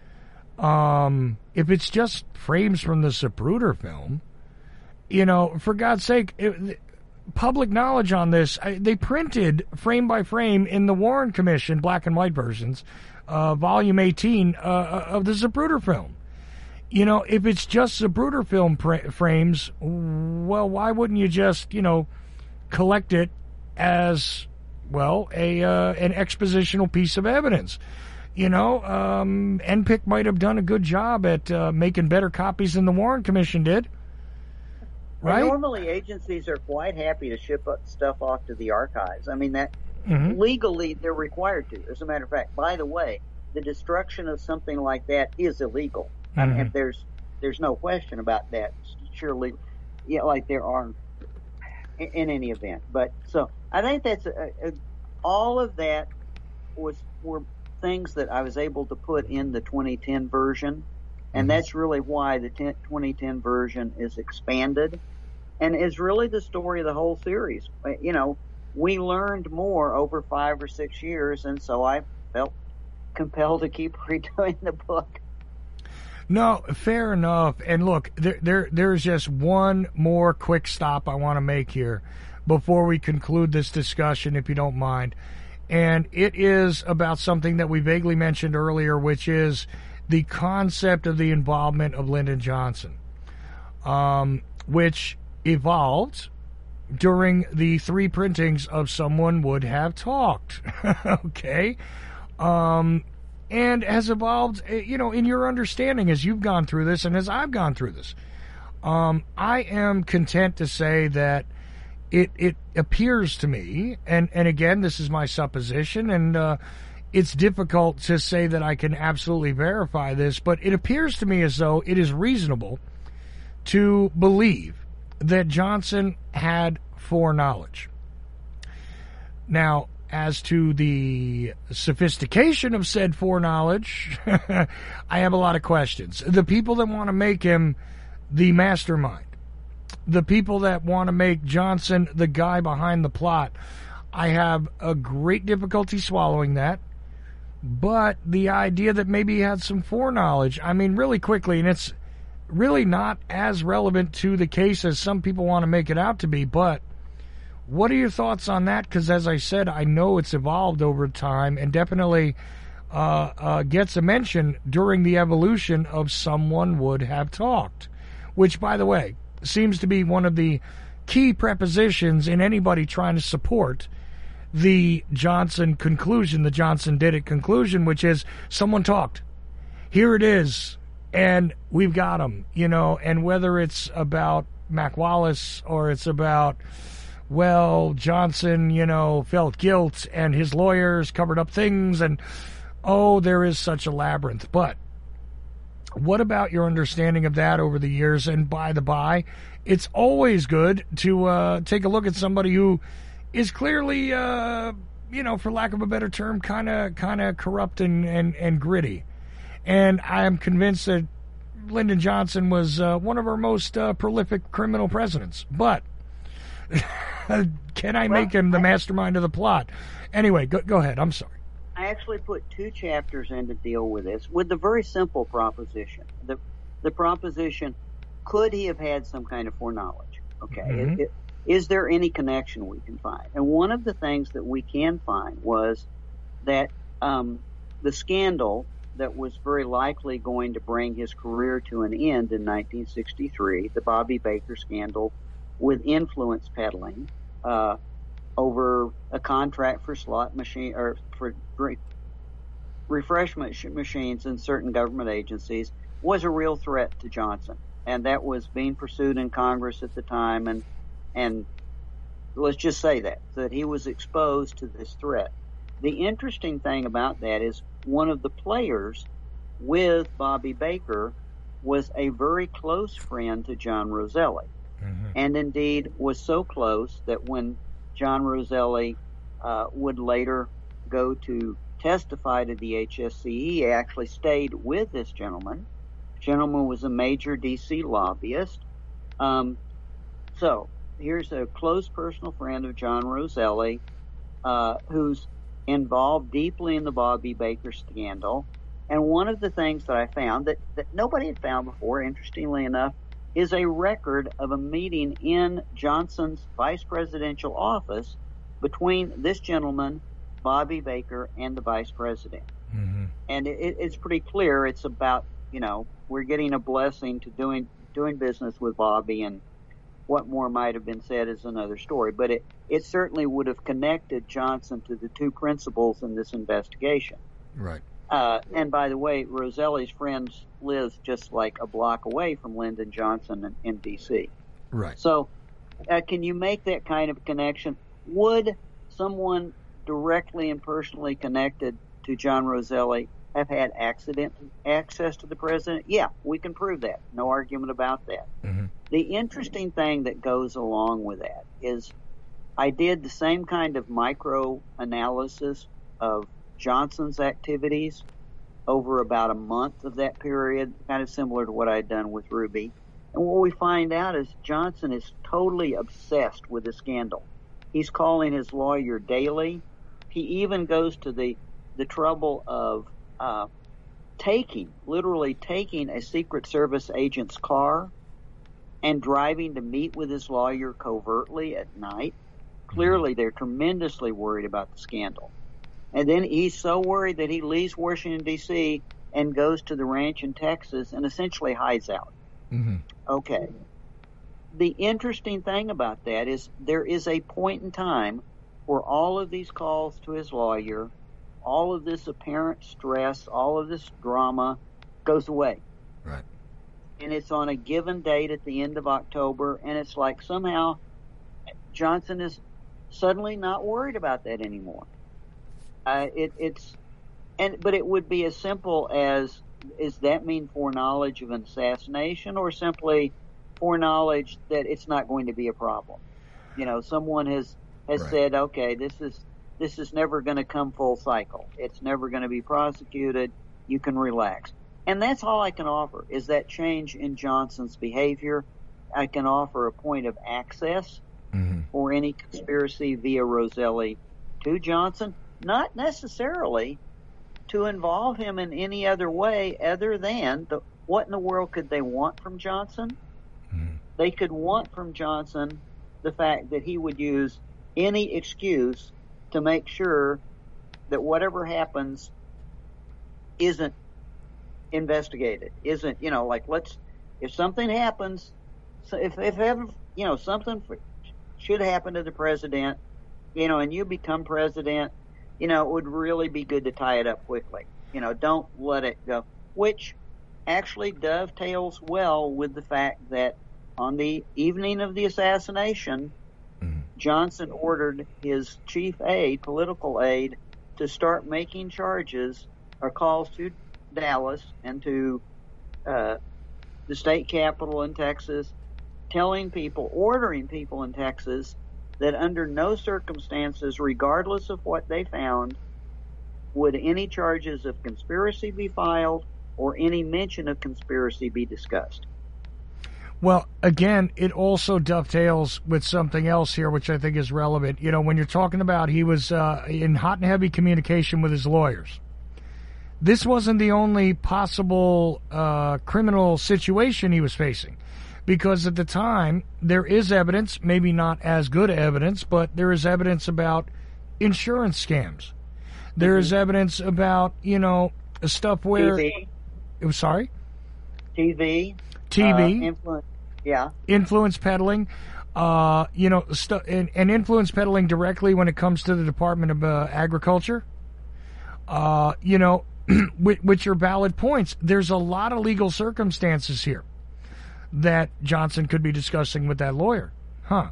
Um, if it's just frames from the Zapruder film, you know, for God's sake, it, public knowledge on this, I, they printed frame by frame in the Warren Commission, black and white versions, uh, volume eighteen uh, of the Zapruder film. You know, if it's just Zapruder film pr- frames, well, why wouldn't you just, you know, collect it as, well, a uh, an expositional piece of evidence? You know, um, N P I C might have done a good job at uh, making better copies than the Warren Commission did. Right? Well, normally, agencies are quite happy to ship stuff off to the archives. I mean, that mm-hmm. legally they're required to. As a matter of fact, by the way, the destruction of something like that is illegal. Mm-hmm. I mean, if there's there's no question about that. Surely, yeah, like there are in, in any event. But so I think that's a, a, all of that was were things that I was able to put in the twenty ten version. And that's really why the twenty ten version is expanded and is really the story of the whole series. You know, we learned more over five or six years, and so I felt compelled to keep redoing the book. No, fair enough. And look, there, there there's just one more quick stop I want to make here before we conclude this discussion, if you don't mind. And it is about something that we vaguely mentioned earlier, which is the concept of the involvement of Lyndon Johnson, um, which evolved during the three printings of Someone Would Have Talked. Okay? Um, and has evolved, you know, in your understanding as you've gone through this and as I've gone through this. Um, I am content to say that it it appears to me, and, and again, this is my supposition, and uh, it's difficult to say that I can absolutely verify this, but it appears to me as though it is reasonable to believe that Johnson had foreknowledge. Now, as to the sophistication of said foreknowledge, I have a lot of questions. The people that want to make him the mastermind, the people that want to make Johnson the guy behind the plot, I have a great difficulty swallowing that. But the idea that maybe he had some foreknowledge, I mean, really quickly, and it's really not as relevant to the case as some people want to make it out to be, but what are your thoughts on that? Because as I said, I know it's evolved over time and definitely uh, uh, gets a mention during the evolution of someone would have talked, which, by the way, seems to be one of the key prepositions in anybody trying to support the Johnson conclusion, the Johnson did it conclusion, which is someone talked. Here it is, and we've got him, you know, and whether it's about Mac Wallace or it's about, well, Johnson, you know, felt guilt and his lawyers covered up things, and oh, there is such a labyrinth. But what about your understanding of that over the years? And by the by, it's always good to uh, take a look at somebody who is clearly, uh, you know, for lack of a better term, kind of kind of corrupt and, and, and gritty. And I am convinced that Lyndon Johnson was uh, one of our most uh, prolific criminal presidents. But can I well, make him the I, mastermind of the plot? Anyway, go, go ahead. I'm sorry. I actually put two chapters in to deal with this, with the very simple proposition. The, the proposition, could he have had some kind of foreknowledge? Okay. Mm-hmm. It, it, Is there any connection we can find? And one of the things that we can find was that um, the scandal that was very likely going to bring his career to an end in nineteen sixty-three, the Bobby Baker scandal with influence peddling uh, over a contract for slot machine or for drink, refreshment machines in certain government agencies, was a real threat to Johnson. And that was being pursued in Congress at the time, and And let's just say that, that he was exposed to this threat. The interesting thing about that is one of the players with Bobby Baker was a very close friend to John Roselli. Mm-hmm. And indeed was so close that when John Roselli uh, would later go to testify to the H S C, he actually stayed with this gentleman. The gentleman was a major D C lobbyist. Um, so... Here's a close personal friend of John Roselli, uh, who's involved deeply in the Bobby Baker scandal. And one of the things that I found that, that nobody had found before, interestingly enough, is a record of a meeting in Johnson's vice presidential office between this gentleman, Bobby Baker, and the vice president. Mm-hmm. And it, it's pretty clear it's about, you know, we're getting a blessing to doing doing business with Bobby, and what more might have been said is another story. But it, it certainly would have connected Johnson to the two principals in this investigation. Right. Uh, and by the way, Roselli's friends lives just like a block away from Lyndon Johnson in, in D C. Right. So uh, can you make that kind of connection? Would someone directly and personally connected to John Roselli have had accident access to the president? Yeah, we can prove that. No argument about that. Mm-hmm. The interesting thing that goes along with that is I did the same kind of micro analysis of Johnson's activities over about a month of that period, kind of similar to what I had done with Ruby. And what we find out is Johnson is totally obsessed with the scandal. He's calling his lawyer daily. He even goes to the, the trouble of uh, taking, literally taking a Secret Service agent's car and driving to meet with his lawyer covertly at night. Clearly, they're tremendously worried about the scandal. And then he's so worried that he leaves Washington, D C and goes to the ranch in Texas and essentially hides out. Mm-hmm. Okay. The interesting thing about that is there is a point in time where all of these calls to his lawyer all of this apparent stress, all of this drama goes away. Right. And it's on a given date at the end of October, and it's like somehow Johnson is suddenly not worried about that anymore. Uh, it, it's, and but it would be as simple as, does that mean foreknowledge of an assassination, or simply foreknowledge that it's not going to be a problem? You know, someone has has Right. said, okay, this is this is never going to come full cycle. It's never going to be prosecuted. You can relax. And that's all I can offer, is that change in Johnson's behavior. I can offer a point of access Mm-hmm. for any conspiracy via Roselli to Johnson, not necessarily to involve him in any other way other than the, what in the world could they want from Johnson? Mm-hmm. They could want from Johnson the fact that he would use any excuse to make sure that whatever happens isn't investigated, isn't, you know, like, let's, if something happens, so if, if ever, you know, something for, should happen to the president, you know, and you become president, you know, it would really be good to tie it up quickly. You know, don't let it go, which actually dovetails well with the fact that on the evening of the assassination, Mm-hmm. Johnson ordered his chief aide, political aide, to start making charges or calls to Dallas and to uh, the state capitol in Texas, telling people, ordering people in Texas that under no circumstances, regardless of what they found, would any charges of conspiracy be filed or any mention of conspiracy be discussed. Well, again, it also dovetails with something else here, which I think is relevant. You know, when you're talking about he was uh, in hot and heavy communication with his lawyers, this wasn't the only possible uh, criminal situation he was facing. Because at the time, there is evidence, maybe not as good evidence, but there is evidence about insurance scams. There is evidence about, you know, stuff where... T V. It was, sorry? T V. T V. Uh, influence. Yeah. Influence peddling, uh, you know, stu- and, and influence peddling directly when it comes to the Department of uh, Agriculture, uh, you know, which, which are valid points. There's a lot of legal circumstances here that Johnson could be discussing with that lawyer. Huh.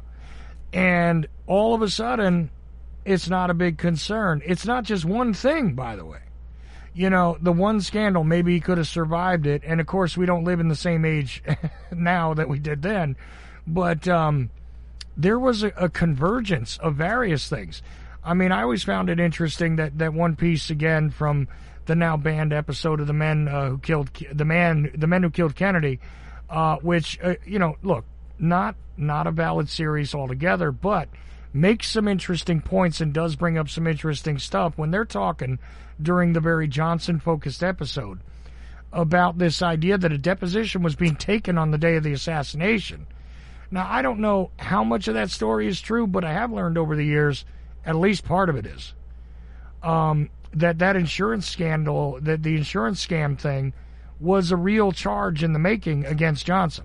And all of a sudden, it's not a big concern. It's not just one thing, by the way. You know, the one scandal, maybe he could have survived it. And, of course, we don't live in the same age now that we did then. But um, there was a, a convergence of various things. I mean, I always found it interesting that, that one piece, again, from the now banned episode of the men uh, who killed the man, the men who killed Kennedy, uh, which, uh, you know, look, not not a valid series altogether, but makes some interesting points and does bring up some interesting stuff when they're talking during the very Johnson-focused episode about this idea that a deposition was being taken on the day of the assassination. Now, I don't know how much of that story is true, but I have learned over the years at least part of it is. Um, that that insurance scandal, that the insurance scam thing, was a real charge in the making against Johnson.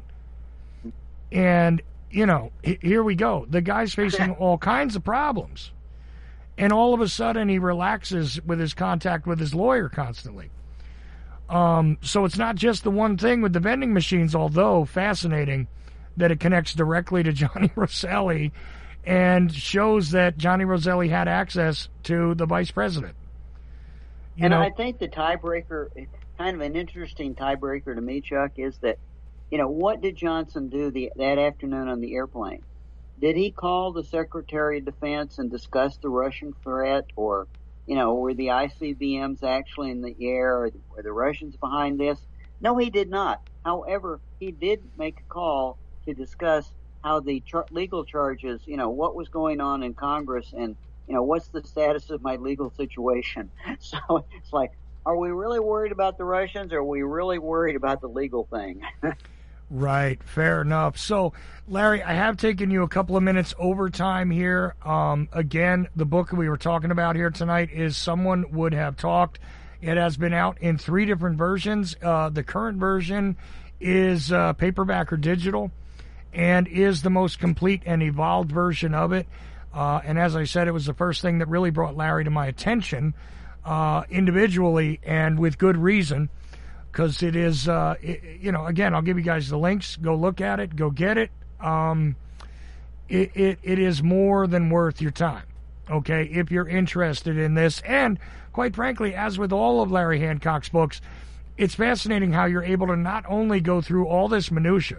And, you know, here we go. The guy's facing all kinds of problems. And all of a sudden he relaxes with his contact with his lawyer constantly. Um, so it's not just the one thing with the vending machines, although fascinating that it connects directly to Johnny Roselli and shows that Johnny Roselli had access to the vice president. You and know, I think the tiebreaker, kind of an interesting tiebreaker to me, Chuck, is that, you know, what did Johnson do the, that afternoon on the airplane? Did he call the Secretary of Defense and discuss the Russian threat, or, you know, were the I C B Ms actually in the air, or were the Russians behind this? No, he did not. However, he did make a call to discuss how the char- legal charges, you know, what was going on in Congress, and, you know, what's the status of my legal situation. So it's like, are we really worried about the Russians, or are we really worried about the legal thing? Right, fair enough. So, Larry, I have taken you a couple of minutes over time here. Um, again, the book we were talking about here tonight is Someone Would Have Talked. It has been out in three different versions. Uh, the current version is uh, paperback or digital, and is the most complete and evolved version of it. Uh, and as I said, it was the first thing that really brought Larry to my attention. uh, individually and with good reason, because it is, uh, it, you know, again, I'll give you guys the links. Go look at it. Go get it. Um, it, it, it is more than worth your time, okay, if you're interested in this. And quite frankly, as with all of Larry Hancock's books, it's fascinating how you're able to not only go through all this minutia,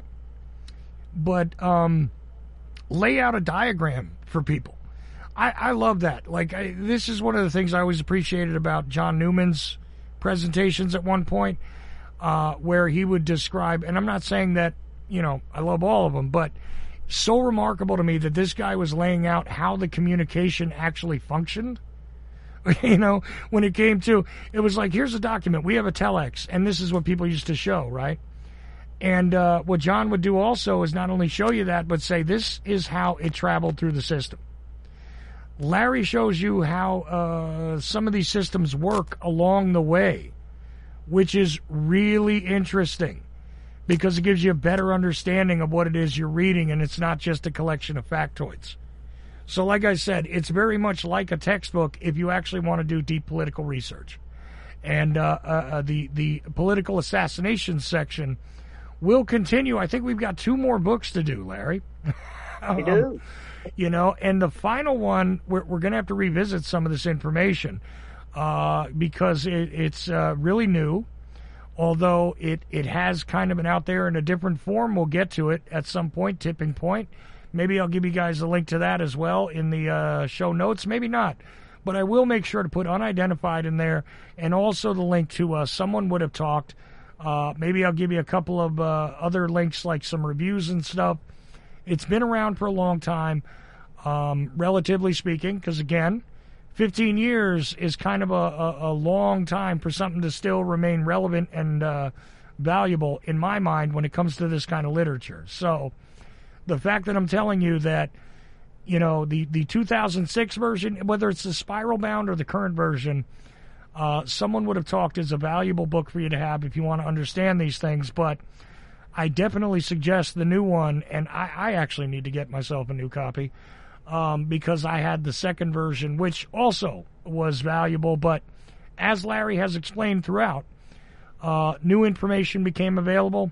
but um, lay out a diagram for people. I, I love that. Like, I, this is one of the things I always appreciated about John Newman's presentations at one point, uh, where he would describe, and I'm not saying that, you know, I love all of them, but so remarkable to me that this guy was laying out how the communication actually functioned. You know, when it came to, it was like, here's a document, we have a telex, and this is what people used to show, right? And uh, what John would do also is not only show you that, but say, this is how it traveled through the system. Larry shows you how uh, some of these systems work along the way, which is really interesting because it gives you a better understanding of what it is you're reading, and it's not just a collection of factoids. So like I said, it's very much like a textbook if you actually want to do deep political research. And uh, uh, the, the political assassination section will continue. I think we've got two more books to do, Larry. We do. You know, and the final one, we're, we're going to have to revisit some of this information uh, because it, it's uh, really new, although it, it has kind of been out there in a different form. We'll get to it at some point, tipping point. Maybe I'll give you guys a link to that as well in the uh, show notes. Maybe not. But I will make sure to put unidentified in there and also the link to uh, Someone Would Have Talked. Uh, maybe I'll give you a couple of uh, other links like some reviews and stuff. It's been around for a long time, um, relatively speaking, because, again, fifteen years is kind of a, a, a long time for something to still remain relevant and uh, valuable, in my mind, when it comes to this kind of literature. So the fact that I'm telling you that, you know, the, the two thousand six version, whether it's the spiral bound or the current version, uh, Someone Would Have Talked is a valuable book for you to have if you want to understand these things. But I definitely suggest the new one, and I, I actually need to get myself a new copy um, because I had the second version, which also was valuable. But as Larry has explained throughout, uh, new information became available.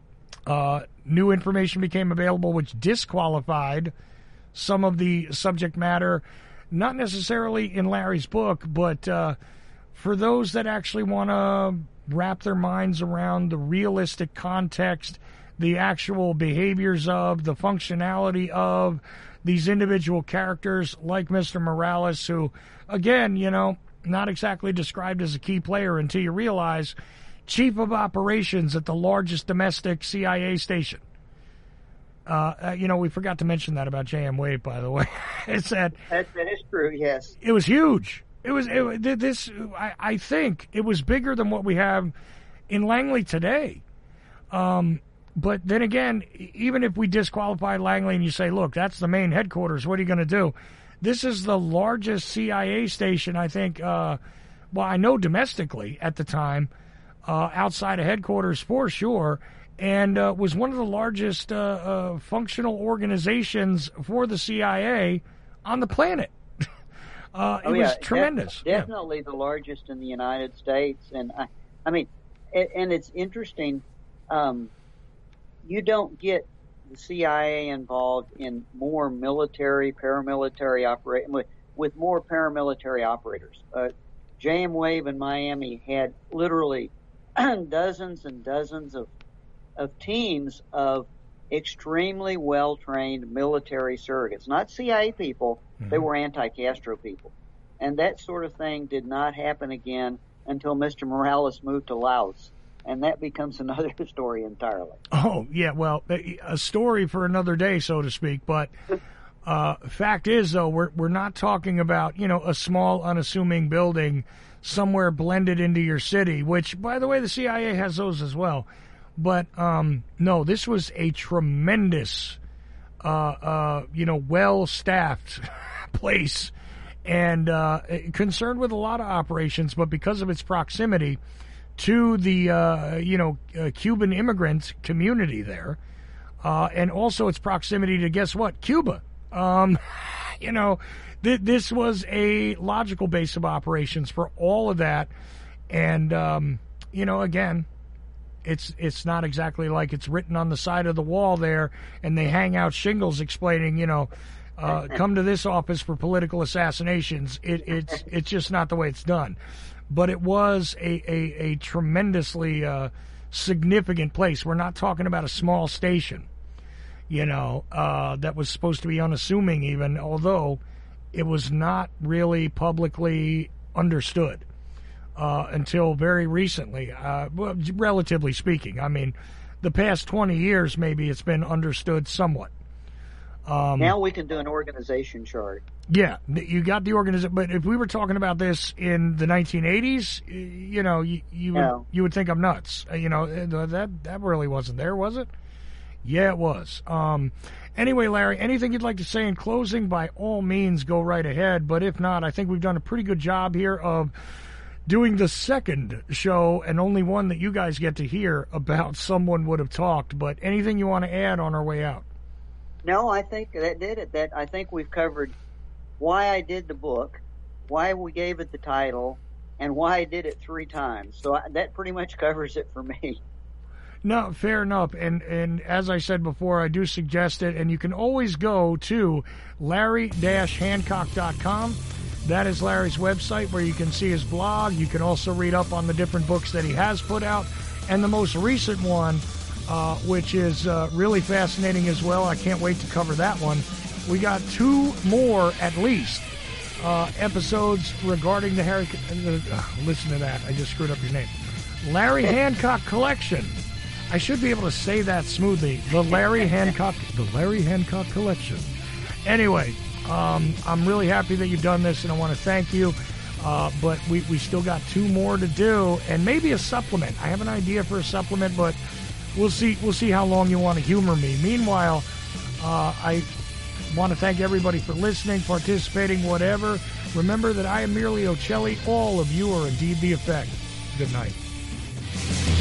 Uh, new information became available which disqualified some of the subject matter, not necessarily in Larry's book, but uh, for those that actually want to wrap their minds around the realistic context, the actual behaviors of, the functionality of these individual characters like Mister Morales, who, again, you know, not exactly described as a key player until you realize chief of operations at the largest domestic C I A station. Uh, uh, you know, we forgot to mention that about J M Wave, by the way. It's that, that that is true. Yes, it was huge. It was it, this. I, I think it was bigger than what we have in Langley today. Um, but then again, even if we disqualify Langley and you say, look, that's the main headquarters, what are you going to do? This is the largest C I A station, I think. Uh, well, I know domestically at the time, uh, outside of headquarters for sure. And uh, was one of the largest uh, uh, functional organizations for the C I A on the planet. uh, it oh, yeah, was tremendous. Def- definitely yeah. the largest in the United States. And, I, I mean, it, and it's interesting, um, you don't get the C I A involved in more military, paramilitary operation with, with more paramilitary operators. Uh, J M Wave in Miami had literally dozens and dozens of of teams of extremely well-trained military surrogates, not C I A people, mm-hmm. They were anti-Castro people. And that sort of thing did not happen again until Mister Morales moved to Laos. And that becomes another story entirely. Oh, yeah, well, a story for another day, so to speak. But uh, fact is, though, we're we're not talking about, you know, a small, unassuming building somewhere blended into your city, which, by the way, the C I A has those as well. But, um, no, this was a tremendous, uh, uh, you know, well-staffed place and uh, concerned with a lot of operations, but because of its proximity to the, uh, you know, uh, Cuban immigrant community there, uh, and also its proximity to, guess what, Cuba. Um, you know, th- this was a logical base of operations for all of that. And, um, you know, again, it's it's not exactly like it's written on the side of the wall there and they hang out shingles explaining, you know, uh, come to this office for political assassinations. It, it's it's just not the way it's done. But it was a, a, a tremendously uh, significant place. We're not talking about a small station, you know, uh, that was supposed to be unassuming even, although it was not really publicly understood. Uh, until very recently, uh, well, relatively speaking. I mean, the past twenty years, maybe it's been understood somewhat. Um, now we can do an organization chart. Yeah, you got the organization. But if we were talking about this in the nineteen eighties, you know, you, you would No. you would think I'm nuts. You know, that that really wasn't there, was it? Yeah, it was. Um, anyway, Larry, anything you'd like to say in closing? By all means, go right ahead. But if not, I think we've done a pretty good job here of doing the second show and only one that you guys get to hear about Someone Would Have Talked. But anything you want to add on our way out? No, I think that did it. That I think we've covered why I did the book, why we gave it the title, and why I did it three times. So I, that pretty much covers it for me. No, fair enough. And and as I said before, I do suggest it. And you can always go to larry dash hancock dot com. That is Larry's website where you can see his blog. You can also read up on the different books that he has put out. And the most recent one, uh, which is uh, really fascinating as well. I can't wait to cover that one. We got two more, at least, uh, episodes regarding the Harry... Uh, listen to that. I just screwed up your name. Larry Hancock Collection. I should be able to say that smoothly. The Larry Hancock... The Larry Hancock Collection. Anyway... Um, I'm really happy that you've done this, and I want to thank you. Uh, but we, we still got two more to do, and maybe a supplement. I have an idea for a supplement, but we'll see. We'll see how long you want to humor me. Meanwhile, uh, I want to thank everybody for listening, participating, whatever. Remember that I am merely Ocelli. All of you are indeed the effect. Good night.